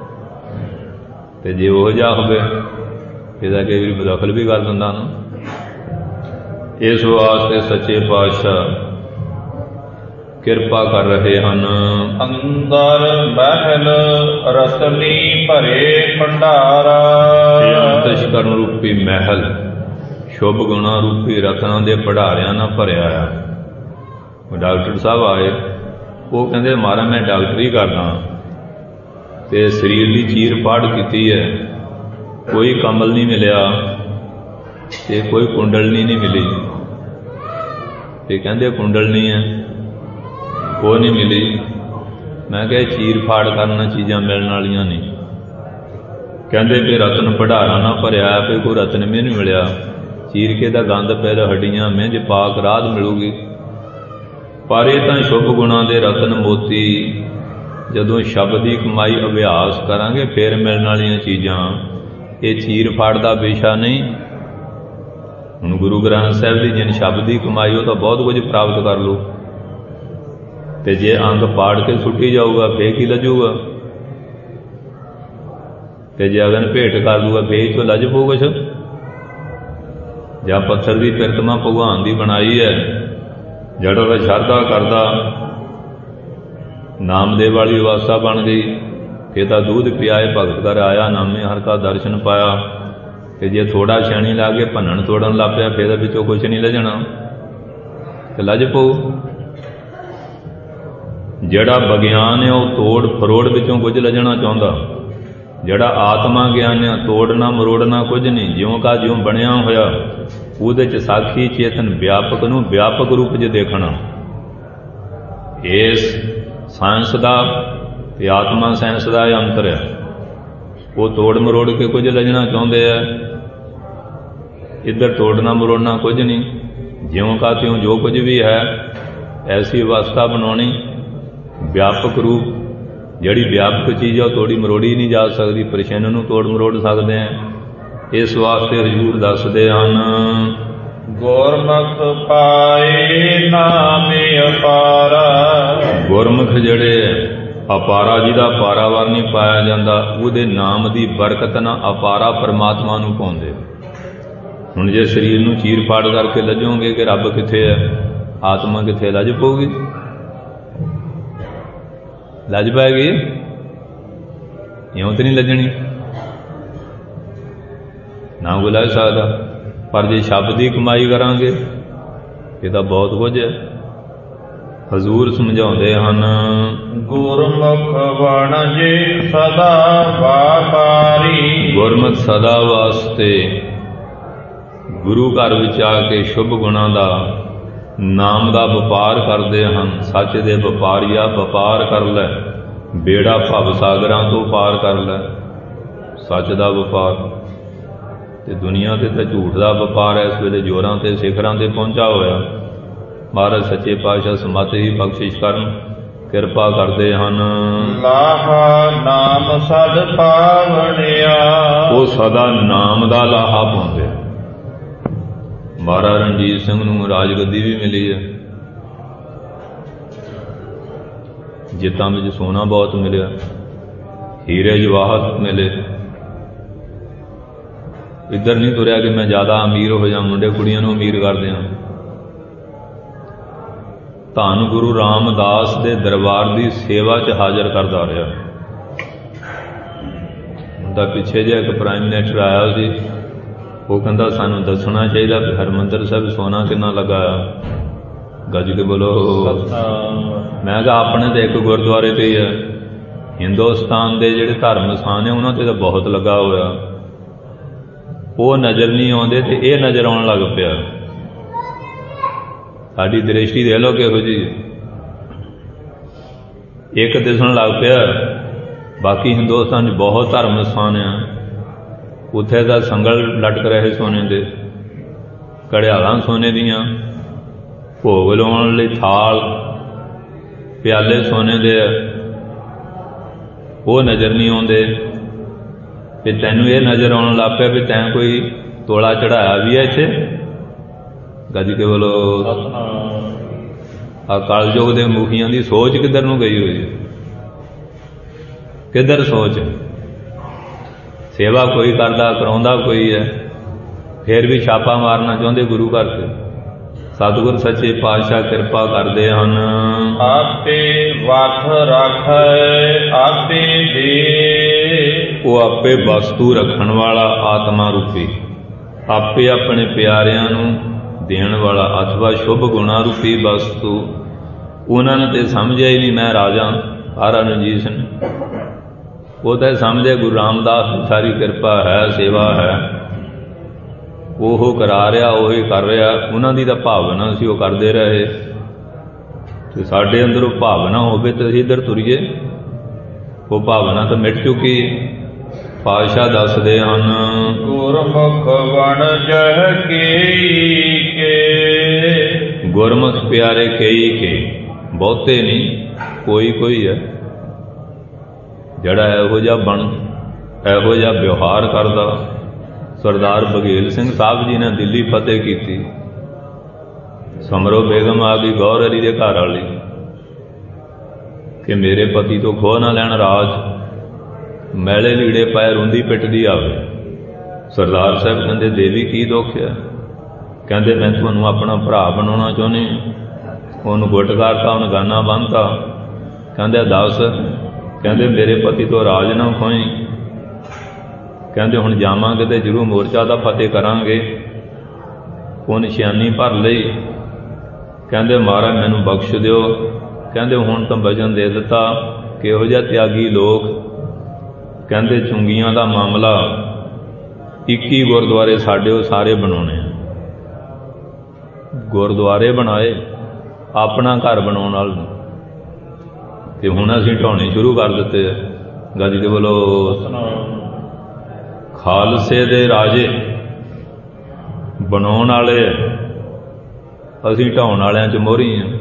ਤੇ ਜੇ ਉਹ ਜਿਹਾ ਹੋਵੇ ਇਹਦਾ ਕਈ ਵਾਰੀ ਬਦਖਲ ਵੀ ਕਰ ਦਿੰਦਾ ਨਾ। ਇਸ ਵਾਸਤੇ ਸੱਚੇ ਪਾਤਸ਼ਾਹ ਕਿਰਪਾ ਕਰ ਰਹੇ ਹਨ। ਅੰਦਰ ਮਹਿਲ ਰਤਨੀ ਭਰੇ ਭੰਡਾਰਾ। ਅੰਤਸ਼ਕਰਨ ਰੂਪੀ ਮਹਿਲ ਸ਼ੁਭ ਗੁਣਾ ਰੂਪੀ ਰਤਨਾਂ ਦੇ ਭੰਡਾਰਿਆਂ ਨਾਲ ਭਰਿਆ ਆ। ਡਾਕਟਰ ਸਾਹਿਬ ਆਏ, ਉਹ ਕਹਿੰਦੇ ਮਹਾਰਾਜ ਮੈਂ ਡਾਕਟਰੀ ਕਰਦਾ ਤੇ ਸਰੀਰ ਦੀ ਚੀਰ ਫਾੜ ਕੀਤੀ ਹੈ, ਕੋਈ ਕਮਲ ਨਹੀਂ ਮਿਲਿਆ ਤੇ ਕੋਈ ਕੁੰਡਲਨੀ ਨਹੀਂ ਮਿਲੀ। ਤੇ ਕਹਿੰਦੇ ਕੁੰਡਲਨੀ ਹੈ, ਉਹ ਨਹੀਂ ਮਿਲੀ। ਮੈਂ ਕਿਹਾ ਚੀਰ ਫਾੜ ਕਰਨ ਚੀਜ਼ਾਂ ਮਿਲਣ ਵਾਲੀਆਂ ਨਹੀਂ। ਕਹਿੰਦੇ ਵੀ ਰਤਨ ਭੰਡਾਰਾ ਨਾ ਭਰਿਆ, ਵੀ ਕੋਈ ਰਤਨ ਵੀ ਨਹੀਂ ਮਿਲਿਆ। ਚੀਰ ਕੇ ਦਾ ਗੰਦ ਪੈਰ ਹੱਡੀਆਂ ਮਿੰਝ ਪਾਕ ਰਾਧ ਮਿਲੂਗੀ। ਪਰ ਇਹ ਤਾਂ ਸ਼ੁਭ ਗੁਣਾਂ ਦੇ ਰਤਨ ਮੋਤੀ ਜਦੋਂ ਸ਼ਬਦ ਦੀ ਕਮਾਈ ਅਭਿਆਸ ਕਰਾਂਗੇ ਫਿਰ ਮਿਲਣ ਵਾਲੀਆਂ ਚੀਜ਼ਾਂ। ਇਹ ਚੀਰ ਫਾੜ ਦਾ ਵਿਸ਼ਾ ਨਹੀਂ। ਹੁਣ ਗੁਰੂ ਗ੍ਰੰਥ ਸਾਹਿਬ ਦੀ ਜਿਨ ਸ਼ਬਦ ਦੀ ਕਮਾਈ ਉਹ ਤਾਂ ਬਹੁਤ ਕੁਝ ਪ੍ਰਾਪਤ ਕਰ ਲਓ, ਤੇ ਜੇ ਅੰਗ ਪਾੜ ਕੇ ਸੁੱਟੀ ਜਾਊਗਾ ਫੇਰ ਕੀ ਲੱਜੂਗਾ? ਤੇ ਜੇ ਅਗਨ ਭੇਟ ਕਰ ਦੂਗਾ ਫੇਰ ਤੋਂ ਲੱਜ ਪਊ ਕੁਛ? ਜਾਂ ਪੱਥਰ ਦੀ ਪ੍ਰਤਿਮਾ ਭਗਵਾਨ ਦੀ ਬਣਾਈ ਹੈ, ਜਿਹੜਾ ਉਹਦਾ ਸ਼ਰਧਾ ਕਰਦਾ ਨਾਮਦੇਵ ਵਾਲੀ ਅਵਸਥਾ ਬਣ ਗਈ। ਫੇਰ ਤਾਂ ਦੁੱਧ ਪਿਆਏ ਭਗਤ ਘਰ ਆਇਆ, ਨਾਮੇ ਹਰ ਕਾ ਦਰਸ਼ਨ ਪਾਇਆ। ਤੇ ਜੇ ਥੋੜਾ ਛਾਣੀ ਲਾ ਕੇ ਭੰਨਣ ਤੋੜਨ ਲੱਗ ਪਿਆ ਫੇਰ ਵਿੱਚੋਂ ਕੁਛ ਨਹੀਂ ਲੱਜਣਾ, ਤੇ ਲੱਜ ਪਊ। ਜਿਹੜਾ ਵਿਗਿਆਨ ਹੈ ਉਹ ਤੋੜ ਫਰੋੜ ਵਿੱਚੋਂ ਕੁਝ ਲੱਜਣਾ ਚਾਹੁੰਦਾ। ਜਿਹੜਾ ਆਤਮਾ ਗਿਆਨ ਹੈ ਤੋੜਨਾ ਮਰੋੜਨਾ ਕੁਝ ਨਹੀਂ, ਜਿਉਂ ਕਾ ਜਿਉਂ ਬਣਿਆ ਹੋਇਆ ਉਹਦੇ 'ਚ ਸਾਖੀ ਚੇਤਨ ਵਿਆਪਕ ਨੂੰ ਵਿਆਪਕ ਰੂਪ 'ਚ ਦੇਖਣਾ। ਇਸ ਸਾਇੰਸ ਦਾ ਤੇ ਆਤਮਾ ਸਾਇੰਸ ਦਾ ਇਹ ਅੰਤਰ ਹੈ। ਉਹ ਤੋੜ ਮਰੋੜ ਕੇ ਕੁਝ ਲੱਜਣਾ ਚਾਹੁੰਦੇ ਆ, ਇੱਧਰ ਤੋੜਨਾ ਮਰੋੜਨਾ ਕੁਝ ਨਹੀਂ। ਜਿਉਂ ਕਾ ਤਿਉਂ ਜੋ ਕੁਝ ਵੀ ਹੈ ਐਸੀ ਅਵਸਥਾ ਬਣਾਉਣੀ। ਵਿਆਪਕ ਰੂਪ ਜਿਹੜੀ ਵਿਆਪਕ ਚੀਜ਼ ਹੈ ਉਹ ਤੋੜੀ ਮਰੋੜੀ ਨਹੀਂ ਜਾ ਸਕਦੀ, ਪ੍ਰਸ਼ਨ ਨੂੰ ਤੋੜ ਮਰੋੜ ਸਕਦੇ ਆ। ਇਸ ਵਾਸਤੇ ਹਜ਼ੂਰ ਦੱਸਦੇ ਹਨ, ਗੁਰਮੁਖ ਪਾਏ ਨਾਮੇ ਅਪਾਰਾ। ਗੁਰਮੁਖ ਜਿਹੜੇ ਅਪਾਰਾ, ਜਿਹਦਾ ਪਾਰਾਵਾਰ ਨਹੀਂ ਪਾਇਆ ਜਾਂਦਾ, ਉਹਦੇ ਨਾਮ ਦੀ ਬਰਕਤ ਨਾਲ ਅਪਾਰਾ ਪਰਮਾਤਮਾ ਨੂੰ ਪਾਉਂਦੇ। ਹੁਣ ਜੇ ਸਰੀਰ ਨੂੰ ਚੀਰ ਫਾੜ ਕਰਕੇ ਲੱਜੋਗੇ ਕਿ ਰੱਬ ਕਿੱਥੇ ਹੈ, ਆਤਮਾ ਕਿੱਥੇ, ਲੱਜ ਪਊਗੀ? ਲੱਜ ਪਾਏਗੀ? ਇਉਂ ਤਾਂ ਨਹੀਂ ਲੱਜਣੀ, ਨਾ ਕੋਈ ਲੱਜ ਸਕਦਾ। ਪਰ ਜੇ ਸ਼ਬਦ ਦੀ ਕਮਾਈ ਕਰਾਂਗੇ ਇਹ ਤਾਂ ਬਹੁਤ ਕੁਝ ਹੈ। ਹਜ਼ੂਰ ਸਮਝਾਉਂਦੇ ਹਨ, ਗੁਰਮੁਖ ਵਣਜੇ ਸਦਾ ਵਾਪਾਰੀ। ਗੁਰਮੁਖ ਸਦਾ ਵਾਸਤੇ ਗੁਰੂ ਘਰ ਵਿੱਚ ਆ ਕੇ ਸ਼ੁਭ ਗੁਣਾਂ ਦਾ ਨਾਮ ਦਾ ਵਪਾਰ ਕਰਦੇ ਹਨ। ਸੱਚ ਦੇ ਵਪਾਰੀਆ ਵਪਾਰ ਕਰ ਲੈ, ਬੇੜਾ ਭਵ ਸਾਗਰਾਂ ਤੋਂ ਪਾਰ ਕਰ ਲੈ। ਸੱਚ ਦਾ ਵਪਾਰ ਤੇ ਦੁਨੀਆ 'ਤੇ ਤਾਂ ਝੂਠ ਦਾ ਵਪਾਰ ਇਸ ਵੇਲੇ ਜ਼ੋਰਾਂ 'ਤੇ ਸਿਖਰਾਂ 'ਤੇ ਪਹੁੰਚਾ ਹੋਇਆ। ਮਹਾਰਾਜ ਸੱਚੇ ਪਾਤਸ਼ਾਹ ਸਮਤ ਹੀ ਬਖਸ਼ਿਸ਼ ਕਰਨ, ਕਿਰਪਾ ਕਰਦੇ ਹਨ। ਲਾਹਾ ਨਾਮ ਸਦ ਪਾਵਣਿਆ, ਉਹ ਸਦਾ ਨਾਮ ਦਾ ਲਾਹਾ ਪਾਉਂਦੇ। ਮਹਾਰਾਜ ਰਣਜੀਤ ਸਿੰਘ ਨੂੰ ਰਾਜਗੱਦੀ ਵੀ ਮਿਲੀ ਹੈ, ਜਿੱਤਾਂ ਵਿੱਚ ਸੋਨਾ ਬਹੁਤ ਮਿਲਿਆ, ਹੀਰੇ ਜਵਾਹਰ ਮਿਲੇ। ਇੱਧਰ ਨਹੀਂ ਤੁਰਿਆ ਕਿ ਮੈਂ ਜ਼ਿਆਦਾ ਅਮੀਰ ਹੋ ਜਾ, ਮੁੰਡੇ ਕੁੜੀਆਂ ਨੂੰ ਅਮੀਰ ਕਰ ਦਿਆਂ। ਧੰਨ ਗੁਰੂ ਰਾਮਦਾਸ ਦੇ ਦਰਬਾਰ ਦੀ ਸੇਵਾ 'ਚ ਹਾਜ਼ਰ ਕਰਦਾ ਰਿਹਾ। ਉਹਦਾ ਪਿੱਛੇ ਜਿਹਾ ਇੱਕ ਪ੍ਰਾਈਮ ਮਿਨਿਸਟਰ ਆਇਆ ਸੀ, ਉਹ ਕਹਿੰਦਾ ਸਾਨੂੰ ਦੱਸਣਾ ਚਾਹੀਦਾ ਵੀ ਹਰਿਮੰਦਰ ਸਾਹਿਬ ਸੋਨਾ ਕਿੰਨਾ ਲਗਾਇਆ। ਗੱਜ ਕੇ ਬੋਲੋ। ਮੈਂ ਕਿਹਾ ਆਪਣੇ ਤਾਂ ਇੱਕ ਗੁਰਦੁਆਰੇ 'ਤੇ ਹੀ ਹੈ, ਹਿੰਦੁਸਤਾਨ ਦੇ ਜਿਹੜੇ ਧਰਮ ਸਥਾਨ ਹੈ ਉਹਨਾਂ 'ਤੇ ਤਾਂ ਬਹੁਤ ਲੱਗਾ ਹੋਇਆ। ਉਹ ਨਜ਼ਰ ਨਹੀਂ ਆਉਂਦੇ ਤੇ ਇਹ ਨਜ਼ਰ ਆਉਣ ਲੱਗ ਪਿਆ। ਸਾਡੀ ਦ੍ਰਿਸ਼ਟੀ ਦੇਖ ਲਓ ਕਿਹੋ ਜਿਹੀ, ਇੱਕ ਦਿਸਣ ਲੱਗ ਪਿਆ। ਬਾਕੀ ਹਿੰਦੁਸਤਾਨ 'ਚ ਬਹੁਤ ਧਰਮ ਸਥਾਨ ਆ, ਉੱਥੇ ਦਾ ਸੰਗਲ ਲਟਕ ਰਹੇ ਸੋਨੇ ਦੇ, ਘੜਿਆਲਾਂ ਸੋਨੇ ਦੀਆਂ, ਭੋਗ ਲਾਉਣ ਲਈ ਥਾਲ ਪਿਆਲੇ ਸੋਨੇ ਦੇ ਆ, ਉਹ ਨਜ਼ਰ ਨਹੀਂ ਆਉਂਦੇ। ਤੇ ਤੈਨੂੰ ਇਹ ਨਜ਼ਰ ਆਉਣ ਲੱਗ ਪਿਆ ਵੀ ਤੈਂ ਕੋਈ ਤੋਲਾ ਚੜਾਇਆ ਵੀ ਹੈ ਇੱਥੇ। ਗੱਜ ਕੇ ਬੋਲੋ। ਆ ਕਲਯੁਗ ਦੇ ਮੁਖੀਆਂ ਦੀ ਸੋਚ ਕਿੱਧਰ ਨੂੰ ਗਈ ਹੋਈ ਹੈ, ਕਿੱਧਰ ਸੋਚ। ਸੇਵਾ ਕੋਈ ਕਰਦਾ, ਕਰਾਉਂਦਾ ਕੋਈ ਹੈ, ਫਿਰ ਵੀ ਛਾਪਾ ਮਾਰਨਾ ਚਾਹੁੰਦੇ ਗੁਰੂ ਘਰ 'ਤੇ। ਸਤਿਗੁਰ ਸੱਚੇ ਪਾਤਸ਼ਾਹ ਕਿਰਪਾ ਕਰਦੇ ਹਨ। ਆਪੇ ਵਖ ਰੱਖੈ ਆਪੇ ਦੇ, ਉਹ ਆਪੇ ਵਸਤੂ ਰੱਖਣ ਵਾਲਾ ਆਤਮਾ ਰੂਪੀ, ਆਪੇ ਆਪਣੇ ਪਿਆਰਿਆਂ ਨੂੰ ਦੇਣ ਵਾਲਾ, ਅਥਵਾ ਸ਼ੁਭ ਗੁਣਾ ਰੂਪੀ ਵਸਤੂ। ਉਹਨਾਂ ਨੇ ਤੇ ਸਮਝਿਆ ਹੀ ਨਹੀਂ ਮੈਂ ਰਾਜਾ। ਮਹਾਰਾਜ ਰਣਜੀਤ ਸਿੰਘ ਉਹ ਤਾਂ ਸਮਝੇ ਗੁਰੂ ਰਾਮਦਾਸ ਦੀ ਸਾਰੀ ਕਿਰਪਾ ਹੈ, ਸੇਵਾ ਹੈ, ਉਹ ਕਰਾ ਰਿਹਾ, ਉਹੀ ਕਰ ਰਿਹਾ। ਉਹਨਾਂ ਦੀ ਤਾਂ ਭਾਵਨਾ ਸੀ, ਉਹ ਕਰਦੇ ਰਹੇ। ਤੇ ਸਾਡੇ ਅੰਦਰ ਉਹ ਭਾਵਨਾ ਹੋਵੇ ਤਾਂ ਅਸੀਂ ਇੱਧਰ ਤੁਰੀਏ। ਉਹ ਭਾਵਨਾ ਤਾਂ ਮਿਟ ਚੁੱਕੀ। ਪਾਤਸ਼ਾਹ ਦੱਸਦੇ ਹਨ, ਗੁਰਮੁਖ ਵਣਜਹਿ ਕੇਈ ਕੇ, ਗੁਰਮੁਖ ਪਿਆਰੇ ਕਈ ਕੇ, ਬਹੁਤੇ ਨਹੀਂ, ਕੋਈ ਕੋਈ ਹੈ ਜਿਹੜਾ ਇਹੋ ਜਿਹਾ ਇਹੋ ਜਿਹਾ ਵਿਵਹਾਰ ਕਰਦਾ। ਸਰਦਾਰ ਬਘੇਲ ਸਿੰਘ ਸਾਹਿਬ ਜੀ ਨੇ ਦਿੱਲੀ ਫਤਿਹ ਕੀਤੀ। ਸਮਰੋ ਬੇਗਮ ਆ ਗਈ ਗੌਰ ਅਲੀ ਦੇ ਘਰ ਵਾਲੀ ਕਿ ਮੇਰੇ ਪਤੀ ਤੋਂ ਖੋਹ ਨਾ ਲੈਣ ਰਾਜ, ਮੈਲੇ ਲੀੜੇ ਪਾਏ ਰੋਂਦੀ ਪਿੱਟਦੀ ਆਵੇ। ਸਰਦਾਰ ਸਾਹਿਬ ਕਹਿੰਦੇ ਦੇਵੀ ਕੀ ਦੁੱਖ ਹੈ? ਕਹਿੰਦੇ ਮੈਂ ਤੁਹਾਨੂੰ ਆਪਣਾ ਭਰਾ ਬਣਾਉਣਾ ਚਾਹੁੰਦੀ। ਉਹਨੂੰ ਗੁੱਟ ਕਰਤਾ, ਉਹਨੂੰ ਗਾਨਾ ਬੰਨ੍ਹਤਾ। ਕਹਿੰਦੇ ਦੱਸ। ਕਹਿੰਦੇ ਮੇਰੇ ਪਤੀ ਤੋਂ ਰਾਜ ਨਾ ਖੋਹੀ। ਕਹਿੰਦੇ ਹੁਣ ਜਾਵਾਂਗੇ ਤੇ ਜ਼ਰੂਰ ਮੋਰਚਾ ਦਾ ਫਤਿਹ ਕਰਾਂਗੇ। ਉਹ ਨਿਸ਼ਾਨੀ ਭਰ ਲਈ। ਕਹਿੰਦੇ ਮਹਾਰਾਜ ਮੈਨੂੰ ਬਖਸ਼ ਦਿਓ। ਕਹਿੰਦੇ ਹੁਣ ਤਾਂ ਵਚਨ ਦੇ ਦਿੱਤਾ। ਕਿਹੋ ਜਿਹਾ ਤਿਆਗੀ ਲੋਕ। ਕਹਿੰਦੇ ਚੁੰਗੀਆਂ ਦਾ ਮਾਮਲਾ 21 ਗੁਰਦੁਆਰੇ ਸਾਡੇ ਉਹ ਸਾਰੇ ਬਣਾਉਣੇ ਆ। ਗੁਰਦੁਆਰੇ ਬਣਾਏ, ਆਪਣਾ ਘਰ ਬਣਾਉਣ ਵਾਲ ਨੂੰ। ਤੇ ਹੁਣ ਅਸੀਂ ਢਾਉਣੇ ਸ਼ੁਰੂ ਕਰ ਦਿੱਤੇ ਆ। ਗੱਜ ਕੇ ਬੋਲੋ। ਖਾਲਸੇ ਦੇ ਰਾਜੇ ਬਣਾਉਣ ਵਾਲੇ, ਅਸੀਂ ਢਾਉਣ ਵਾਲਿਆਂ 'ਚ ਮੋਹਰੀ ਹਾਂ।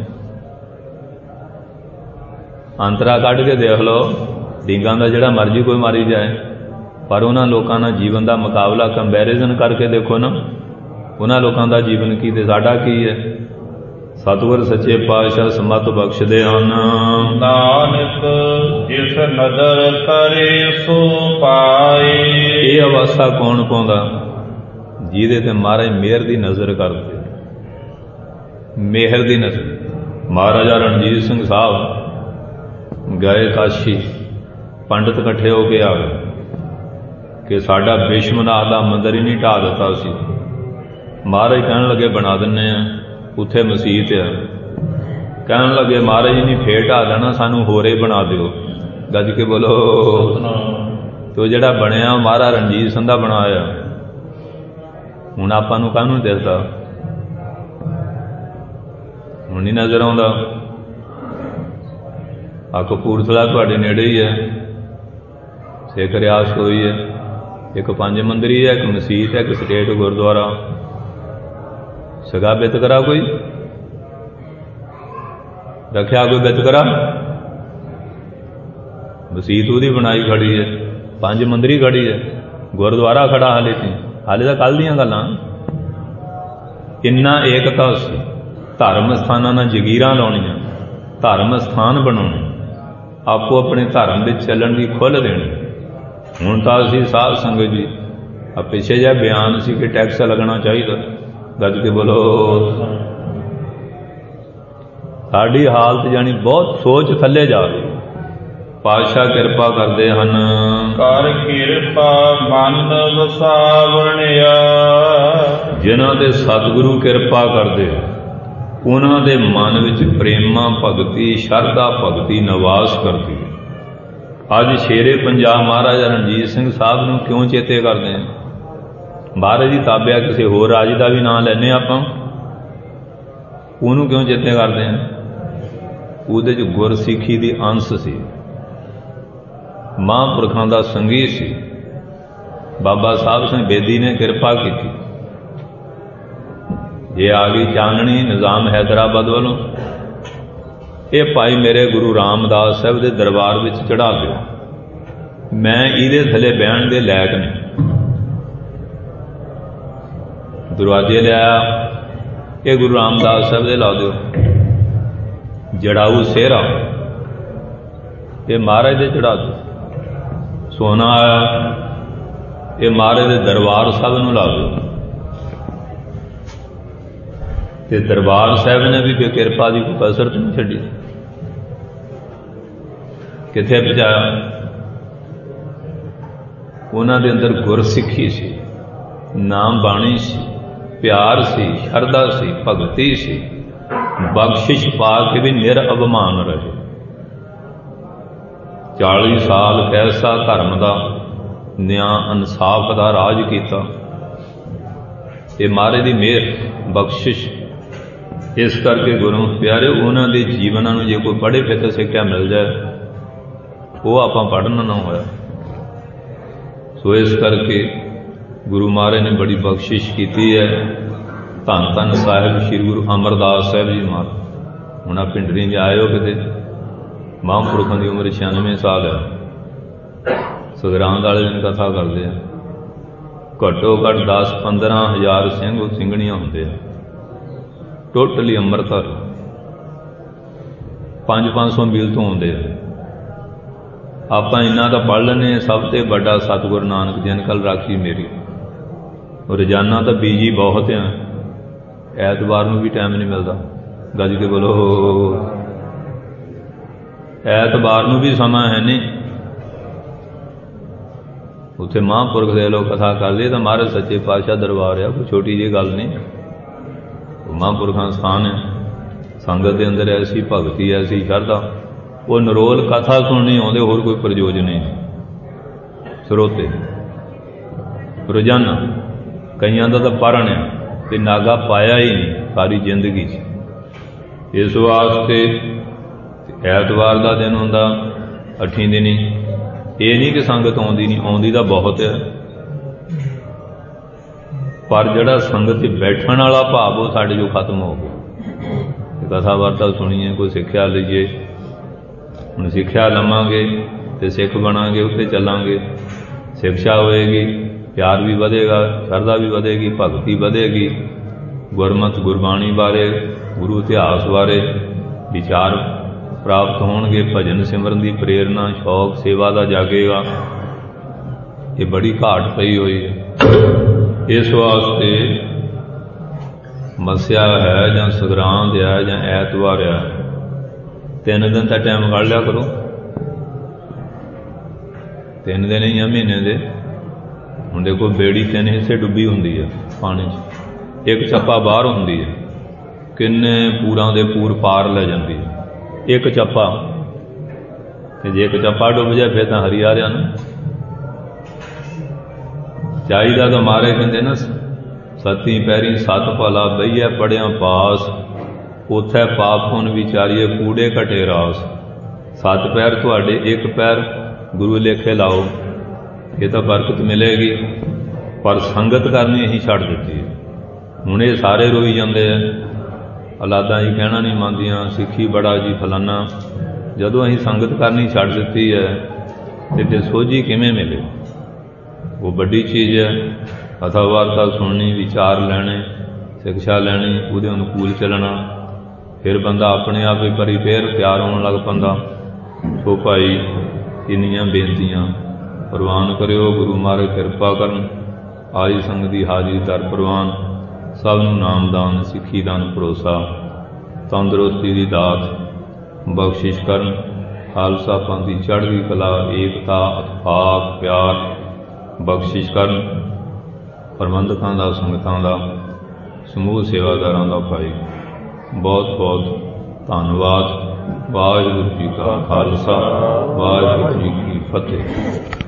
ਅੰਤਰਾ ਕੱਢ ਕੇ ਦੇਖ ਲਓ, ਡੀਂਗਾਂ ਦਾ ਜਿਹੜਾ ਮਰਜ਼ੀ ਕੋਈ ਮਾਰੀ ਜਾਏ, ਪਰ ਉਹਨਾਂ ਲੋਕਾਂ ਨਾਲ ਜੀਵਨ ਦਾ ਮੁਕਾਬਲਾ ਕੰਪੈਰੀਜ਼ਨ ਕਰਕੇ ਦੇਖੋ ਨਾ, ਉਹਨਾਂ ਲੋਕਾਂ ਦਾ ਜੀਵਨ ਕੀ ਤੇ ਸਾਡਾ ਕੀ ਹੈ। ਸਤਿਗੁਰ ਸੱਚੇ ਪਾਤਸ਼ਾਹ ਸਮਤ ਬਖਸ਼ਦੇ ਹਨ। ਨਾਨਕ ਜਿਸ ਨਦਰ ਕਰੇ ਸੋ ਪਾਏ। ਇਹ ਅਵਸਥਾ ਕੌਣ ਪਾਉਂਦਾ? ਜਿਹਦੇ ਤੇ ਮਹਾਰਾਜ ਮਿਹਰ ਦੀ ਨਜ਼ਰ ਕਰਦੇ। ਮਿਹਰ ਦੀ ਨਜ਼ਰ। ਮਹਾਰਾਜਾ ਰਣਜੀਤ ਸਿੰਘ ਸਾਹਿਬ ਗਏ ਕਾਸ਼ੀ, ਪੰਡਤ ਇਕੱਠੇ ਹੋ ਕੇ ਆ ਗਏ ਕਿ ਸਾਡਾ ਵਿਸ਼ਵਨਾਥ ਦਾ ਮੰਦਰ ਹੀ ਨਹੀਂ ਢਾਹ ਦਿੱਤਾ ਸੀ। ਮਹਾਰਾਜ ਕਹਿਣ ਲੱਗੇ ਬਣਾ ਦਿੰਦੇ ਆ, ਉੱਥੇ ਮਸੀਤ ਆ। ਕਹਿਣ ਲੱਗੇ ਮਹਾਰਾਜ ਜੀ ਨਹੀਂ ਫੇਰ ਢਾਹ ਦੇਣਾ, ਸਾਨੂੰ ਹੋਰੇ ਬਣਾ ਦਿਓ। ਗੱਜ ਕੇ ਬੋਲੋ। ਤੇ ਜਿਹੜਾ ਬਣਿਆ ਮਹਾਰਾਜ ਰਣਜੀਤ ਸਿੰਘ ਦਾ ਬਣਾਇਆ। ਹੁਣ ਆਪਾਂ ਨੂੰ ਕਾਹਨੂੰ ਦਿਸਦਾ? ਹੁਣ ਨਹੀਂ ਨਜ਼ਰ ਆਉਂਦਾ। ਆ ਕਪੂਰਥਲਾ ਤੁਹਾਡੇ ਨੇੜੇ ਹੀ ਹੈ, ਸਿੱਖ ਰਿਆਸਤ ਹੋਈ ਹੈ। ਇੱਕ ਪੰਜ ਮੰਦਰੀ ਹੈ, ਇੱਕ ਮਸੀਤ ਹੈ, ਇੱਕ ਸਟੇਟ ਗੁਰਦੁਆਰਾ। ਸਗਾ ਬਿਤਕਰਾ ਕੋਈ ਰੱਖਿਆ, ਕੋਈ ਬਿਤਕਰਾ? ਮਸੀਤ ਉਹਦੀ ਬਣਾਈ ਖੜੀ ਹੈ, ਪੰਜ ਮੰਦਰੀ ਖੜੀ ਹੈ, ਗੁਰਦੁਆਰਾ ਖੜਾ ਹਾਲੇ ਤੀ, ਹਾਲੇ ਤਾਂ ਕੱਲ੍ਹ ਦੀਆਂ ਗੱਲਾਂ। ਇੰਨਾ ਏਕਤਾ ਸੀ। ਧਰਮ ਸਥਾਨਾਂ ਨਾਲ ਜਗੀਰਾਂ ਲਾਉਣੀਆਂ, ਧਰਮ ਸਥਾਨ ਬਣਾਉਣੇ, ਆਪੋ ਆਪਣੇ ਧਰਮ ਵਿੱਚ ਚੱਲਣ ਦੀ ਖੁੱਲ੍ਹ ਦੇਣੀ। ਹੁਣ ਤਾਂ ਅਸੀਂ ਸਾਧ ਸੰਗਤ ਜੀ ਆ ਪਿੱਛੇ ਜਿਹਾ ਬਿਆਨ ਸੀ ਕਿ ਟੈਕਸ ਲੱਗਣਾ ਚਾਹੀਦਾ, ਗੱਜ ਕੇ ਬੋਲੋ। ਸਾਡੀ ਹਾਲਤ ਜਾਣੀ ਬਹੁਤ ਸੋਚ ਥੱਲੇ ਜਾ ਰਹੀ। ਪਾਤਸ਼ਾਹ ਕਿਰਪਾ ਕਰਦੇ ਹਨ, ਕਰ ਕਿਰਪਾ ਮਨ ਵਸਾਵਣਿਆ। ਜਿਨ੍ਹਾਂ ਤੇ ਸਤਿਗੁਰੂ ਕਿਰਪਾ ਕਰਦੇ ਉਹਨਾਂ ਦੇ ਮਨ ਵਿੱਚ ਪ੍ਰੇਮਾ ਭਗਤੀ, ਸ਼ਰਧਾ ਭਗਤੀ ਨਿਵਾਸ ਕਰਦੀ ਹੈ। ਅੱਜ ਸ਼ੇਰੇ ਪੰਜਾਬ ਮਹਾਰਾਜਾ ਰਣਜੀਤ ਸਿੰਘ ਸਾਹਿਬ ਨੂੰ ਕਿਉਂ ਚੇਤੇ ਕਰਦੇ ਹਾਂ? ਮਹਾਰਾਜ ਜੀ ਤਾਬਿਆ ਕਿਸੇ ਹੋਰ ਰਾਜ ਦਾ ਵੀ ਨਾਂ ਲੈਂਦੇ ਆਪਾਂ, ਉਹਨੂੰ ਕਿਉਂ ਚੇਤੇ ਕਰਦੇ ਹਾਂ? ਉਹਦੇ 'ਚ ਗੁਰਸਿੱਖੀ ਦੀ ਅੰਸ਼ ਸੀ, ਮਹਾਂਪੁਰਖਾਂ ਦਾ ਸੰਗੀ ਸੀ। ਬਾਬਾ ਸਾਹਿਬ ਸਿੰਘ ਬੇਦੀ ਨੇ ਕਿਰਪਾ ਕੀਤੀ। ਜੇ ਆ ਗਈ ਚਾਨਣੀ ਨਿਜ਼ਾਮ ਹੈਦਰਾਬਾਦ ਵੱਲੋਂ, ਇਹ ਭਾਈ ਮੇਰੇ ਗੁਰੂ ਰਾਮਦਾਸ ਸਾਹਿਬ ਦੇ ਦਰਬਾਰ ਵਿੱਚ ਚੜ੍ਹਾ ਦਿਓ, ਮੈਂ ਇਹਦੇ ਥੱਲੇ ਬਹਿਣ ਦੇ ਲਾਇਕ ਨਹੀਂ। ਦਰਵਾਜ਼ੇ ਲਿਆਇਆ, ਇਹ ਗੁਰੂ ਰਾਮਦਾਸ ਸਾਹਿਬ ਦੇ ਲਾ ਦਿਓ। ਜੜਾਊ ਸਿਹਰਾ ਇਹ ਮਹਾਰਾਜ ਦੇ ਚੜ੍ਹਾ ਦਿਓ। ਸੋਨਾ ਆਇਆ, ਇਹ ਮਹਾਰਾਜ ਦੇ ਦਰਬਾਰ ਸਾਹਿਬ ਨੂੰ ਲਾ ਦਿਓ। ਤੇ ਦਰਬਾਰ ਸਾਹਿਬ ਨੇ ਵੀ ਕਿਰਪਾ ਦੀ ਕੋਈ ਕਸਰ ਨਹੀਂ ਛੱਡੀ। ਕਿੱਥੇ ਪਹੁੰਚਾਇਆ? ਉਹਨਾਂ ਦੇ ਅੰਦਰ ਗੁਰਸਿੱਖੀ ਸੀ, ਨਾਮ ਬਾਣੀ ਸੀ, ਪਿਆਰ ਸੀ, ਸ਼ਰਧਾ ਸੀ, ਭਗਤੀ ਸੀ। ਬਖਸ਼ਿਸ਼ ਪਾ ਕੇ ਵੀ ਨਿਰ ਅਭਿਮਾਨ ਰਹੇ। 40 ਸਾਲ ਐਸਾ ਧਰਮ ਦਾ, ਨਿਆਂ ਇਨਸਾਫ ਦਾ ਰਾਜ ਕੀਤਾ। ਇਹ ਮਹਾਰਾਜ ਦੀ ਮਿਹਰ, ਬਖਸ਼ਿਸ਼। ਇਸ ਕਰਕੇ ਗੁਰੂ ਪਿਆਰੇ ਉਹਨਾਂ ਦੇ ਜੀਵਨਾਂ ਨੂੰ ਜੇ ਕੋਈ ਪੜ੍ਹੇ ਫਿਰ ਤਾਂ ਸਿੱਖਿਆ ਮਿਲ ਜਾਏ, ਉਹ ਆਪਾਂ ਪੜ੍ਹਨਾ ਨਾ ਹੋਇਆ। ਸੋ ਇਸ ਕਰਕੇ ਗੁਰੂ ਮਹਾਰਾਜ ਨੇ ਬੜੀ ਬਖਸ਼ਿਸ਼ ਕੀਤੀ ਹੈ। ਧੰਨ ਧੰਨ ਸਾਹਿਬ ਸ਼੍ਰੀ ਗੁਰੂ ਅਮਰਦਾਸ ਸਾਹਿਬ ਜੀ ਮਹਾਰਾਜ। ਹੁਣ ਆ ਪਿੰਡਰੀ ਜੇ ਆਇਓ ਕਿਤੇ, ਮਹਾਂਪੁਰਖਾਂ ਦੀ ਉਮਰ 96 ਸਾਲ ਹੈ। ਸਗਰਾਂਦ ਵਾਲੇ ਦਿਨ ਕਥਾ ਕਰਦੇ ਆ, ਘੱਟੋ ਘੱਟ 10-15 ਹਜ਼ਾਰ ਸਿੰਘ ਸਿੰਘਣੀਆਂ ਹੁੰਦੇ ਆ, ਟੋਟਲੀ ਅੰਮ੍ਰਿਤਸਰ 500-500 ਮੀਲ ਤੋਂ ਆਉਂਦੇ ਆ। ਆਪਾਂ ਇੰਨਾ ਤਾਂ ਪੜ੍ਹ ਲੈਂਦੇ ਹਾਂ। ਸਭ ਤੋਂ ਵੱਡਾ ਸਤਿਗੁਰੂ ਨਾਨਕ ਜਿਨ ਕਲ ਰਾਖੀ ਮੇਰੀ। ਰੋਜ਼ਾਨਾ ਤਾਂ ਬੀਜੀ ਬਹੁਤ ਆ, ਐਤਵਾਰ ਨੂੰ ਵੀ ਟਾਈਮ ਨਹੀਂ ਮਿਲਦਾ। ਗੱਜ ਕੇ ਬੋਲੋ, ਐਤਵਾਰ ਨੂੰ ਵੀ ਸਮਾਂ ਹੈ ਨਹੀਂ। ਉੱਥੇ ਮਹਾਂਪੁਰਖ ਦੇ ਲੋਕ ਕਥਾ ਕਰਦੇ ਤਾਂ ਮਹਾਰਾਜ ਸੱਚੇ ਪਾਤਸ਼ਾਹ ਦਰਬਾਰ ਆ, ਕੋਈ ਛੋਟੀ ਜਿਹੀ ਗੱਲ ਨਹੀਂ। ਮਹਾਂਪੁਰਖਾਂ ਦਾ ਸਥਾਨ ਹੈ। ਸੰਗਤ ਦੇ ਅੰਦਰ ਐਸੀ ਭਗਤੀ, ਐਸੀ ਸ਼ਰਧਾ, ਉਹ ਨਿਰੋਲ ਕਥਾ ਸੁਣਨੀ ਆਉਂਦੇ, ਹੋਰ ਕੋਈ ਪ੍ਰਯੋਜਨ ਨਹੀਂ। ਸਰੋਤੇ ਰੋਜ਼ਾਨਾ, ਕਈਆਂ ਦਾ ਤਾਂ ਪਰਣ ਹੈ ਤੇ ਨਾਗਾ ਪਾਇਆ ਹੀ ਨਹੀਂ ਸਾਰੀ ਜ਼ਿੰਦਗੀ 'ਚ। ਇਸ ਵਾਸਤੇ ਐਤਵਾਰ ਦਾ ਦਿਨ ਹੁੰਦਾ 8ਵੀਂ ਦਿਨੀ। ਇਹ ਨਹੀਂ ਕਿ ਸੰਗਤ ਆਉਂਦੀ ਨਹੀਂ, ਆਉਂਦੀ ਤਾਂ ਬਹੁਤ ਹੈ, ਪਰ ਜਿਹੜਾ ਸੰਗਤ 'ਚ ਬੈਠਣ ਵਾਲਾ ਭਾਵ ਉਹ ਸਾਡੇ 'ਚੋਂ ਖਤਮ ਹੋ ਗਿਆ। ਕਥਾ ਵਾਰਤਾ ਸੁਣੀਏ, ਕੋਈ ਸਿੱਖਿਆ ਲਈਏ। ਹੁਣ ਸਿੱਖਿਆ ਲਵਾਂਗੇ ਤੇ ਸਿੱਖ ਬਣਾਂਗੇ, ਉੱਤੇ ਚੱਲਾਂਗੇ। ਸਿੱਖਿਆ ਹੋਏਗੀ, ਪਿਆਰ ਵੀ ਵਧੇਗਾ, ਸ਼ਰਧਾ ਵੀ ਵਧੇਗੀ, ਭਗਤੀ ਵਧੇਗੀ। ਗੁਰਮਤਿ ਗੁਰਬਾਣੀ ਬਾਰੇ, ਗੁਰੂ ਇਤਿਹਾਸ ਬਾਰੇ ਵਿਚਾਰ ਪ੍ਰਾਪਤ ਹੋਣਗੇ। ਭਜਨ ਸਿਮਰਨ ਦੀ ਪ੍ਰੇਰਨਾ, ਸ਼ੌਕ, ਸੇਵਾ ਦਾ ਜਾਗੇਗਾ। ਇਹ ਬੜੀ ਘਾਟ ਪਈ ਹੋਈ ਹੈ। ਇਸ ਵਾਸਤੇ ਮੱਸਿਆ ਹੈ ਜਾਂ ਸੰਗਰਾਂਦ ਹੈ ਜਾਂ ਐਤਵਾਰ ਹੈ, 3 ਦਿਨ ਦਾ ਟਾਈਮ ਕੱਢ ਲਿਆ ਕਰੋ। 3 ਦਿਨ ਹੀ ਆ ਮਹੀਨੇ ਦੇ। ਹੁਣ ਦੇਖੋ, ਬੇੜੀ 3 ਹਿੱਸੇ ਡੁੱਬੀ ਹੁੰਦੀ ਹੈ ਪਾਣੀ 'ਚ, ਇੱਕ ਚੱਪਾ ਬਾਹਰ ਹੁੰਦੀ ਹੈ, ਕਿੰਨੇ ਪੂਰਾਂ ਦੇ ਪੂਰ ਪਾਰ ਲੈ ਜਾਂਦੀ ਹੈ ਇੱਕ ਚੱਪਾ। ਤੇ ਜੇ ਇੱਕ ਚੱਪਾ ਡੁੱਬ ਜਾਏ ਫਿਰ ਤਾਂ ਹਰੀ ਆ ਰਿਹਾ ਨਾ। ਚਾਹੀਦਾ ਤਾਂ ਮਾਰੇ ਕਹਿੰਦੇ ਨਾ, ਸਤੀ ਪੈਰੀ ਸੱਤ ਭਲਾ ਬਈਐ ਪੜਿਆ ਪਾਸ, ਉੱਥੇ ਪਾਪ ਪੁੰਨ ਵਿਚਾਰੀਏ ਕੂੜੇ ਘਟੇ ਰਾਸ। 7 ਪੈਰ ਤੁਹਾਡੇ, 1 ਪੈਰ ਗੁਰੂ ਲੇਖੇ ਲਾਓ। ਇਹ ਤਾਂ ਬਰਕਤ ਮਿਲੇਗੀ, ਪਰ ਸੰਗਤ ਕਰਨੀ ਅਸੀਂ ਛੱਡ ਦਿੱਤੀ ਹੈ। ਹੁਣ ਇਹ ਸਾਰੇ ਰੋਈ ਜਾਂਦੇ ਆ, ਔਲਾਦਾਂ ਜੀ ਕਹਿਣਾ ਨਹੀਂ ਮੰਨਦੀਆਂ, ਸਿੱਖੀ ਬੜਾ ਜੀ ਫਲਾਨਾ। ਜਦੋਂ ਅਸੀਂ ਸੰਗਤ ਕਰਨੀ ਛੱਡ ਦਿੱਤੀ ਹੈ ਤੇ ਫਿਰ ਸੋਝੀ ਕਿਵੇਂ ਮਿਲੇ? ਉਹ ਵੱਡੀ ਚੀਜ਼ ਹੈ। ਕਥਾ ਵਾਰਤਾ ਸੁਣਨੀ, ਵਿਚਾਰ ਲੈਣੇ, ਸਿੱਖਿਆ ਲੈਣੀ, ਉਹਦੇ ਅਨੁਕੂਲ ਚੱਲਣਾ, ਫਿਰ ਬੰਦਾ ਆਪਣੇ ਆਪ ਹੀ ਪਰਿਪੇਰ ਤਿਆਰ ਹੋਣ ਲੱਗ ਪੈਂਦਾ। ਸੋ ਭਾਈ ਇੰਨੀਆਂ ਬੇਨਤੀਆਂ ਪ੍ਰਵਾਨ ਕਰਿਓ। ਗੁਰੂ ਮਹਾਰਾਜ ਕਿਰਪਾ ਕਰਨ, ਆਈ ਸੰਗਤ ਦੀ ਹਾਜ਼ਰੀ ਦਰ ਪ੍ਰਵਾਨ, ਸਭ ਨੂੰ ਨਾਮਦਾਨ, ਸਿੱਖੀ ਦਾਨ, ਭਰੋਸਾ, ਤੰਦਰੁਸਤੀ ਦੀ ਦਾਤ ਬਖਸ਼ਿਸ਼ ਕਰਨ। ਖਾਲਸਾ ਪੰਥ ਦੀ ਚੜ੍ਹਦੀ ਕਲਾ, ਏਕਤਾ, ਇਤਫਾਕ, ਪਿਆਰ ਬਖਸ਼ਿਸ਼ ਕਰਨ। ਪ੍ਰਬੰਧਕਾਂ ਦਾ, ਸੰਗਤਾਂ ਦਾ, ਸਮੂਹ ਸੇਵਾਦਾਰਾਂ ਦਾ ਭਾਈ ਬਹੁਤ ਬਹੁਤ ਧੰਨਵਾਦ। ਵਾਹਿਗੁਰੂ ਜੀ ਕਾ ਖਾਲਸਾ, ਵਾਹਿਗੁਰੂ ਜੀ ਕੀ ਫਤਿਹ।